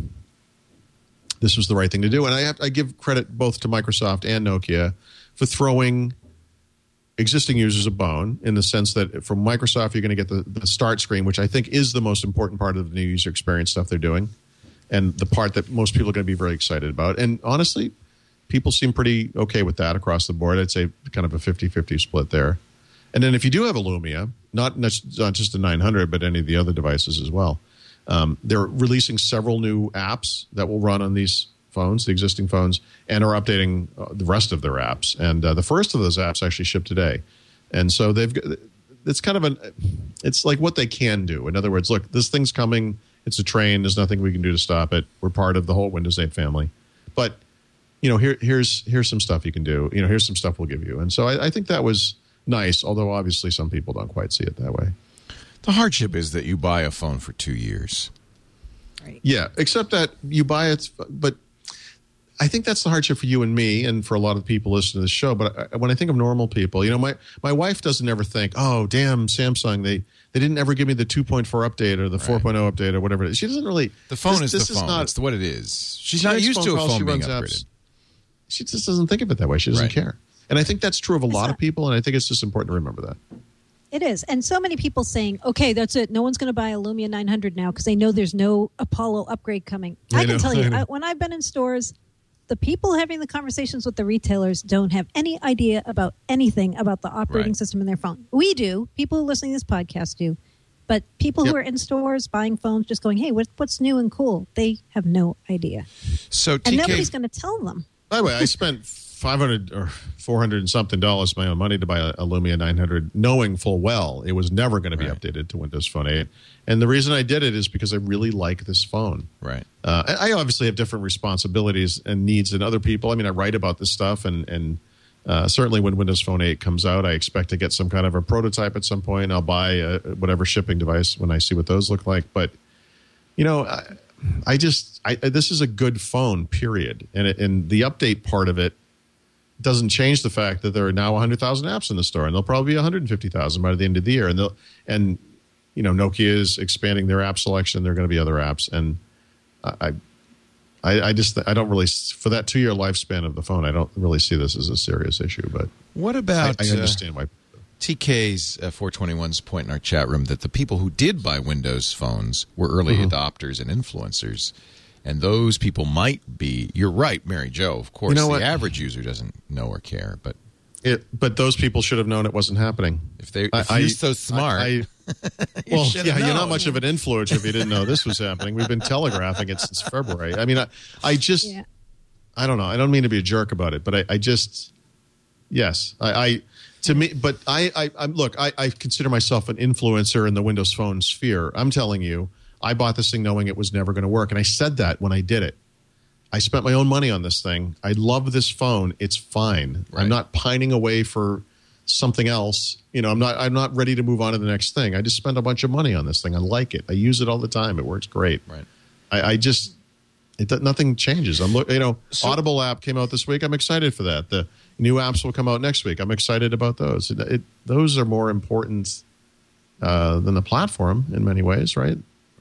this was the right thing to do. And I have I give credit both to Microsoft and Nokia for throwing existing users a bone in the sense that from Microsoft you're going to get the, the start screen, which I think is the most important part of the new user experience stuff they're doing, and the part that most people are going to be very excited about. And honestly, people seem pretty okay with that across the board. I'd say kind of a fifty-fifty split there. And then if you do have a Lumia, not, not just the nine hundred, but any of the other devices as well, um, they're releasing several new apps that will run on these phones, the existing phones, and are updating uh, the rest of their apps. And uh, the first of those apps actually shipped today. And so they've got, it's kind of an, it's like what they can do. In other words, look, this thing's coming. It's a train. There's nothing we can do to stop it. We're part of the whole Windows eight family. But, you know, here, here's here's some stuff you can do. You know, here's some stuff we'll give you. And so I, I think that was nice, although obviously some people don't quite see it that way. The hardship is that you buy a phone for two years. Yeah, except that you buy it, but I think that's the hardship for you and me and for a lot of people listening to this show. But I, when I think of normal people, you know, my, my wife doesn't ever think, oh, damn, Samsung, they, they didn't ever give me the two point four update or the Right. four point oh update or whatever it is. She doesn't really. The phone this, is this the phone. not, That's what it is. She's she not makes used to a calls, phone she being runs upgraded. apps. She just doesn't think of it that way. She doesn't Right. care. And I think that's true of a lot not- of people, and I think it's just important to remember that. It is. And so many people saying, okay, that's it. No one's going to buy a Lumia nine hundred now because they know there's no Apollo upgrade coming. I, I can know, tell you, I know. I, when I've been in stores, the people having the conversations with the retailers don't have any idea about anything about the operating Right. system in their phone. We do. People who are listening to this podcast do. But people Yep. who are in stores buying phones just going, hey, what, what's new and cool? They have no idea. So And T K, nobody's going to tell them. By the way, I spent five hundred or four hundred and something dollars of my own money to buy a, a Lumia nine hundred, knowing full well it was never going to be Right. updated to Windows Phone eight. And the reason I did it is because I really like this phone. right? Uh, I I obviously have different responsibilities and needs than other people. I mean, I write about this stuff, and, and uh, certainly when Windows Phone eight comes out, I expect to get some kind of a prototype at some point. I'll buy a, whatever shipping device when I see what those look like. But, you know, I, I just, I, this is a good phone, period. And it, and the update part of it doesn't change the fact that there are now one hundred thousand apps in the store, and there'll probably be one hundred fifty thousand by the end of the year. And they'll, and you know, Nokia is expanding their app selection. There are going to be other apps, and I, I, I just, I don't really, for that two-year lifespan of the phone, I don't really see this as a serious issue. But what about? I, I understand uh, why. T K's uh, four twenty-one's point in our chat room that the people who did buy Windows phones were early mm-hmm. adopters and influencers. And those people might be, you're right, Mary Jo, of course, you know the what? average user doesn't know or care. But it, but those people should have known it wasn't happening. If, they, if I, you're so smart. I, I, well, yeah, known. You're not much of an influencer if you didn't know this was happening. We've been telegraphing it since February. I mean, I, I just, yeah. I don't know. I don't mean to be a jerk about it, but I, I just, yes, I, I to me, but I, I, I'm, look, I, I consider myself an influencer in the Windows Phone sphere. I'm telling you, I bought this thing knowing it was never going to work. And I said that when I did it. I spent my own money on this thing. I love this phone. It's fine. Right. I'm not pining away for something else. You know, I'm not I'm not ready to move on to the next thing. I just spent a bunch of money on this thing. I like it. I use it all the time. It works great. Right. I, I just it nothing changes. I'm you know, so, Audible app came out this week. I'm excited for that. The new apps will come out next week. I'm excited about those. It, it, those are more important uh, than the platform in many ways, right?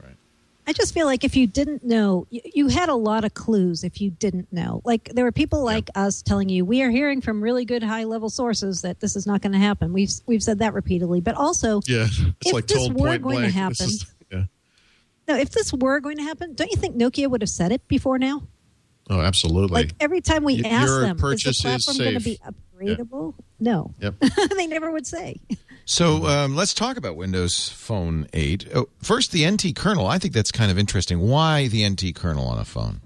I just feel like if you didn't know, you, you had a lot of clues if you didn't know. Like there were people like yeah. us telling you, we are hearing from really good high-level sources that this is not going to happen. We've we've said that repeatedly. But also, yeah, it's if like this told were point going blank. to happen, is, yeah. no, if this were going to happen, don't you think Nokia would have said it before now? Oh, absolutely. Like every time we y- ask your them, purchase is the platform is going to safe. be upgradable? Yeah. No. Yep. They never would say. So um, let's talk about Windows Phone eight. Oh, first, the N T kernel. I think that's kind of interesting. Why the N T kernel on a phone?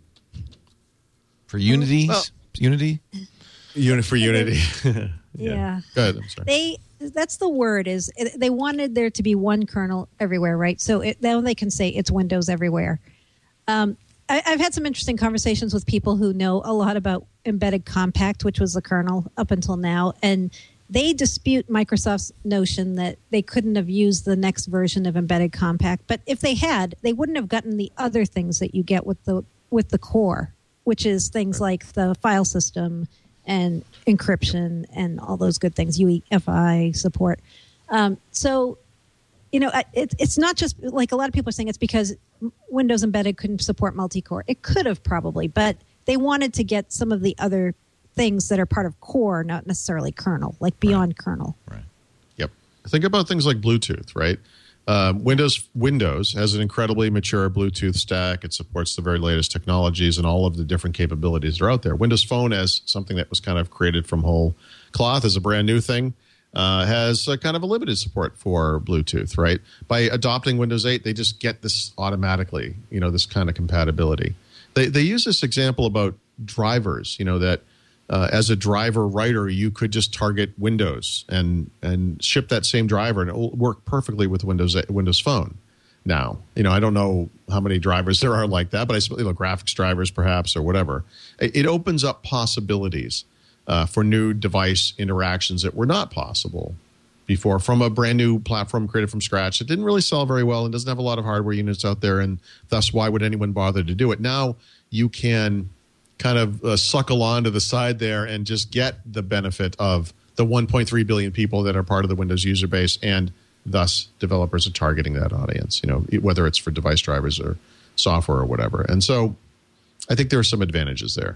For Unity? Well, Unity? Unit for Unity. yeah. yeah. Go ahead. I'm sorry. They that's the word is they wanted there to be one kernel everywhere, right? So it, now they can say it's Windows everywhere. Um, I, I've had some interesting conversations with people who know a lot about Embedded Compact, which was the kernel up until now, and they dispute Microsoft's notion that they couldn't have used the next version of Embedded Compact. But if they had, they wouldn't have gotten the other things that you get with the with the core, which is things like the file system and encryption and all those good things, U E F I support. Um, so, you know, it, it's not just like a lot of people are saying it's because Windows Embedded couldn't support multi-core. It could have probably, but they wanted to get some of the other things that are part of core, not necessarily kernel, like beyond right. kernel. Right. Yep. Think about things like Bluetooth, right? Uh, Windows Windows has an incredibly mature Bluetooth stack. It supports the very latest technologies and all of the different capabilities that are out there. Windows Phone, as something that was kind of created from whole cloth, as a brand new thing, uh, has a kind of a limited support for Bluetooth, right? By adopting Windows eight, they just get this automatically, you know, this kind of compatibility. They they use this example about drivers, you know, that Uh, as a driver writer, you could just target Windows and and ship that same driver, and it will work perfectly with Windows Windows Phone. Now, you know, I don't know how many drivers there are like that, but I suppose, you know, graphics drivers perhaps or whatever. It, it opens up possibilities uh, for new device interactions that were not possible before from a brand new platform created from scratch. It didn't really sell very well and doesn't have a lot of hardware units out there, and thus why would anyone bother to do it? Now you can kind of uh, suckle on to the side there and just get the benefit of the one point three billion people that are part of the Windows user base, and thus developers are targeting that audience, you know, whether it's for device drivers or software or whatever. And so I think there are some advantages there.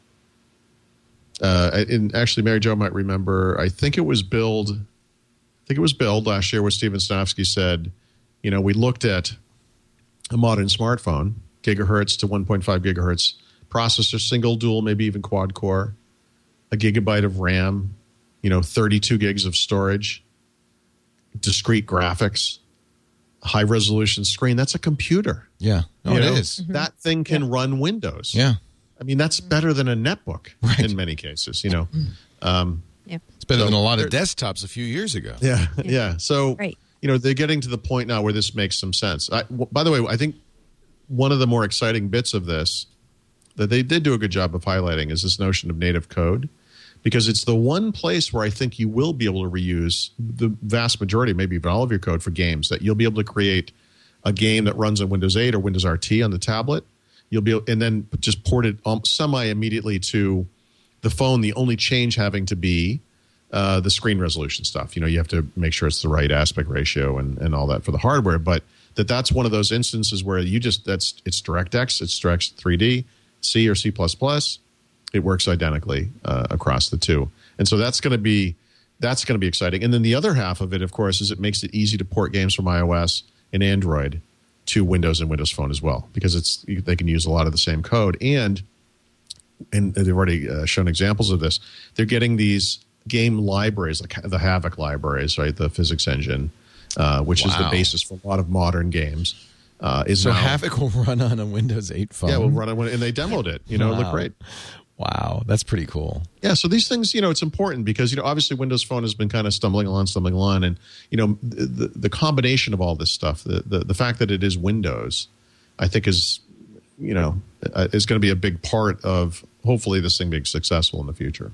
Uh, and actually, Mary Jo might remember, I think it was Build, I think it was Build last year where Steven Stanofsky said, you know, we looked at a modern smartphone, gigahertz to one point five gigahertz, processor, single, dual, maybe even quad core, a gigabyte of RAM, you know, thirty-two gigs of storage, discrete graphics, high resolution screen. That's a computer. Yeah. Oh, you it know, is. Mm-hmm. That thing can yeah. run Windows. Yeah. I mean, that's better than a netbook right. in many cases, you know. Um, yeah. It's better so than a lot of desktops a few years ago. Yeah. Yeah. Yeah. So, right. you know, they're getting to the point now where this makes some sense. I, w- by the way, I think one of the more exciting bits of this that they did do a good job of highlighting is this notion of native code, because it's the one place where I think you will be able to reuse the vast majority, maybe even all of your code for games, that you'll be able to create a game that runs on Windows eight or Windows R T on the tablet, you'll be able, and then just port it um, semi immediately to the phone. The only change having to be uh, the screen resolution stuff. You know, you have to make sure it's the right aspect ratio and, and all that for the hardware. But that that's one of those instances where you just that's it's DirectX, it's Direct three D, C or C plus plus. It works identically uh, across the two, and so that's going to be that's going to be exciting. And then the other half of it, of course, is it makes it easy to port games from iOS and Android to Windows and Windows Phone as well, because it's they can use a lot of the same code, and and they've already uh, shown examples of this. They're getting these game libraries like the Havok libraries, right? The physics engine, uh, which wow. is the basis for a lot of modern games. Uh, is so now, Havok will run on a Windows eight phone. Yeah, we'll run on, and they demoed it. You know, wow. it looked great. Wow, that's pretty cool. Yeah, so these things, you know, it's important because, you know, obviously Windows Phone has been kind of stumbling along, stumbling along. And, you know, the, the combination of all this stuff, the, the, the fact that it is Windows, I think is, you know, is going to be a big part of hopefully this thing being successful in the future.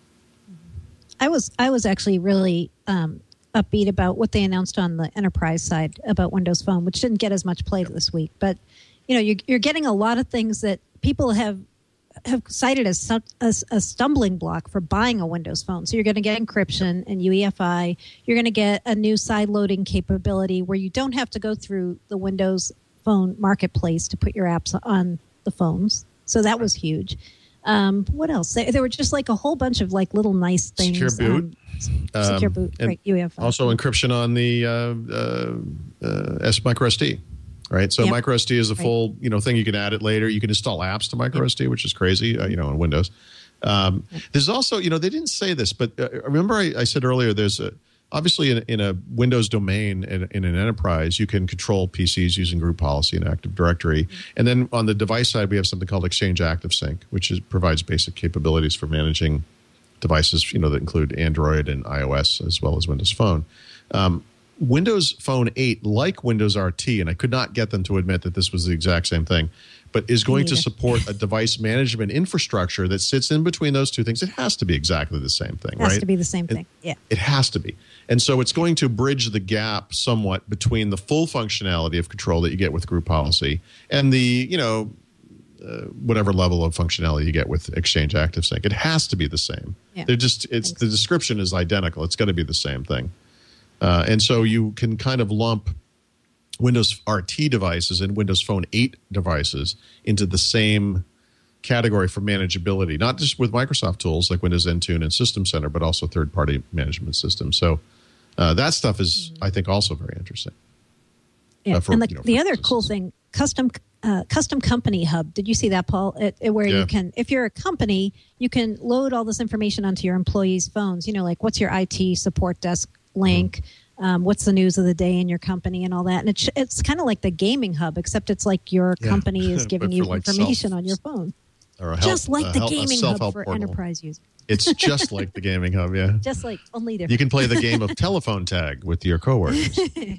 I was I was actually really um, upbeat about what they announced on the enterprise side about Windows Phone, which didn't get as much play yep. this week. But, you know, you're, you're getting a lot of things that people have have cited as, as a stumbling block for buying a Windows Phone. So you're going to get encryption and U E F I. You're going to get a new side loading capability where you don't have to go through the Windows Phone marketplace to put your apps on the phones. So that was huge. Um, what else? There, there were just like a whole bunch of like little nice things. Secure boot. Um, secure boot, um, right, U E F I. Also encryption on the uh, uh, uh, S micro S D. Right, so yep. micro S D is a full, you know, thing. You can add it later. You can install apps to micro S D, which is crazy, uh, you know, on Windows. Um, yep. There's also, you know, they didn't say this, but uh, remember I, I said earlier, there's a, obviously in, in a Windows domain in, in an enterprise, you can control P Cs using group policy and Active Directory. Mm-hmm. And then on the device side, we have something called Exchange Active Sync, which is, provides basic capabilities for managing devices, you know, that include Android and iOS as well as Windows Phone. Um, Windows Phone eight, like Windows R T, and I could not get them to admit that this was the exact same thing, but is going to support a device management infrastructure that sits in between those two things. It has to be exactly the same thing, right? It has to be the same thing, yeah. It has to be. And so it's going to bridge the gap somewhat between the full functionality of control that you get with group policy and the, you know, uh, whatever level of functionality you get with Exchange Active Sync. It has to be the same. Yeah. They're just, it's Thanks. The description is identical. It's got to be the same thing. Uh, and so you can kind of lump Windows R T devices and Windows Phone eight devices into the same category for manageability, not just with Microsoft tools like Windows Intune and System Center, but also third-party management systems. So uh, that stuff is, I think, also very interesting. Yeah, uh, for, and the, you know, the other cool thing, custom uh, custom company hub. Did you see that, Paul? It, it, where yeah. you can, if you're a company, you can load all this information onto your employees' phones. You know, like what's your I T support desk link, um, what's the news of the day in your company and all that. And it's, it's kind of like the gaming hub, except it's like your yeah. company is giving you like information self, on your phone. Or a health, just like a the health, gaming hub for portal. enterprise users. It's just like the gaming hub, yeah. Just like, only different. You can play the game of telephone tag with your coworkers.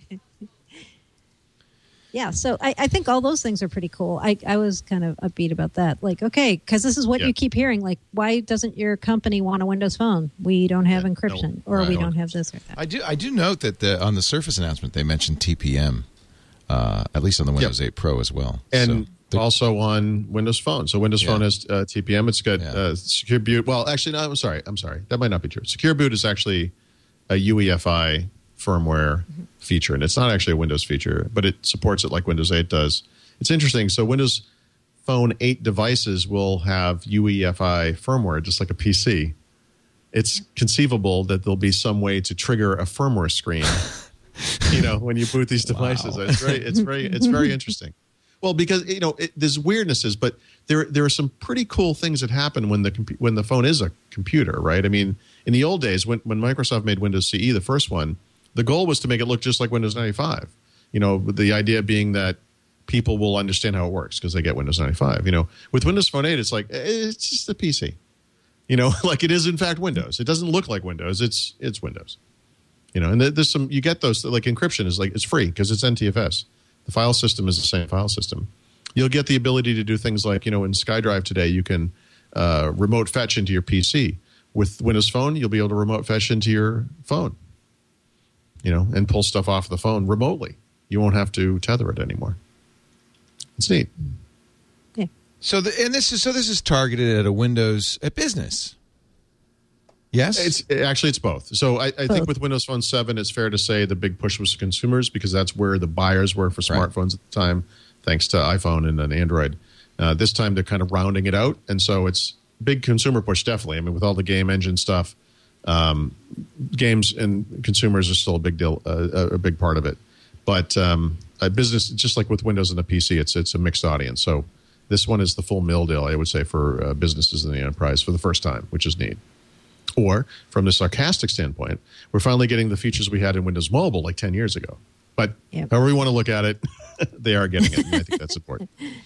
Yeah, so I, I think all those things are pretty cool. I, I was kind of upbeat about that. Like, okay, because this is what yeah. you keep hearing. Like, why doesn't your company want a Windows Phone? We don't have yeah, encryption, no, or right, we don't have this or that. I do I do note that the, on the Surface announcement, they mentioned T P M, uh, at least on the Windows yep. eight Pro as well. And so also on Windows Phone. So Windows yeah. Phone has uh, T P M. It's got yeah. uh, Secure Boot. Well, actually, no, I'm sorry. I'm sorry. That might not be true. Secure Boot is actually a U E F I firmware mm-hmm. feature, and it's not actually a Windows feature, but it supports it like Windows eight does. It's interesting. So Windows Phone eight devices will have U E F I firmware, just like a P C. It's conceivable that there'll be some way to trigger a firmware screen, you know, when you boot these devices. Wow. It's very, it's very, it's very interesting. Well, because you know, it, there's weirdnesses, but there there are some pretty cool things that happen when the compu- when the phone is a computer, right? I mean, in the old days, when when Microsoft made Windows C E, the first one, the goal was to make it look just like Windows ninety-five. You know, the idea being that people will understand how it works because they get Windows ninety-five. You know, with Windows Phone eight, it's like it's just a P C. You know, like it is in fact Windows. It doesn't look like Windows. It's it's Windows. You know, and there's some you get those like encryption is like it's free because it's N T F S. The file system is the same file system. You'll get the ability to do things like, you know, in SkyDrive today, you can uh, remote fetch into your P C. With Windows Phone, you'll be able to remote fetch into your phone, you know, and pull stuff off the phone remotely You won't have to tether it anymore. It's neat. Yeah. So the and this is so this is targeted at a Windows at business. Yes, It's actually it's both. So I, I think Both. with Windows Phone seven, it's fair to say the big push was to consumers because that's where the buyers were for Right. smartphones at the time, thanks to iPhone and then Android. Uh, this time they're kind of rounding it out, and so it's big consumer push. Definitely, I mean, with all the game engine stuff, um, games and consumers are still a big deal, uh, a big part of it. But um, a business, just like with Windows and the P C, it's it's a mixed audience. So this one is the full mill deal, I would say, for uh, businesses in the enterprise for the first time, which is neat. Or, from the sarcastic standpoint, we're finally getting the features we had in Windows Mobile like ten years ago. But Yep. however you want to look at it, they are getting it, and I think that's important.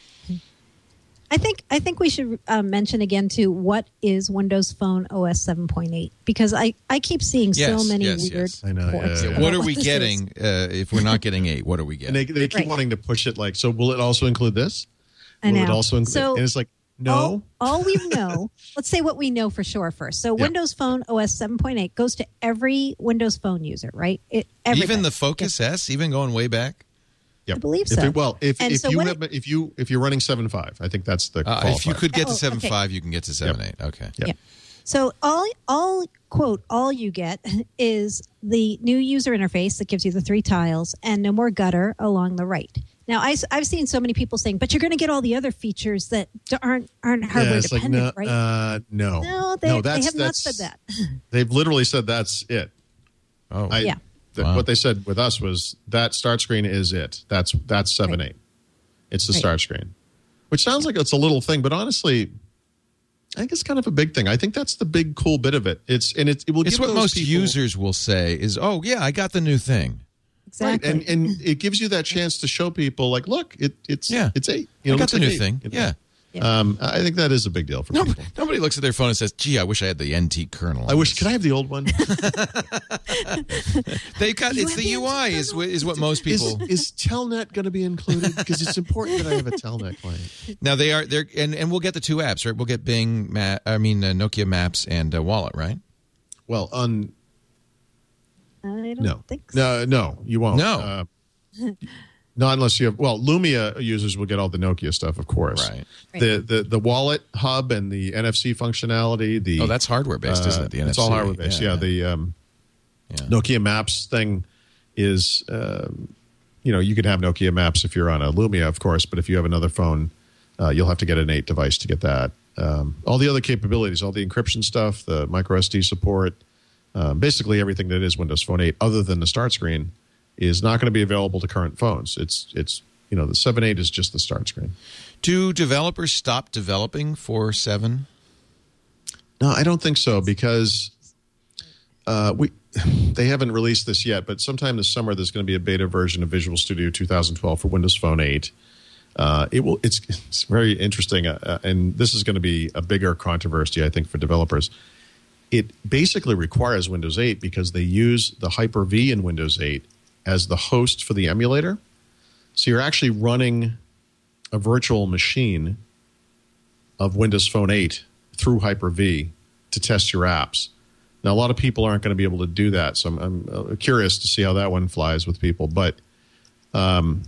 I think I think we should uh, mention again too what is Windows Phone O S seven point eight because I, I keep seeing Yes, so many yes, weird yes. I know, reports yeah, yeah. about What are we this getting is. uh, if we're not getting eight? What are we And getting? they, they keep Right. wanting to push it like, so will it also include this? I Will know. it also include So and it's like, no. All, all we know, let's say what we know for sure first. So Yeah. Windows Phone O S seven point eight goes to every Windows Phone user, right? It, Even everybody. the Focus S, even going way back. Yep. I believe If so. it- well, if, And if so you what have, it- if you if you're running seven point five, I think that's the Uh, if you qualifier. could get to Oh, seven okay. point five, you can get to seven point eight. Okay. Yep. Yeah. So all all quote all you get is the new user interface that gives you the three tiles and no more gutter along the right. Now I, have seen so many people saying, but you're going to get all the other features that d- aren't aren't hardware Yeah, it's like, dependent, no, right? uh, no, no, they, no, they that's, have not that's, said that. They've literally said that's it. Oh, I, Yeah. th- Wow. What they said with us was that start screen is it. That's that's seven Right. eight. It's the Right. start screen, which sounds like it's a little thing, but honestly, I think it's kind of a big thing. I think that's the big cool bit of it. It's and it, it will it's give what those most people, users will say is, "Oh, yeah, I got the new thing." Exactly. right, and and it gives you that chance to show people like, look, it it's Yeah. it's eight. I You know, got looks the like new eight, thing. you know? Yeah. Yeah. Um, I think that is a big deal for Nobody, people. nobody looks at their phone and says, "Gee, I wish I had the N T kernel." I on wish. this." Could I have the old one? They got You it's have the the U I is what- is what most is, people. is Telnet going to be included? Because it's important that I have a Telnet client. Now they are they're and, and we'll get the two apps, right? We'll get Bing, Ma- I mean uh, Nokia Maps and uh, Wallet, right? Well, on I don't no, think so. no, no, you won't. No. Uh, not unless you have. Well, Lumia users will get all the Nokia stuff, of course. Right. The the the wallet hub and the N F C functionality. The Oh, that's hardware based, uh, isn't it? The it's N F C. all hardware based. Yeah. The um, Yeah. Nokia Maps thing is. Um, you know, you can have Nokia Maps if you're on a Lumia, of course, but if you have another phone, uh, you'll have to get an eight device to get that. Um, all the other capabilities, all the encryption stuff, the micro S D support, um, basically everything that is Windows Phone eight, other than the start screen, is not going to be available to current phones. It's it's you know the seven eight is just the start screen. Do developers stop developing for seven? No, I don't think so because uh, we they haven't released this yet. But sometime this summer, there's going to be a beta version of Visual Studio twenty twelve for Windows Phone eight. Uh, it will. It's it's very interesting, uh, and this is going to be a bigger controversy, I think, for developers. It basically requires Windows eight because they use the Hyper-V in Windows eight as the host for the emulator. So you're actually running a virtual machine of Windows Phone eight through Hyper-V to test your apps. Now, a lot of people aren't going to be able to do that, so I'm, I'm curious to see how that one flies with people. But um,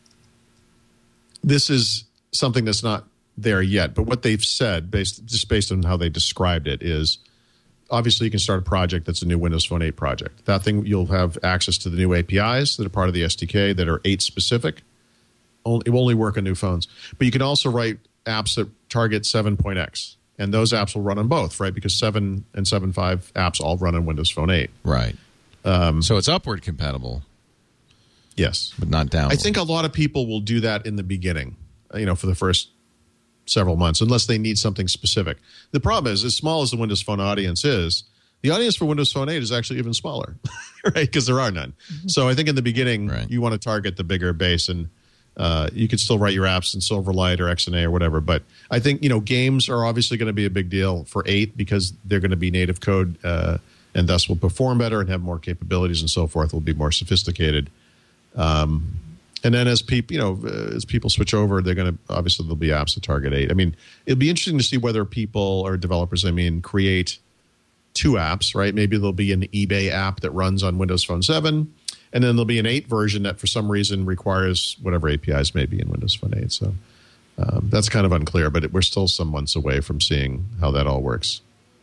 this is something that's not there yet. But what they've said, based just based on how they described it, is obviously you can start a project that's a new Windows Phone eight project. That thing, you'll have access to the new A P Is that are part of the S D K that are eight specific. It will only work on new phones. But you can also write apps that target seven point X. And those apps will run on both, right? Because seven and seven point five apps all run on Windows Phone eight. Right. Um, so it's upward compatible, Yes. but not downward. I think a lot of people will do that in the beginning, you know, for the first several months, unless they need something specific. The problem is, as small as the Windows Phone audience is, the audience for Windows Phone eight is actually even smaller, right? Because there are none. So I think in the beginning, Right. you want to target the bigger base, and uh, you could still write your apps in Silverlight or X N A or whatever. But I think, you know, games are obviously going to be a big deal for eight because they're going to be native code uh, and thus will perform better and have more capabilities and so forth, will be more sophisticated. Um, and then as people, you know, uh, as people switch over, they're going to, obviously there'll be apps that target eight. I mean, it'll be interesting to see whether people or developers, I mean, create two apps, right? Maybe there'll be an eBay app that runs on Windows Phone seven, And then there'll be an eight version that for some reason requires whatever A P Is may be in Windows Phone eight. So um, that's kind of unclear, but it, we're still some months away from seeing how that all works.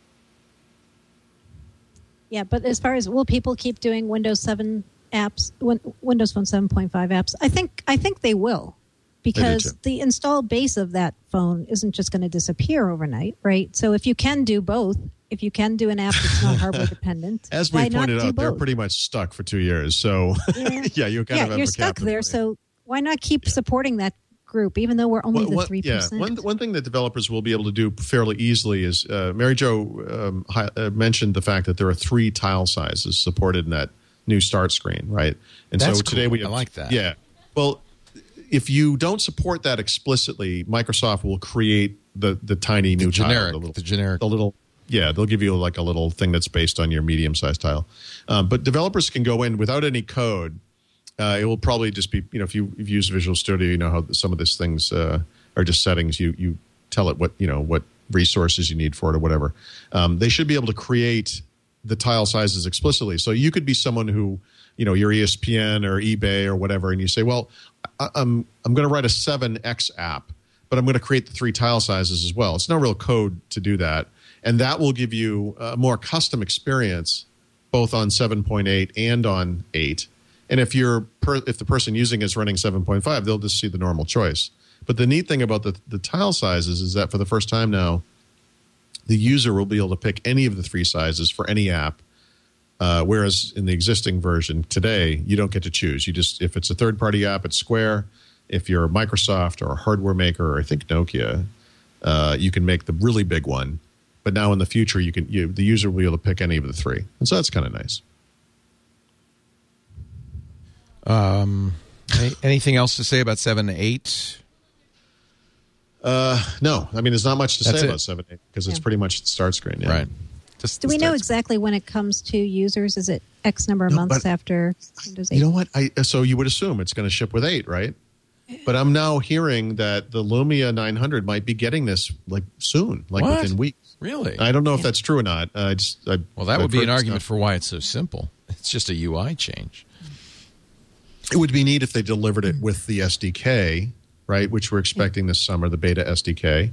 Yeah, but as far as will people keep doing Windows seven apps, win, Windows Phone seven point five apps? I think I think they will, because the installed base of that phone isn't just going to disappear overnight, right? So if you can do both, if you can do an app that's not hardware dependent, as we pointed out, they're pretty much stuck for two years. So yeah, yeah you kind yeah, of have you're a stuck there. money. So why not keep yeah. supporting that group, even though we're only well, the three percent? Yeah, one one thing that developers will be able to do fairly easily is uh, Mary Jo um, hi, uh, mentioned the fact that there are three tile sizes supported in that new start screen, right? And That's so today cool. we have, I like that. Yeah, well, if you don't support that explicitly, Microsoft will create the the tiny the new generic, tile, the, little, the generic, the little. Yeah, they'll give you like a little thing that's based on your medium-sized tile. Um, but developers can go in without any code. Uh, it will probably just be, you know, if you, if you use Visual Studio, you know how some of these things uh, are just settings. You you tell it what, you know, what resources you need for it or whatever. Um, they should be able to create the tile sizes explicitly. So you could be someone who, you know, you're E S P N or eBay or whatever, and you say, well, I, I'm I'm going to write a seven X app, but I'm going to create the three tile sizes as well. It's no real code to do that. And that will give you a more custom experience both on seven point eight and on eight. And if you're per, if the person using is running seven point five, they'll just see the normal choice. But the neat thing about the, the tile sizes is that for the first time now, the user will be able to pick any of the three sizes for any app, uh, whereas in the existing version today, you don't get to choose. You just if it's a third-party app, it's Square. If you're Microsoft or a hardware maker, or I think Nokia, uh, you can make the really big one. But now in the future, you can you, the user will be able to pick any of the three, and so that's kind of nice. Um, any, anything else to say about seven to eight? Uh, no, I mean there's not much to That's say it. about seven eight because it's Yeah. pretty much the start screen. Yeah. Right. Just Do we know exactly when it comes to users? Is it X number of No, months but- after Windows eight? You know what? I so you would assume it's going to ship with eight, right? But I'm now hearing that the Lumia nine hundred might be getting this like soon, like What? within weeks. Really? I don't know if Yeah. that's true or not. I just I, Well, that I've would be heard an this argument stuff. for why it's so simple. It's just a U I change. It would be neat if they delivered it with the S D K, right? Which we're expecting this summer, the beta S D K.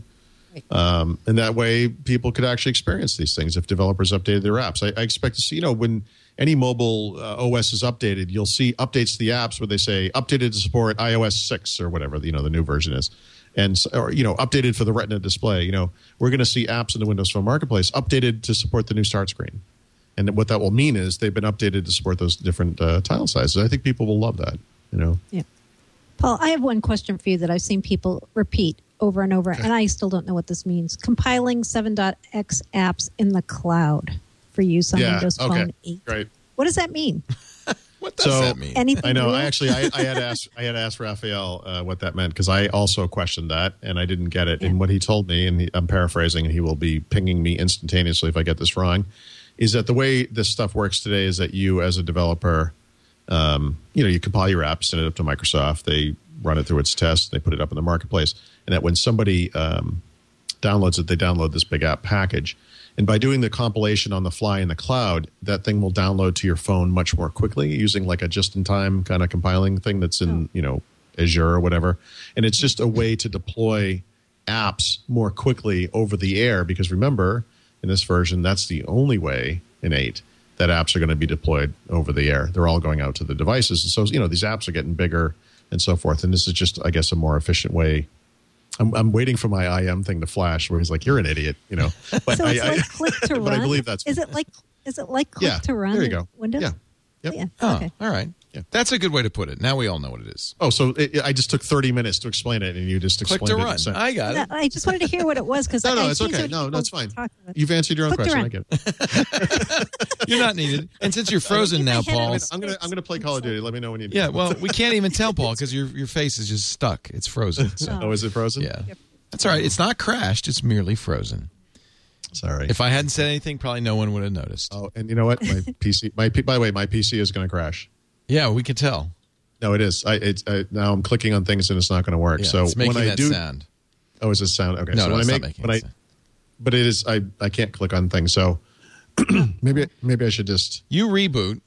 Um, and that way people could actually experience these things if developers updated their apps. I, I expect to see, you know, when any mobile uh, O S is updated, you'll see updates to the apps where they say updated to support i O S six or whatever, you know, the new version is. And, or, you know, updated for the Retina display. You know, we're going to see apps in the Windows Phone Marketplace updated to support the new start screen. And what that will mean is they've been updated to support those different uh, tile sizes. I think people will love that, you know. Yeah. Paul, I have one question for you that I've seen people repeat over and over, and I still don't know what this means. Compiling seven X apps in the cloud for use on Yeah, Windows okay, Phone eight. great. What does that mean? What does So- that mean? Anything I know. real? I actually, I, I had asked, I had asked Raphael uh, what that meant because I also questioned that and I didn't get it. Yeah. And what he told me, and he, I'm paraphrasing, and he will be pinging me instantaneously if I get this wrong, is that the way this stuff works today is that you, as a developer, um, you know, you compile your app, send it up to Microsoft, they run it through its test, they put it up in the marketplace, and that when somebody um, downloads it, they download this big app package. And by doing the compilation on the fly in the cloud, that thing will download to your phone much more quickly using like a just-in-time kind of compiling thing that's in, you know, Azure or whatever. And it's just a way to deploy apps more quickly over the air because remember, in this version, that's the only way in eight that apps are going to be deployed over the air. They're all going out to the devices. And so, you know, these apps are getting bigger and so forth. And this is just, I guess, a more efficient way. I'm, I'm waiting for my I M thing to flash where he's like, you're an idiot, you know. But So I, it's I, like click to run? but I believe that's Is it like is it like click yeah, to run there you in go. Windows? Yeah. Yep. Yeah. Oh, Okay. all right. Yeah. That's a good way to put it. Now we all know what it is. Oh, so it, I just took thirty minutes to explain it, and you just Click explained to it. run. in a sentence. I got No, it. I just wanted to hear what it was because No, no, I've it's seen okay. so many No, people that's fine. talk about it. You've answered your own Click to question. I run. get it. You're not needed. And since you're frozen now, Get my head Paul. out. I'm gonna I'm gonna play Call of Duty. Let me know when you. Yeah, well, we can't even tell, Paul, because your your face is just stuck. It's frozen. So, Oh, is it frozen? yeah. That's all right. It's not crashed. It's merely frozen. Sorry. If I hadn't said anything, probably no one would have noticed. Oh, and you know what? My P C. My P- by the way, my P C is going to crash. Yeah, we could tell. No, it is. I, it's, I now I'm clicking on things and it's not going to work. Yeah, so it's making when I that do, sound. oh, is this sound? Okay. No, so no, when it's I not make making when that I, sound. but it is. I I can't click on things. So maybe maybe I should just. You reboot,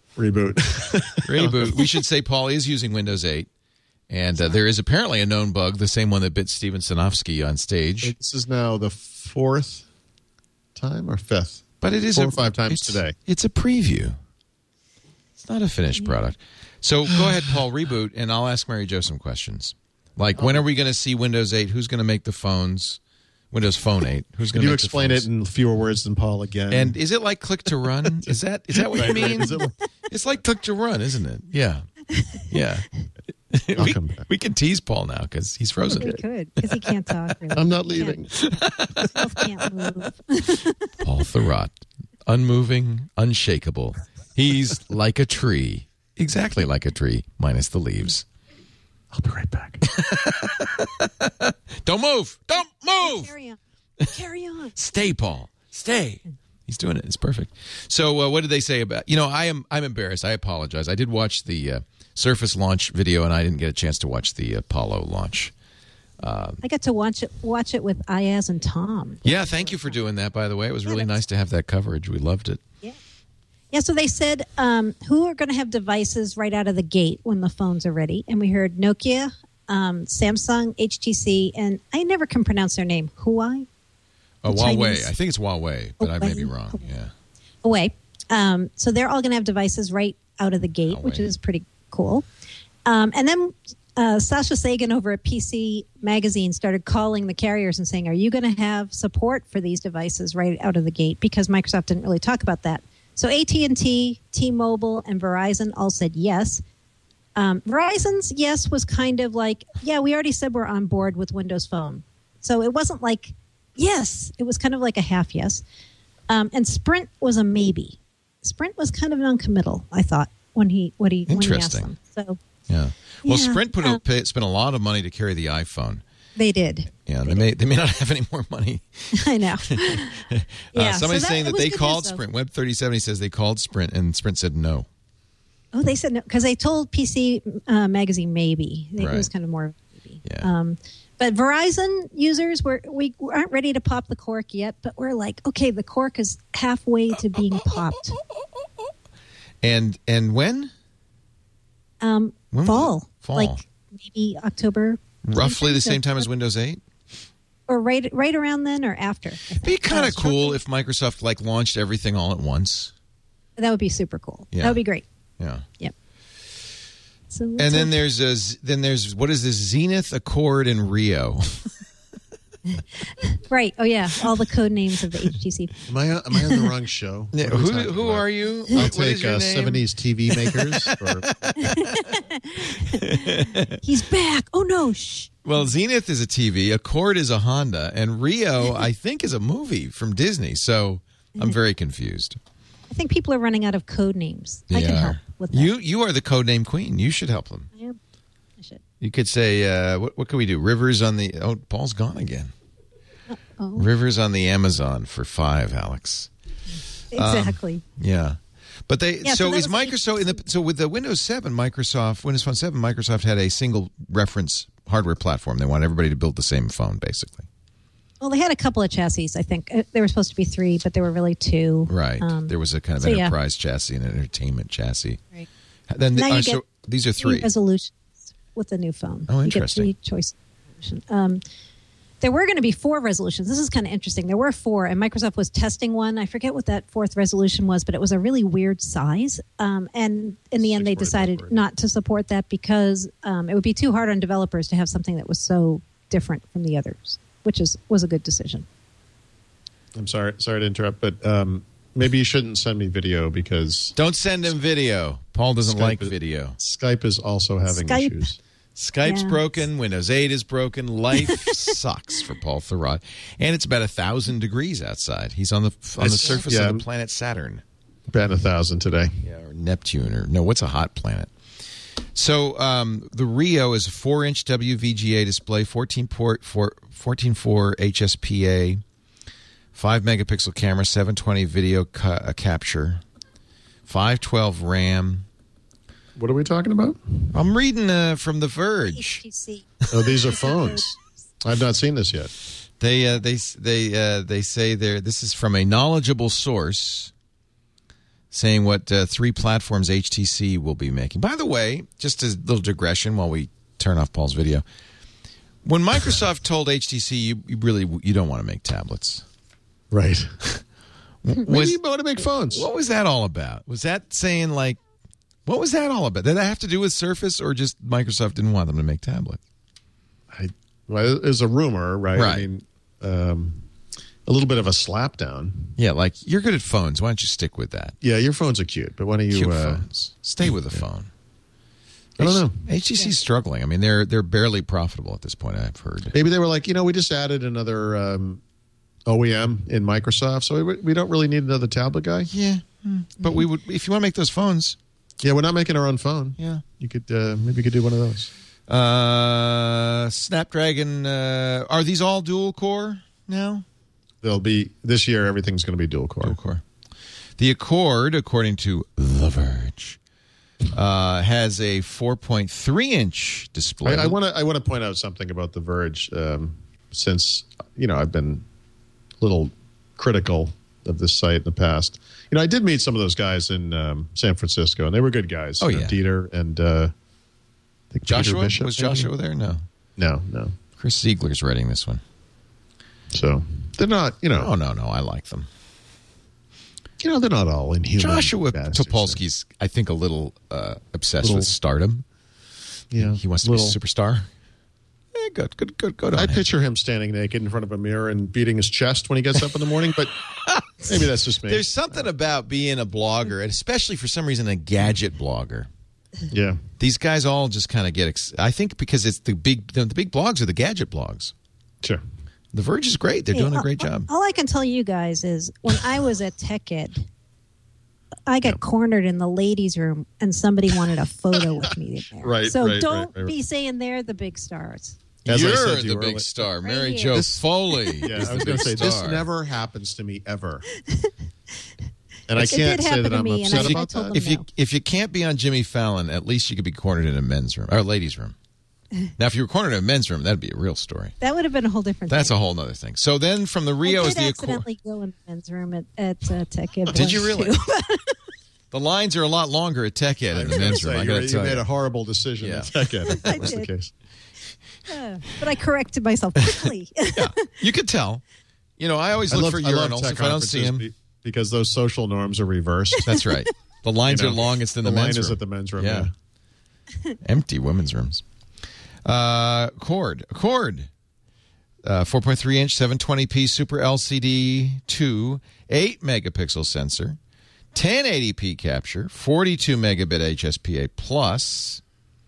Reboot. Reboot. We should say Paul is using Windows eight. And uh, there is apparently a known bug, the same one that bit Steven Sinofsky on stage. This is now the fourth time or fifth? But it is Four a, or five times it's, today. It's a preview. It's not a finished product. So go ahead, Paul, reboot, and I'll ask Mary Jo some questions. Like, when are we going to see Windows eight? Who's going to make the phones? Windows Phone eight. Who's going Can to you make explain the it phones? in fewer words than Paul again? And is it like click to run? Is that is that what you Right, right. mean? Is it like- It's like click to run, isn't it? Yeah. Yeah. I'll we, come back. we can tease Paul now because he's frozen. We could, because he can't talk. Really. I'm not He can't- leaving. His mouth can't move. Paul Thurrott, unmoving, unshakable. He's like a tree. Exactly like a tree, minus the leaves. I'll be right back. Don't move. Don't move. Carry on. Carry on. Stay, Paul. Stay. He's doing it. It's perfect. So, uh, what did they say about? You know, I am. I'm embarrassed. I apologize. I did watch the uh, Surface launch video, and I didn't get a chance to watch the Apollo launch. I got to watch it watch it with Ayaz and Tom. Yeah, thank you for doing that. By the way, it was really nice to have that coverage. We loved it. Yeah. Yeah, so they said um, who are going to have devices right out of the gate when the phones are ready. And we heard Nokia, um, Samsung, H T C, and I never can pronounce their name. Huawei? Uh, The Huawei. Chinese- I think it's Huawei, but I may be Huawei. wrong. Yeah. Away. Um, so they're all going to have devices right out of the gate, Huawei. which is pretty cool. Um, and then uh, Sasha Sagan over at P C Magazine started calling the carriers and saying, are you going to have support for these devices right out of the gate? Because Microsoft didn't really talk about that. So A T and T, T-Mobile, and Verizon all said yes. Um, Verizon's yes was kind of like, yeah, we already said we're on board with Windows Phone. So it wasn't like yes. It was kind of like a half yes. Um, and Sprint was a maybe. Sprint was kind of non-committal, I thought, when he when he, when he asked Interesting. them. So Yeah. Well, Yeah, Sprint put a, uh, pay, spent a lot of money to carry the iPhone. they did. Yeah, they may they may not have any more money. I know. uh, Yeah, somebody's so that- saying it that was they good called news, though. Sprint. Web thirty seventy says they called Sprint, and Sprint said no. Oh, they said no because they told P C uh, Magazine maybe. It Right. was kind of more maybe. Yeah. Um, but Verizon users, were we aren't ready to pop the cork yet, but we're like, okay, the cork is halfway to being popped. And and when? Um, When was fall, it? Fall. like maybe October, Roughly the So- same time as Windows eight? or right right around then or after. I think. Be kind Uh, of cool shortly- if Microsoft like launched everything all at once. That would be super cool. Yeah. That would be great. Yeah. Yep. So And then there's a z- then there's what is this Zenith, Accord, and Rio? right. Oh yeah, all the code names of the H T C. Am I, am I on the wrong show? What are we who talking who about? are you? I'll What is take your uh, name? seventies T V makers. Or, He's back. Oh no! Shh. Well, Zenith is a T V, Accord is a Honda, and Rio I think is a movie from Disney. So I'm very confused. I think people are running out of code names. They I can are. help with that. You you are the codename queen. You should help them. I am. I should. You could say, uh, what, what can we do? Rivers on the... Oh, Paul's gone again. Oh, Rivers on the Amazon for five, Alex. exactly. Yeah. But they... Yeah, so, so that is was Microsoft... In the, so with the Windows seven, Microsoft... Windows Phone seven, Microsoft had a single reference hardware platform. They want everybody to build the same phone, basically. Well, they had a couple of chassis. I think Uh, there were supposed to be three, but there were really two. Right. Um, there was a kind of so, yeah. enterprise chassis and an entertainment chassis. Right. Then the, Now you uh, get so these are three three. resolutions with the new phone. Oh, You interesting. get three choice. Um, there were going to be four resolutions. This is kind of interesting. There were four, and Microsoft was testing one. I forget what that fourth resolution was, but it was a really weird size. Um, and in the end, they Six-word decided password. not to support that because um, it would be too hard on developers to have something that was so different from the others, which is was a good decision. I'm sorry, sorry to interrupt, but um, maybe you shouldn't send me video because Don't send him video. Paul doesn't Skype like is- video. Skype is also having Skype. issues. Skype's Yeah. broken. Windows eight is broken. Life sucks for Paul Thurrott. And it's about a thousand degrees outside. He's on the on the It's- surface yeah. of the planet Saturn. Batting a thousand today. Yeah, or Neptune, or no, what's a hot planet? So um, the Rio is a four-inch W V G A display, fourteen port, fourteen four H S P A, five megapixel camera, seven twenty video ca- uh, capture, five twelve RAM. What are we talking about? I'm reading uh, from The H Verge. T C. Oh, these are phones. I've not seen this yet. They uh, they they uh, they say there. This is from a knowledgeable source. saying what uh, three platforms H T C will be making. By the way, just a little digression while we turn off Paul's video. When Microsoft told H T C, you, you really you don't want to make tablets. Right. Was, Maybe you want to make phones. What was that all about? Was that saying like, what was that all about? Did that have to do with Surface, or just Microsoft didn't want them to make tablets? I, well, it was a rumor, right? Right. I mean, um, a little bit of a slapdown. Yeah, like, you're good at phones. Why don't you stick with that? Yeah, your phones are cute, but why don't you... Cute uh, phones. Stay with the yeah. phone. I don't know. H T C's struggling. I mean, they're they're barely profitable at this point, I've heard. Maybe they were like, you know, we just added another um, O E M in Microsoft, so we, we don't really need another tablet guy. Yeah, but we would if you want to make those phones. Yeah, we're not making our own phone. Yeah, you could uh, maybe you could do one of those. Uh, Snapdragon. Uh, are these all dual core now? They'll be this year. Everything's going to be dual core. Dual core. The Accord, according to The Verge, uh, has a four point three inch display. I want to I want to point out something about The Verge, um, since you know I've been a little critical of this site in the past. You know, I did meet some of those guys in um, San Francisco, and they were good guys. Oh, you know, yeah. Dieter and uh, I think Joshua? Peter Bishop, Was maybe? Joshua there? No. No, no. Chris Ziegler's writing this one. So they're not, you know, Oh, no, no. I like them. you know, they're not all inhuman. Joshua bastards. Topolsky's, I think, a little uh, obsessed Little- with stardom. Yeah, He wants to little- be a superstar. Eh, good, good, good, good on I him. picture him standing naked in front of a mirror and beating his chest when he gets up in the morning, but maybe that's just me. There's something about being a blogger, and especially for some reason a gadget blogger. Yeah. These guys all just kind of get. Ex- I think because it's the big, the, the big blogs are the gadget blogs. Sure. The Verge is great; they're Hey, doing a all- great job. All I can tell you guys is when I was at TechEd, I got cornered in the ladies' room, and somebody wanted a photo with me in there. Right, So right, don't right, right. be saying they're the big stars. As I You're said to the you big earlier- star, Right Mary here. Jo This- Foley. Yeah, is I the was going big to say, this star. never happens to me ever. And I It can't did say happen that to I'm me, and upset I- I about told that. them If you No. if you can't be on Jimmy Fallon, at least you could be cornered in a men's room or a ladies' room. Now, if you were cornered in a men's room, that'd be a real story. That would have been a whole different That's thing. a whole other thing. So then, from the Rio I is did the Accord. accidentally go in the men's room at, at uh, TechEd. Did you once, really? too. The lines are a lot longer at Tech Ed in the men's room. I you, got to you tell made you. a horrible decision Yeah. in Tech Ed, if that I was the did. case. Uh, but I corrected myself quickly. Yeah, you could tell. You know, I always I look love, for I love urinals. tech If I don't see conferences them, be- because those social norms are reversed. that's right. The lines You know, are longest in the the, line men's is room. at the men's room. Yeah. Yeah. Empty women's rooms. Uh, Cord. Cord. Uh, four point three inch, seven twenty p Super L C D two, eight megapixel sensor, ten eighty p capture, forty-two megabit H S P A plus,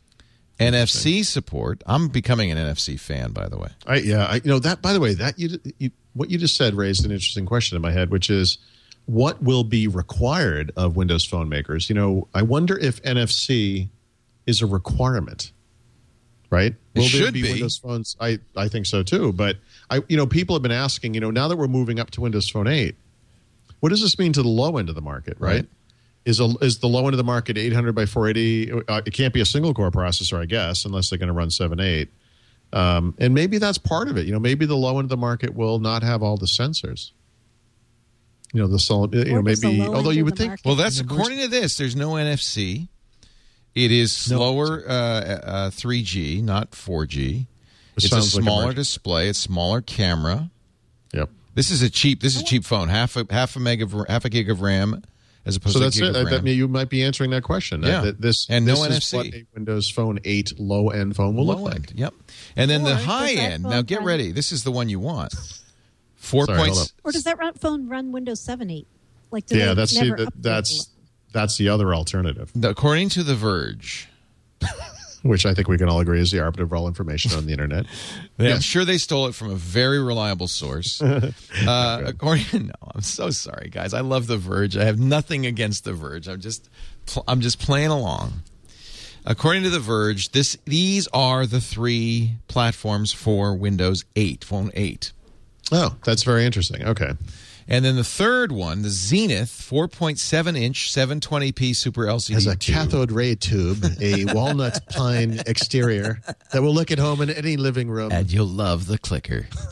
N F C support. I'm becoming an N F C fan, by the way. I, yeah, I, you know that. By the way, that you, you what you just said raised an interesting question in my head, which is what will be required of Windows Phone makers. You know, I wonder if N F C is a requirement. Right? It Will there should be be. Windows Phones? I, I think so too. But I, you know, people have been asking. You know, now that we're moving up to Windows Phone eight, what does this mean to the low end of the market? Right? Right. Is a, is the low end of the market eight hundred by four eighty? Uh, it can't be a single core processor, I guess, unless they're going to run seven eight. Um, and maybe that's part of it. You know, maybe the low end of the market will not have all the sensors. You know, the solid. You know, Or does the maybe. low Although end you of would the think. market- Well, that's You know, according to this. There's no N F C. It is slower uh, uh, three G, not four G. It It's a sounds like a smaller merge- display. It's smaller camera. Yep. This is a cheap. This is a cheap phone. Half a half a meg of half a gig of RAM, as opposed So to a that's gig it. of That RAM. mean you might be answering that question. Yeah. That this And no this N F is C. what a Windows Phone eight low end phone will look Low like. end. Yep. And then Or the does high that end. phone Now get run- ready. This is the one you want. Four Sorry, hold points. up. Or does that run, phone run Windows seven eight? Like, do Yeah, they that's the, never that, upgrade that's the- that's the other alternative, According to The Verge, which I think we can all agree is the arbiter of all information on the internet. I'm Yes. sure they stole it from a very reliable source. uh, according, no, I'm so sorry, guys. I love The Verge. I have nothing against The Verge. I'm just, pl- I'm just playing along. According to The Verge, this these are the three platforms for Windows eight, Phone eight. Oh, that's very interesting. Okay. And then the third one, the Zenith four point seven inch seven twenty p Super L C D. Has a two. cathode ray tube, a walnut pine exterior that will look at home in any living room. And you'll love the clicker.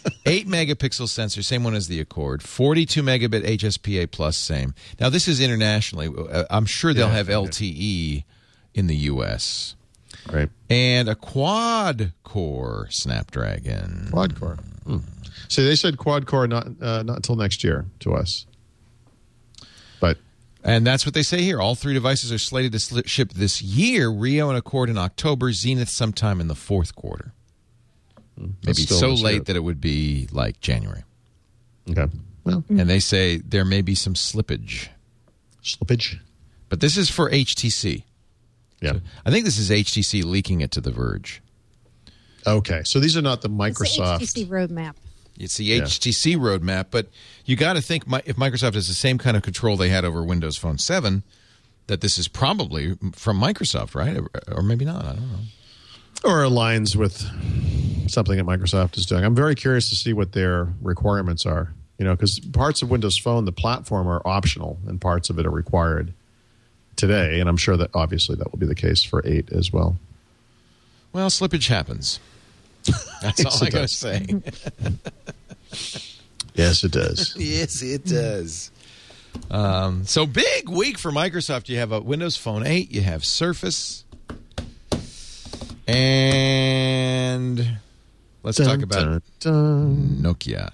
eight megapixel sensor, same one as the Accord. forty-two megabit H S P A plus, same. Now, this is internationally. Uh, I'm sure they'll Yeah, have L T E in the U S Right. And a quad-core Snapdragon. Quad core. Hmm. So they said quad core not uh, not until next year to us. But And that's what they say here. All three devices are slated to sli- ship this year. Rio and Accord in October. Zenith sometime in the fourth quarter. Maybe that's still so this late year. that it would be like January. Okay. Well, And they say there may be some slippage. slippage. But this is for H T C. Yeah. I think this is H T C leaking it to The Verge. Okay. So these are not the It's the Microsoft. H T C roadmap. It's the H T C roadmap, but you got to think mi- if Microsoft has the same kind of control they had over Windows Phone seven, that this is probably from Microsoft, right? Or, or maybe not. I don't know. Or aligns with something that Microsoft is doing. I'm very curious to see what their requirements are. You know, because parts of Windows Phone, the platform, are optional, and parts of it are required today. And I'm sure that obviously that will be the case for eight as well. Well, slippage happens. That's Yes, all I it got to does. say. Yes, it does. Yes, it does. Um, so big week for Microsoft. You have a Windows Phone eight. You have Surface. And let's talk about dun, dun. Nokia.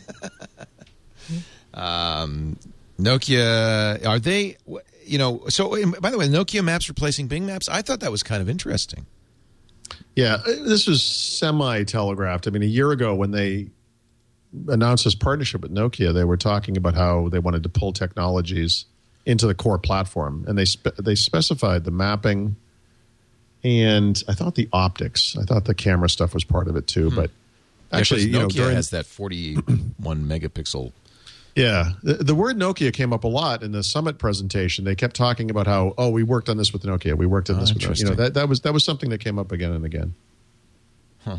um, Nokia, are they, you know, so by the way, Nokia Maps replacing Bing Maps? I thought that was kind of interesting. Yeah, this was semi-telegraphed. I mean, a year ago when they announced this partnership with Nokia, they were talking about how they wanted to pull technologies into the core platform, and they spe- they specified the mapping, and I thought the optics. I thought the camera stuff was part of it too, but actually, Yeah, 'cause you know, Nokia during, has that forty-one megapixel. yeah, the, the word Nokia came up a lot in the summit presentation. They kept talking about how, oh, we worked on this with Nokia. We worked on Oh, this with Nokia. You know, interesting. that that was that was something that came up again and again. Huh.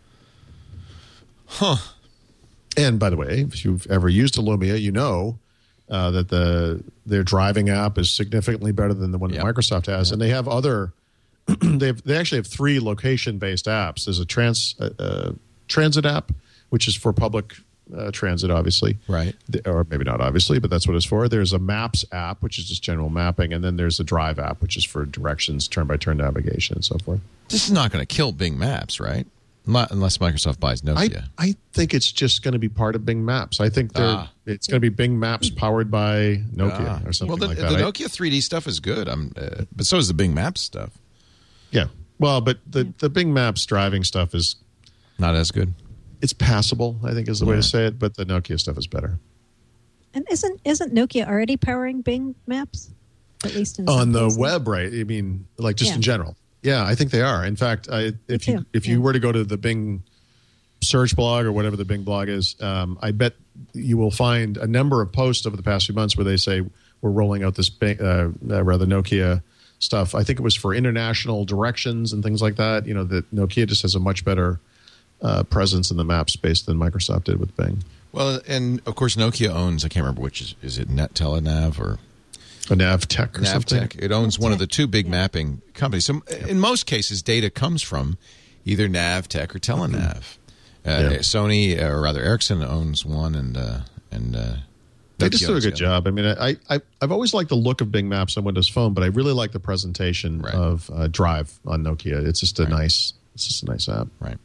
Huh. And by the way, if you've ever used a Lumia, you know uh, that the their driving app is significantly better than the one Yep. that Microsoft has, and they have other. they have, they actually have three location based apps. There's a trans uh, uh, transit app, which is for public uh, transit, obviously, Right. The- or maybe not obviously, but that's what it's for. There's a Maps app, which is just general mapping, and then there's a Drive app, which is for directions, turn by turn navigation, and so forth. This is not going to kill Bing Maps, right? Not unless Microsoft buys I, Nokia. I think it's just going to be part of Bing Maps. I think they're Ah. it's going to be Bing Maps powered by Nokia Ah. or something well, the, like the that. I- Nokia three D stuff is good, um, uh, but so is the Bing Maps stuff. yeah. Well, but the, the Bing Maps driving stuff is Not as good. it's passable, I think is the way Yeah. to say it, but the Nokia stuff is better. And isn't isn't Nokia already powering Bing Maps? At least in some On the places? web, right? I mean, like just Yeah. in general. Yeah, I think they are. In fact, I, if you too, if you yeah. were to go to the Bing search blog or whatever the Bing blog is, um, I bet you will find a number of posts over the past few months where they say we're rolling out this Bing, uh, uh, rather Nokia stuff. I think it was for international directions and things like that. You know, that Nokia just has a much better uh, presence in the map space than Microsoft did with Bing. Well, and of course, Nokia owns, I can't remember which is, is it Net Telenav or A Navtech or something. Navtech? It owns one of the two big mapping companies. So in most cases, data comes from either Navtech or Telenav. Uh, Yeah. Sony, or rather Ericsson, owns one, and uh, and uh, They Nokia just do a owns good the job. I mean, I, I, I've always liked the look of Bing Maps on Windows Phone, but I really like the presentation Right. of uh, Drive on Nokia. It's just a nice, it's just a nice app. other. Right.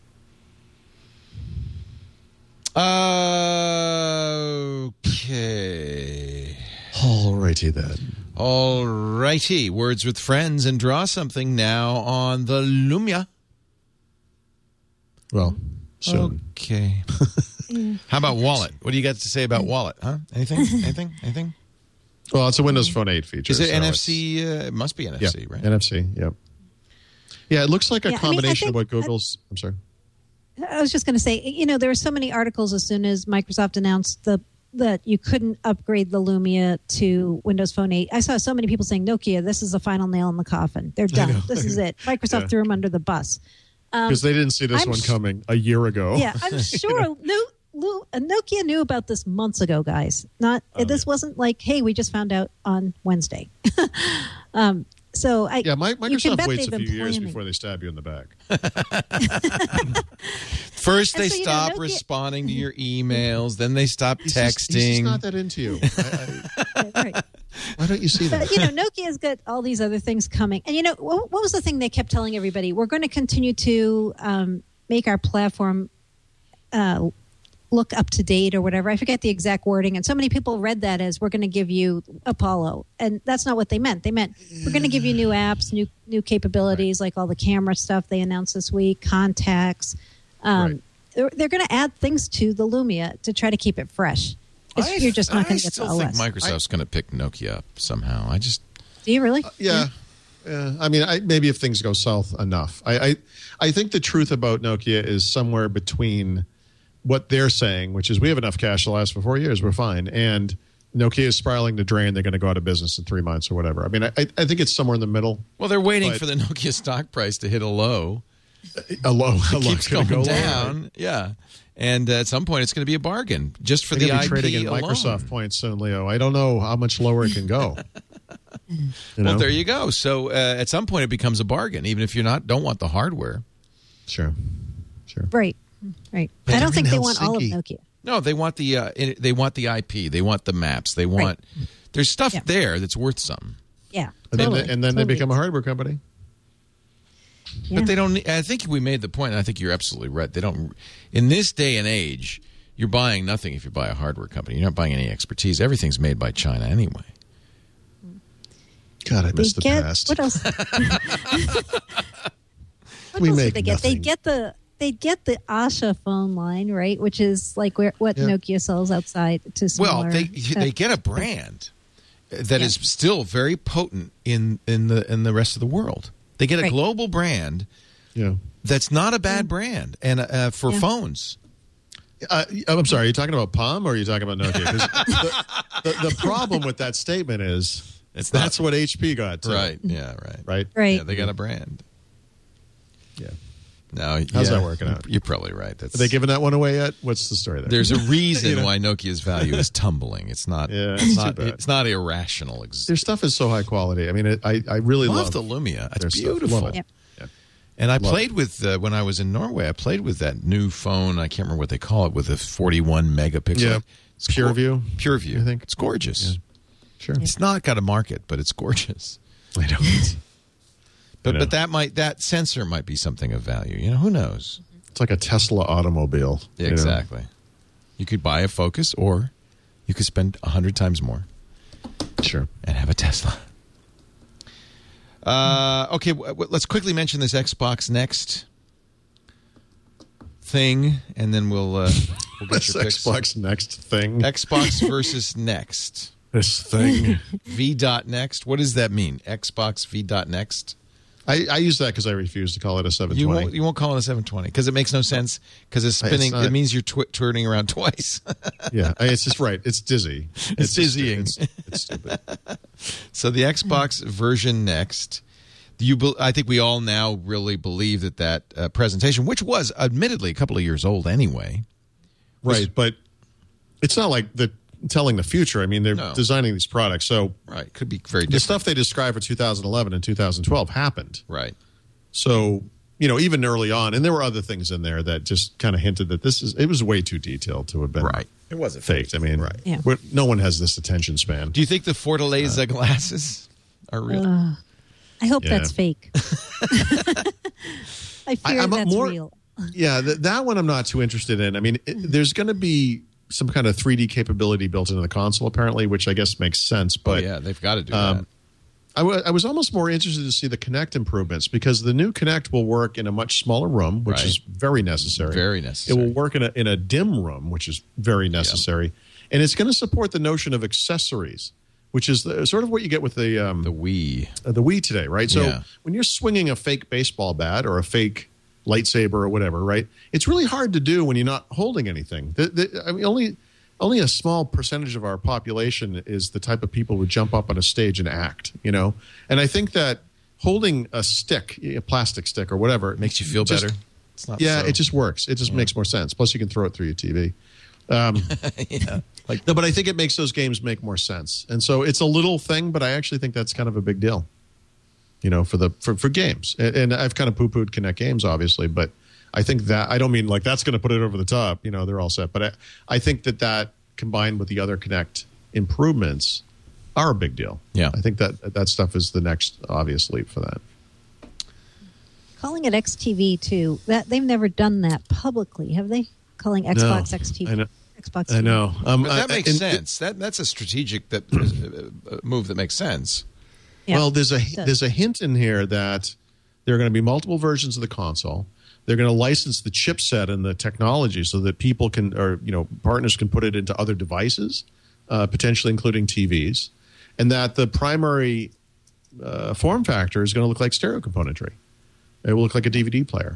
Okay. All righty then. All righty. Words with friends and draw something now on the Lumia. Well, soon. Okay. How about Wallet? What do you got to say about Wallet? Huh? Anything? Anything? Anything? Well, it's a Windows Phone eight feature. Is it so N F it's- C? Uh, it must be N F C, Yeah, right? N F C. Yep. Yeah, it looks like a Yeah, I mean, I combination think- of what Google's. I'm sorry. I was just going to say, you know, there were so many articles as soon as Microsoft announced the that you couldn't upgrade the Lumia to Windows Phone eight. I saw so many people saying, Nokia, this is the final nail in the coffin. They're done. know. This is it. Microsoft Yeah. threw them under the bus. Because they didn't see this I'm one sh- coming a year ago. Yeah, I'm sure Lu, Lu, uh, Nokia knew about this months ago, guys. Not Oh, This wasn't like, hey, we just found out on Wednesday. um, So I Yeah, my, you can Microsoft bet waits they've a been few years planning. before they stab you in the back. First, they And so, you know, stop Nokia- responding to your emails. Then they stop He's just, texting. he's just not that into you. I, I, Right. why don't you see that? But, you know, Nokia's got all these other things coming. And, you know, what, what was the thing they kept telling everybody? We're going to continue to um, make our platform uh, look up to date or whatever. I forget the exact wording. And so many people read that as we're going to give you Apollo. And that's not what they meant. They meant we're going to give you new apps, new new capabilities, like all the camera stuff they announced this week, contacts. Um, Right. They're, they're going to add things to the Lumia to try to keep it fresh. It's- I, You're just not I going to get the still O think S. Microsoft's going to pick Nokia up somehow. I just Do you really? Yeah. Yeah. I mean, I, maybe if things go south enough. I, I I think the truth about Nokia is somewhere between what they're saying, which is we have enough cash to last for four years, we're fine, and Nokia is spiraling to drain, they're going to go out of business in three months or whatever. I mean, I, I think it's somewhere in the middle. well, they're waiting But- for the Nokia stock price to hit a low. A low, a It low keeps gonna going go lower. down. Yeah. And uh, at some point, it's going to be a bargain just for They're the going I to be P trading in alone. Microsoft points soon, Leo. I don't know how much lower it can go. You know? Well, there you go. So uh, at some point, it becomes a bargain, even if you're not don't want the hardware. Sure. Sure. Right, right. But I they're don't think in they want all of Helsinki. Nokia. No, they want the uh, in- they want the I P. They want the maps. They want there's stuff Yeah. there that's worth something. Yeah, And totally, then, and then totally. they become a hardware company. Yeah. But they don't. I think we made the point. And I think you're absolutely right. They don't. In this day and age, you're buying nothing if you buy a hardware company. You're not buying any expertise. Everything's made by China anyway. God, I They miss the get past. what else? what We else make did they get? They nothing. get the they get the Asha phone line, right? Which is like where, what Yeah. Nokia sells outside to smaller. Well, they uh, they get a brand that Yeah. is still very potent in in the in the rest of the world. They get a Right. global brand Yeah. that's not a bad brand, and uh, for Yeah. phones. Uh, I'm sorry. Are you talking about Palm or are you talking about Nokia? 'Cause the, the, the problem with that statement is It's not- that's what H P got. Too, Right? Yeah. Right. Right. right. Yeah, they got a brand. Yeah. No, How's yeah, that working out? You're probably right. That's Are they giving that one away yet? What's the story there? There's a reason You know? why Nokia's value is tumbling. It's not. Yeah, it's it's not. too bad. It's not irrational. Ex- Their stuff is so high quality. I mean, it, I I really love, love, the Lumia. their It's stuff. beautiful. Love it. Yep. Yeah. And I Love played with uh, when I was in Norway. I played with that new phone. I can't remember what they call it with a forty-one megapixel. Yeah. It's Pure gor- View, Pure View. I think. It's gorgeous. Sure. It's not got a market, but it's gorgeous. I know. But I know. but that might that sensor might be something of value. You know, who knows? It's like a Tesla automobile. Yeah, you know? exactly. You could buy a Focus, or you could spend a hundred times more Sure. and have a Tesla. Uh, okay, w- w- let's quickly mention this Xbox Next thing, and then we'll uh, we'll get This your picks. Xbox Next thing. Xbox versus Next. This thing. V dot next. What does that mean? Xbox V dot next. I, I use that because I refuse to call it a seven You twenty. won't. You won't call it a seven twenty because it makes no sense. Because it's It's spinning. not- It means you're tw- turning around twice. Yeah, I- it's just right. It's dizzy. It's just- dizzying. It's, it's stupid. So the Xbox version next. You, be- I think we all now really believe that that uh, presentation, which was admittedly a couple of years old anyway, Right, but it's not like the telling the future. I mean, they're No. designing these products. So right, could be very the different. stuff they described for two thousand eleven and two thousand twelve happened. Right. So, you know, even early on, and there were other things in there that just kind of hinted that this is, it was way too detailed to have been Right. It wasn't faked. I mean, Right. Yeah. we're- no one has this attention span. Do you think the Fortaleza glasses are real? Uh, I hope Yeah. that's fake. I fear I'm a that's more- real. Yeah, th- that one I'm not too interested in. I mean, it, there's going to be some kind of three D capability built into the console, apparently, which I guess makes sense. Oh, But yeah, they've got to do um, that. I, w- I was almost more interested to see the Kinect improvements because the new Kinect will work in a much smaller room, which Right. is very necessary. Very necessary. It will work in a in a dim room, which is very necessary, and it's going to support the notion of accessories, which is the, sort of what you get with the um, The Wii. uh, the Wii today, right? So Yeah. when you're swinging a fake baseball bat or a fake lightsaber or whatever, right? It's really hard to do when you're not holding anything. The, the, I mean, only only a small percentage of our population is the type of people who jump up on a stage and act, you know. And I think that holding a stick, a plastic stick or whatever, Makes you feel just- better. It's not Yeah, so. it just works. It just makes more sense. Plus, you can throw it through your T V. yeah. Like No, but I think it makes those games make more sense. And so it's a little thing, but I actually think that's kind of a big deal. you know, for the for, for games. And, and I've kind of poo-pooed Kinect games, obviously, but I think that I don't mean like that's going to put it over the top. You know, they're all set, but I, I think that that combined with the other Kinect improvements are a big deal. Yeah, I think that that stuff is the next obvious leap for that. Calling it X T V too. That they've never done that publicly, have they? Calling Xbox No, X T V. I know. Xbox. I know. Um, but that I, makes and- sense. That that's a strategic that uh, move that makes sense. Yeah. Well, there's a It does. there's a hint in here that there are going to be multiple versions of the console. They're going to license the chipset and the technology so that people can, or you know, partners can put it into other devices, uh, potentially including T Vs, and that the primary uh, form factor is going to look like stereo componentry. It will look like a D V D player,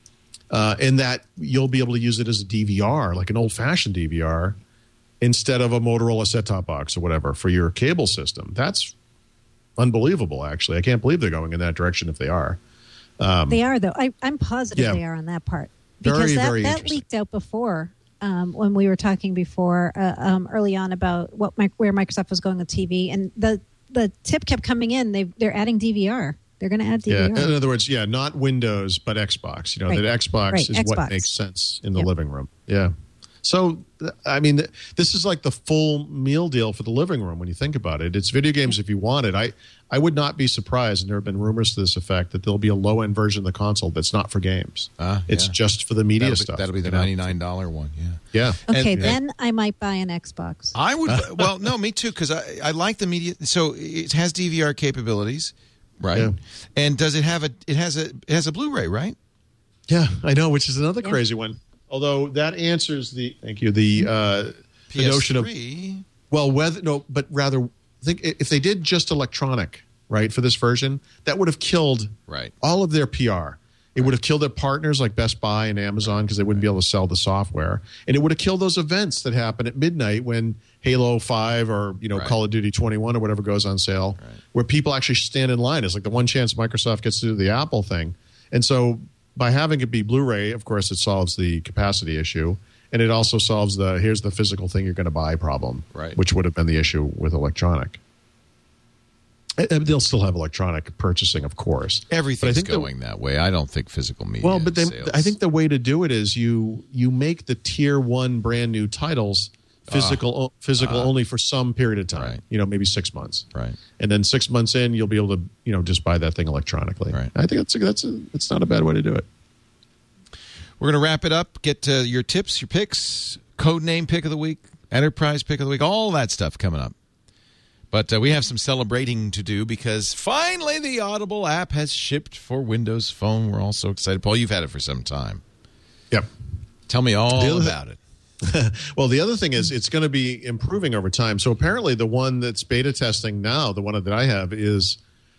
uh, and that you'll be able to use it as a D V R, like an old-fashioned D V R, instead of a Motorola set-top box or whatever for your cable system. That's unbelievable, actually. I can't believe they're going in that direction if they are. Um, They are, though. I, I'm positive Yeah. they are on that part. Very, Because that, very that interesting. leaked out before um, when we were talking before uh, um, early on about what mi- where Microsoft was going with T V. And the, the tip kept coming in. They, they're adding D V R. They're going to add D V R. Yeah, in other words, yeah, not Windows, but Xbox. You know, Right. that Xbox Right, is Xbox. what makes sense in the Yep. living room. Yeah. So, th- I mean, th- this is like the full meal deal for the living room when you think about it. It's video games if you want it. I, I would not be surprised, and there have been rumors to this effect, that there'll be a low-end version of the console that's not for games. Ah, it's yeah. just for the media That'll be, stuff. that'll be the you know? ninety-nine dollars one. Yeah. Yeah. Okay, And- then I might buy an Xbox. I would. Well, no, me too, because I, I like the media. So it has D V R capabilities, right? Yeah. And does it have a? It has a. It has a Blu-ray, right? Yeah, I know, which is another Yeah. crazy one. Although that answers the, thank you, the, uh, the notion of, P S three. well, whether, no, but rather, think if they did just electronic, right, for this version, that would have killed Right. all of their P R. It would have killed their partners like Best Buy and Amazon because they wouldn't be able to sell the software. And it would have killed those events that happen at midnight when Halo five or, you know, Right. Call of Duty twenty-one or whatever goes on sale, Right. where people actually stand in line. It's like the one chance Microsoft gets to do the Apple thing. And so by having it be Blu-ray, of course, it solves the capacity issue. And it also solves the here's the physical thing you're going to buy problem, Right. which would have been the issue with electronic. Uh, They'll still have electronic purchasing, of course. But I Everything's think the- going that way. I don't think physical media. well, but then sales. I think the way to do it is you you make the tier one brand new titles physical physical only for some period of time. Right. You know, maybe six months. Right. And then six months in, you'll be able to you know just buy that thing electronically. Right. I think that's a, that's a, it's not a bad way to do it. We're going to wrap it up. Get to your tips, your picks, code name pick of the week, enterprise pick of the week, all that stuff coming up. But uh, we have some celebrating to do because finally the Audible app has shipped for Windows Phone. We're all so excited. Paul, you've had it for some time. Yep. Tell me all The other- about it. Well, the other thing is it's going to be improving over time. So apparently, the one that's beta testing now, the one that I have, is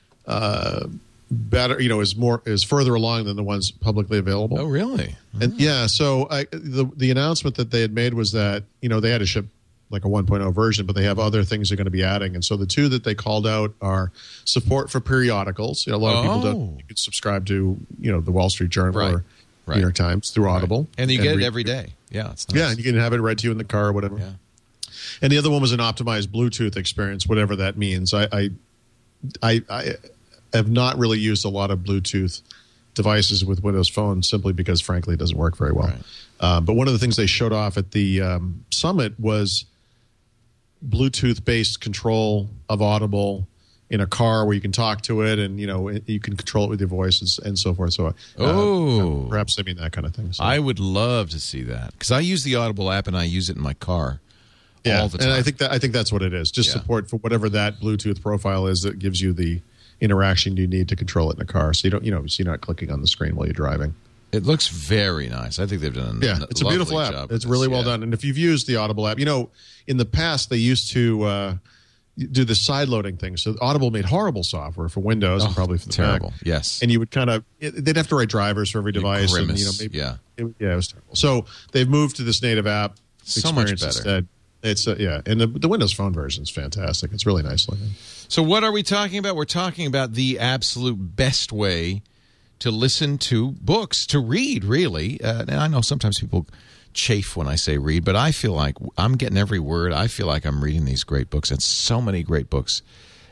uh, better. You know, is more is further along than the ones publicly available. Oh, really? And yeah, so I, the the announcement that they had made was that you know they had to ship like a one point oh version, but they have other things they're going to be adding. And so the two that they called out are support for periodicals. You know, a lot of people Oh. don't. You can subscribe to you know the Wall Street Journal Right. or Right. New York Times through Audible, Right. And you get read- it every day. Yeah, it's nice. Yeah, and you can have it read to you in the car or whatever. Yeah. And the other one was an optimized Bluetooth experience, whatever that means. I, I, I, I have not really used a lot of Bluetooth devices with Windows Phone simply because, frankly, it doesn't work very well. Right. Uh, but one of the things they showed off at the um, summit was Bluetooth-based control of Audible in a car where you can talk to it and you know you can control it with your voice and, and so forth. So, uh, Oh. perhaps I mean that kind of thing. So. I would love to see that because I use the Audible app and I use it in my car Yeah, all the time. and I think that I think that's what it is. Just Yeah. support for whatever that Bluetooth profile is that gives you the interaction you need to control it in a car. So you don't, you know, so you're not clicking on the screen while you're driving. it looks very nice. I think they've done a Yeah, n- it's a lovely beautiful app. job with It's this, really well yeah. done. And if you've used the Audible app, you know, in the past they used to uh, do the side loading thing. So Audible made horrible software for Windows and Oh, probably for the terrible. Mac. Yes. And you would kind of they'd have to write drivers for every device. And, grimace, you know, maybe, yeah. it, yeah, it was terrible. So they've moved to this native app So much experience better. instead. It's uh, yeah, and the, the Windows Phone version is fantastic. It's really nice looking. So what are we talking about? We're talking about the absolute best way to listen to books, to read, really. Uh, and I know sometimes people chafe when I say read, but I feel like I'm getting every word. I feel like I'm reading these great books, and so many great books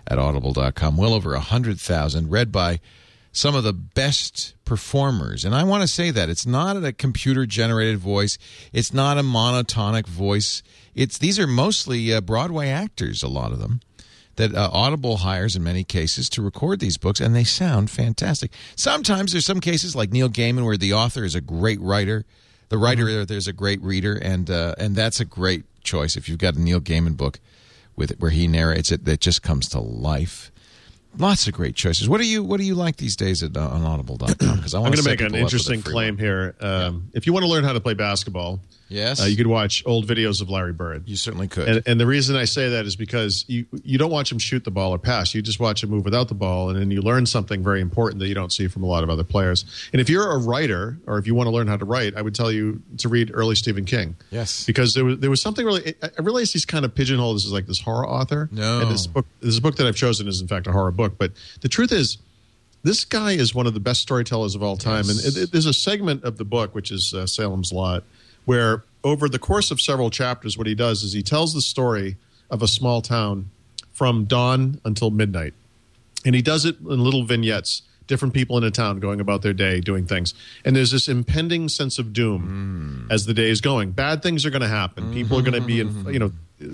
at audible dot com. Well over one hundred thousand, read by some of the best performers. And I want to say that. It's not a computer-generated voice. It's not a monotonic voice. It's These are mostly uh, Broadway actors, a lot of them, that uh, Audible hires in many cases to record these books, and they sound fantastic. Sometimes there's some cases like Neil Gaiman where the author is a great writer. The writer mm-hmm. there's a great reader, and uh, and that's a great choice. If you've got a Neil Gaiman book with where he narrates it, that just comes to life. Lots of great choices. What do you What do you like these days at uh, on audible dot com? Because I want I'm to make an interesting claim one. here. Um, yeah. If you want to learn how to play basketball, yes, uh, you could watch old videos of Larry Bird. You certainly could. And, and the reason I say that is because you you don't watch him shoot the ball or pass. You just watch him move without the ball, and then you learn something very important that you don't see from a lot of other players. And if you're a writer, or if you want to learn how to write, I would tell you to read early Stephen King. Yes, because there was there was something really. I realize he's kind of pigeonholed as like this horror author. No, and this book this book that I've chosen is in fact a horror book, but the truth is, this guy is one of the best storytellers of all time. Yes. And it, it, there's a segment of the book, which is uh, Salem's Lot, where over the course of several chapters, what he does is he tells the story of a small town from dawn until midnight. And he does it in little vignettes, different people in a town going about their day, doing things. And there's this impending sense of doom mm. as the day is going. Bad things are going to happen. Mm-hmm. People are going to be, in, you know,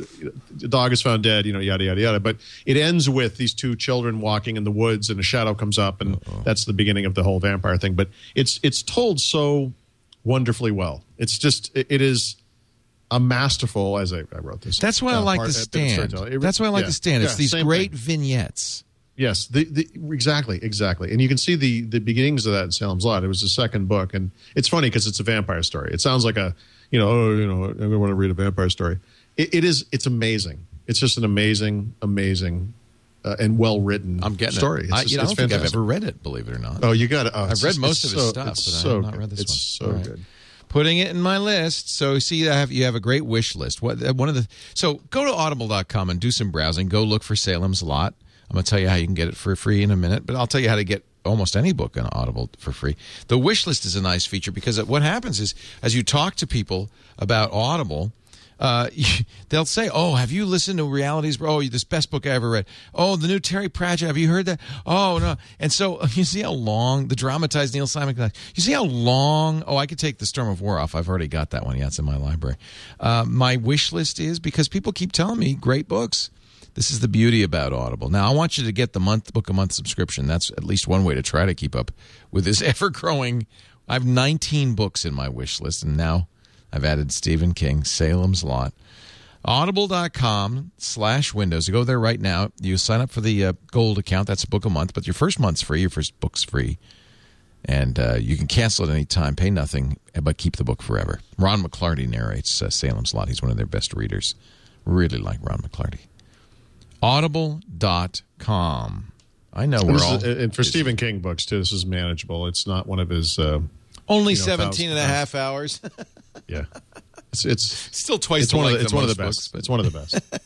the dog is found dead, you know, yada, yada, yada. But it ends with these two children walking in the woods and a shadow comes up, and Uh-oh. that's the beginning of the whole vampire thing. But it's it's told so wonderfully well. It's just, it, it is a masterful, as I, I wrote this. That's why uh, I like The Stand. It, That's why I like yeah. The Stand. It's yeah, these great thing. vignettes. Yes, the, the, exactly, exactly. And you can see the, the beginnings of that in Salem's Lot. It was the second book. And it's funny because it's a vampire story. It sounds like a, you know, oh, you know, I'm going to want to read a vampire story. It, it is, it's amazing. It's just an amazing, amazing uh, and well-written I'm getting story. It. It's I, just, you know, I don't think fantastic. I've ever read it, believe it or not. Oh, you got it. Oh, I've read just, most of his so, stuff, but so I have not good. read this it's one. so right. good. Putting it in my list. So see, I have you have a great wish list. What one of the so go to audible dot com and do some browsing. Go look for Salem's Lot. I'm going to tell you how you can get it for free in a minute, but I'll tell you how to get almost any book on Audible for free. The wish list is a nice feature because what happens is as you talk to people about Audible, uh, they'll say, "Oh, have you listened to Realities? Oh, this best book I ever read. Oh, the new Terry Pratchett. Have you heard that? Oh, no." And so you see how long the dramatized Neil Simon. You see how long? Oh, I could take The Storm of War off. I've already got that one. Yeah, it's in my library. Uh, my wish list is because people keep telling me great books. This is the beauty about Audible. Now, I want you to get the month book a month subscription. That's at least one way to try to keep up with this ever-growing. I have nineteen books in my wish list, and now I've added Stephen King, Salem's Lot. audible dot com slash Windows. You go there right now. You sign up for the uh, gold account. That's a book a month, but your first month's free. Your first book's free. And uh, you can cancel at any time, pay nothing, but keep the book forever. Ron McClarty narrates uh, Salem's Lot. He's one of their best readers. Really like Ron McClarty. audible dot com. I know we're all... Is, and for busy. Stephen King books, too, this is manageable. It's not one of his... Uh, Only you know, seventeen and a half hours. Yeah. It's, it's still twice it's the one of length the, It's of one of most the best. books, but... It's one of the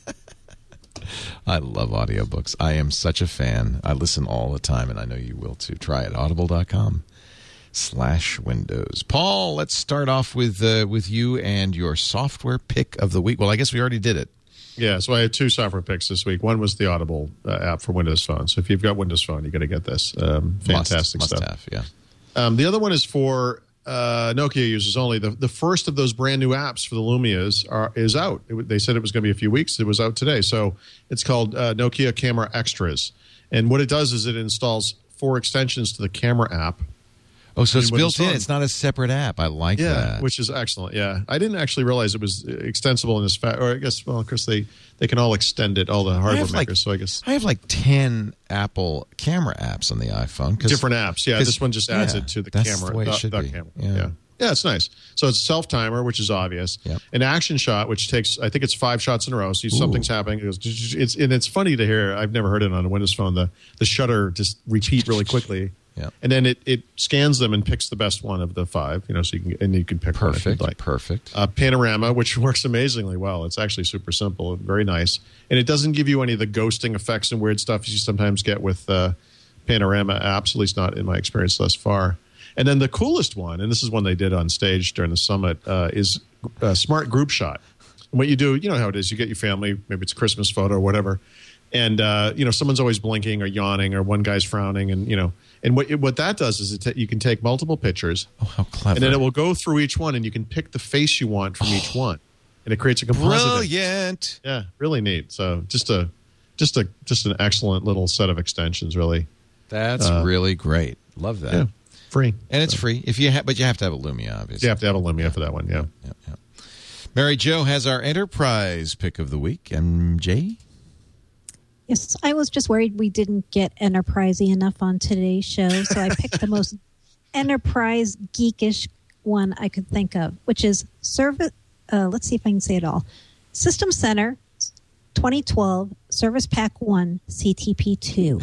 best. I love audiobooks. I am such a fan. I listen all the time, and I know you will, too. Try it. audible dot com slash Windows. Paul, let's start off with uh, with you and your software pick of the week. Well, I guess we already did it. Yeah, so I had two software picks this week. One was the Audible uh, app for Windows Phone. So if you've got Windows Phone, you got to get this. Um, fantastic must, stuff. Must have, yeah. Um, the other one is for uh, Nokia users only. The, the first of those brand new apps for the Lumias are, is out. It, they said it was going to be a few weeks. It was out today. So it's called uh, Nokia Camera Extras. And what it does is it installs four extensions to the camera app. Oh, so it's built in. It's not a separate app. I like yeah, that. Which is excellent. Yeah. I didn't actually realize it was extensible in this fact. Or I guess, well, of course, they, they can all extend it, all the hardware makers. Like, so I guess. I have like ten Apple camera apps on the iPhone. Different apps. Yeah. This one just adds yeah, it to the that's camera. The way it the, should the be. camera. Yeah. yeah. Yeah, it's nice. So it's a self-timer, which is obvious. Yep. An action shot, which takes, I think it's five shots in a row. So something's happening. It goes, it's, and it's funny to hear. I've never heard it on a Windows Phone. The, the shutter just repeat really quickly. Yeah. And then it, it scans them and picks the best one of the five, you know, so you can, and you can pick perfect, one if you'd like. Perfect. Uh, panorama, which works amazingly well. It's actually super simple, very nice. And it doesn't give you any of the ghosting effects and weird stuff you sometimes get with uh, panorama apps, at least not in my experience thus far. And then the coolest one, and this is one they did on stage during the summit, uh, is uh, Smart Group Shot. And what you do, you know how it is. You get your family, maybe it's a Christmas photo or whatever, and uh, you know someone's always blinking or yawning, or one guy's frowning, and you know, and what what that does is it ta- you can take multiple pictures. Oh, how clever! And then it will go through each one, and you can pick the face you want from oh. each one, and it creates a composite. Brilliant! Yeah, really neat. So just a just a just an excellent little set of extensions, really. That's uh, really great. Love that. Yeah, free, and it's so. free if you ha- but you have to have a Lumia, obviously. You have to have a Lumia for that one. Yeah. Yeah, yeah. Mary Jo has our enterprise pick of the week. M J? Yes, I was just worried we didn't get enterprisey enough on today's show, so I picked the most enterprise geekish one I could think of, which is service. Uh, let's see if I can say it all. System Center twenty twelve Service Pack one C T P two.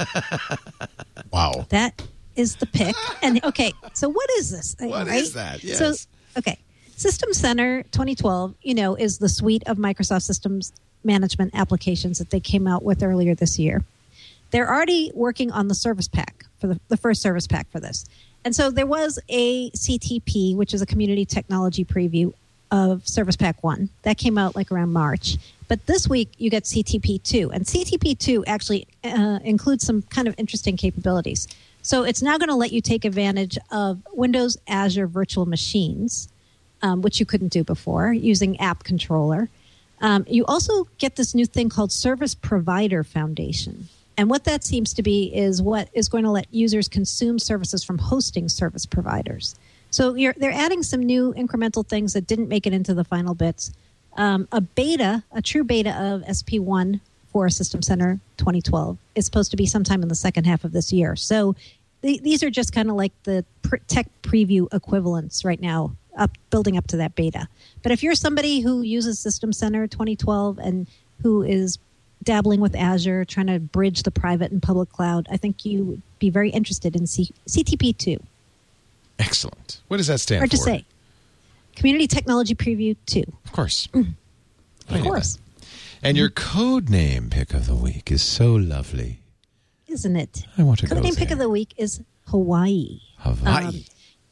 Wow, that is the pick. And okay, so what is this thing? What right? is that? Yes. So okay. System Center twenty twelve, you know, is the suite of Microsoft Systems management applications that they came out with earlier this year. They're already working on the service pack for the, the first service pack for this. And so there was a C T P, which is a community technology preview of Service Pack one. That came out like around March. But this week you get C T P two. And C T P two actually uh, includes some kind of interesting capabilities. So it's now going to let you take advantage of Windows Azure virtual machines, Um, which you couldn't do before, using App Controller. Um, you also get this new thing called Service Provider Foundation. And what that seems to be is what is going to let users consume services from hosting service providers. So you're, they're adding some new incremental things that didn't make it into the final bits. Um, a beta, a true beta of S P one for System Center twenty twelve is supposed to be sometime in the second half of this year. So th- these are just kind of like the pr- tech preview equivalents right now, up building up to that beta. But if you're somebody who uses System Center twenty twelve and who is dabbling with Azure, trying to bridge the private and public cloud, I think you would be very interested in C- CTP two. Excellent. What does that stand Hard for? Hard to say. Community Technology Preview two. Of course. Mm. Of course. And your code name pick of the week is so lovely. Isn't it? I want to code go name there. pick of the week is Hawaii. Hawaii. Um,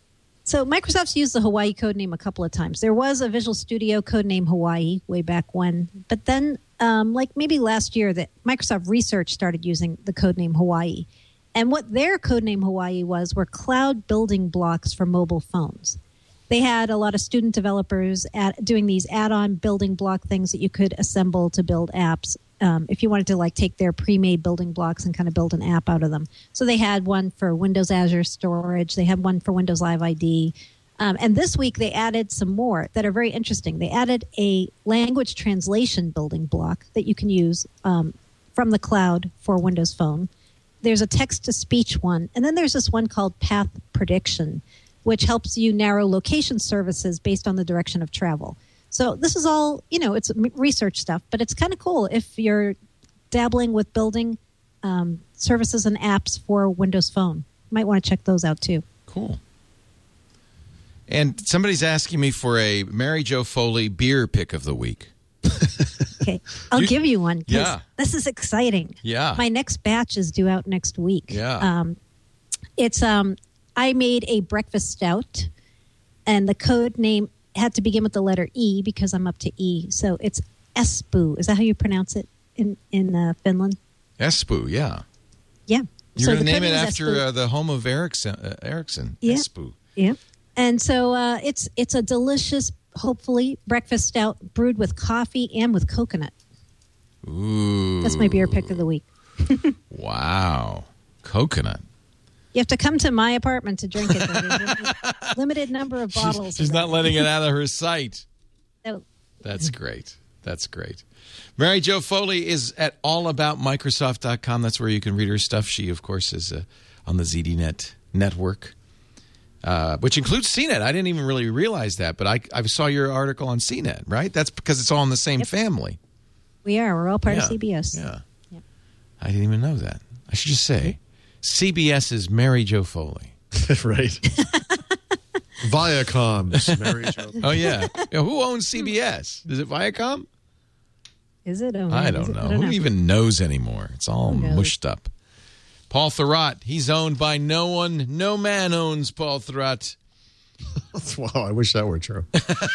So Microsoft's used the Hawaii code name a couple of times. There was a Visual Studio code name Hawaii way back when, but then um, like maybe last year that Microsoft Research started using the code name Hawaii. And what their code name Hawaii was were cloud building blocks for mobile phones. They had a lot of student developers at, doing these add-on building block things that you could assemble to build apps. Um, if you wanted to like take their pre-made building blocks and kind of build an app out of them. So they had one for Windows Azure Storage. They had one for Windows Live I D. Um, and this week they added some more that are very interesting. They added a language translation building block that you can use um, from the cloud for Windows Phone. There's a text-to-speech one. And then there's this one called Path Prediction, which helps you narrow location services based on the direction of travel. So this is all, you know, it's research stuff, but it's kind of cool if you're dabbling with building um, services and apps for Windows Phone. You might want to check those out, too. Cool. And somebody's asking me for a Mary Jo Foley beer pick of the week. Okay. I'll You- give you one. 'cause Yeah. This is exciting. Yeah. My next batch is due out next week. Yeah. Um, it's, um, I made a breakfast stout, and the code name had to begin with the letter E because I'm up to E. So it's Espoo. Is that how you pronounce it in, in uh, Finland? Espoo, yeah. Yeah. You're So going to the name code it name is after Espoo. uh, the home of Ericsson. Uh, Ericsson. Yeah. Espoo. Yeah. And so uh, it's it's a delicious, hopefully, breakfast stout brewed with coffee and with coconut. Ooh. That's my beer pick of the week. Wow. Coconut. You have to come to my apartment to drink it. Though. There's a limited number of bottles. She's of not that. letting it out of her sight. So, That's great. That's great. Mary Jo Foley is at all about microsoft dot com. That's where you can read her stuff. She, of course, is uh, on the Z D Net network, uh, which includes C net. I didn't even really realize that, but I, I saw your article on C net, right? That's because it's all in the same Yep. family. we are. We're all part Yeah. of C B S. Yeah. Yep. I didn't even know that. I should just say C B S is Mary Jo Foley. Right. Viacom's Mary Jo. Oh, yeah. Yeah, who owns C B S? Is it Viacom? Is it? Oh, I is don't it? know. I don't Who know. even knows anymore? It's all Who knows? mushed up. Paul Thurrott, he's owned by no one. No man owns Paul Thurrott. Wow, I wish that were true.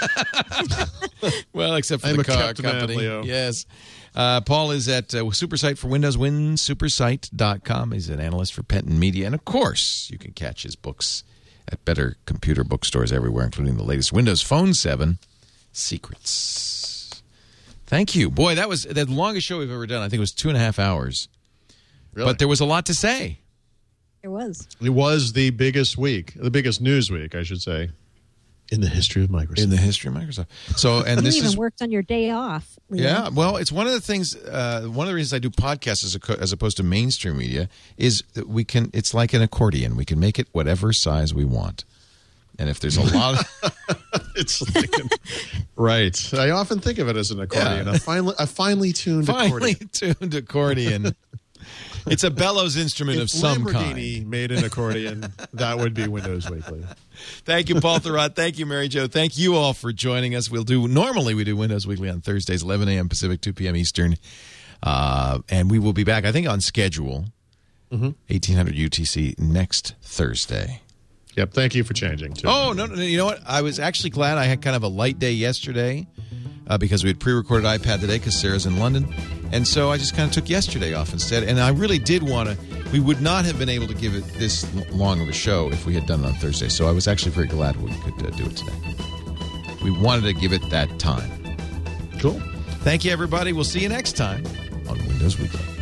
Well, except for I'm the a car Captain company. Leo. Yes. Uh, Paul is at uh, Supersite for Windows, win supersite dot com. He's an analyst for Penton Media. And, of course, you can catch his books at better computer bookstores everywhere, including the latest Windows Phone seven Secrets. Thank you. Boy, that was the longest show we've ever done. I think it was two and a half hours. Really? But there was a lot to say. There was. It was the biggest week, the biggest news week, I should say, in the history of Microsoft. In the history of Microsoft. So, and You this even is worked on your day off. Leo. yeah. Well, it's one of the things. Uh, one of the reasons I do podcasts as, a, as opposed to mainstream media is that we can. It's like an accordion. We can make it whatever size we want. And if there's a lot of It's like an, right. I often think of it as an accordion, Yeah. a finely a finely tuned finely accordion. tuned accordion, it's a bellows instrument of If some Lamborghini kind. made an accordion, that would be Windows Weekly. Thank you, Paul Thurrott. Thank you, Mary Jo. Thank you all for joining us. We'll do normally we do Windows Weekly on Thursdays, eleven a.m. Pacific, two p.m. Eastern, uh, and we will be back. I think on schedule, Mm-hmm. eighteen hundred U T C next Thursday. Yep. Thank you for changing, too. Oh, no, no, no. You know what? I was actually glad I had kind of a light day yesterday uh, because we had pre-recorded iPad today because Sarah's in London. And so I just kind of took yesterday off instead. And I really did want to, we would not have been able to give it this long of a show if we had done it on Thursday. So I was actually very glad we could uh, do it today. We wanted to give it that time. Cool. Thank you, everybody. We'll see you next time on Windows Weekly.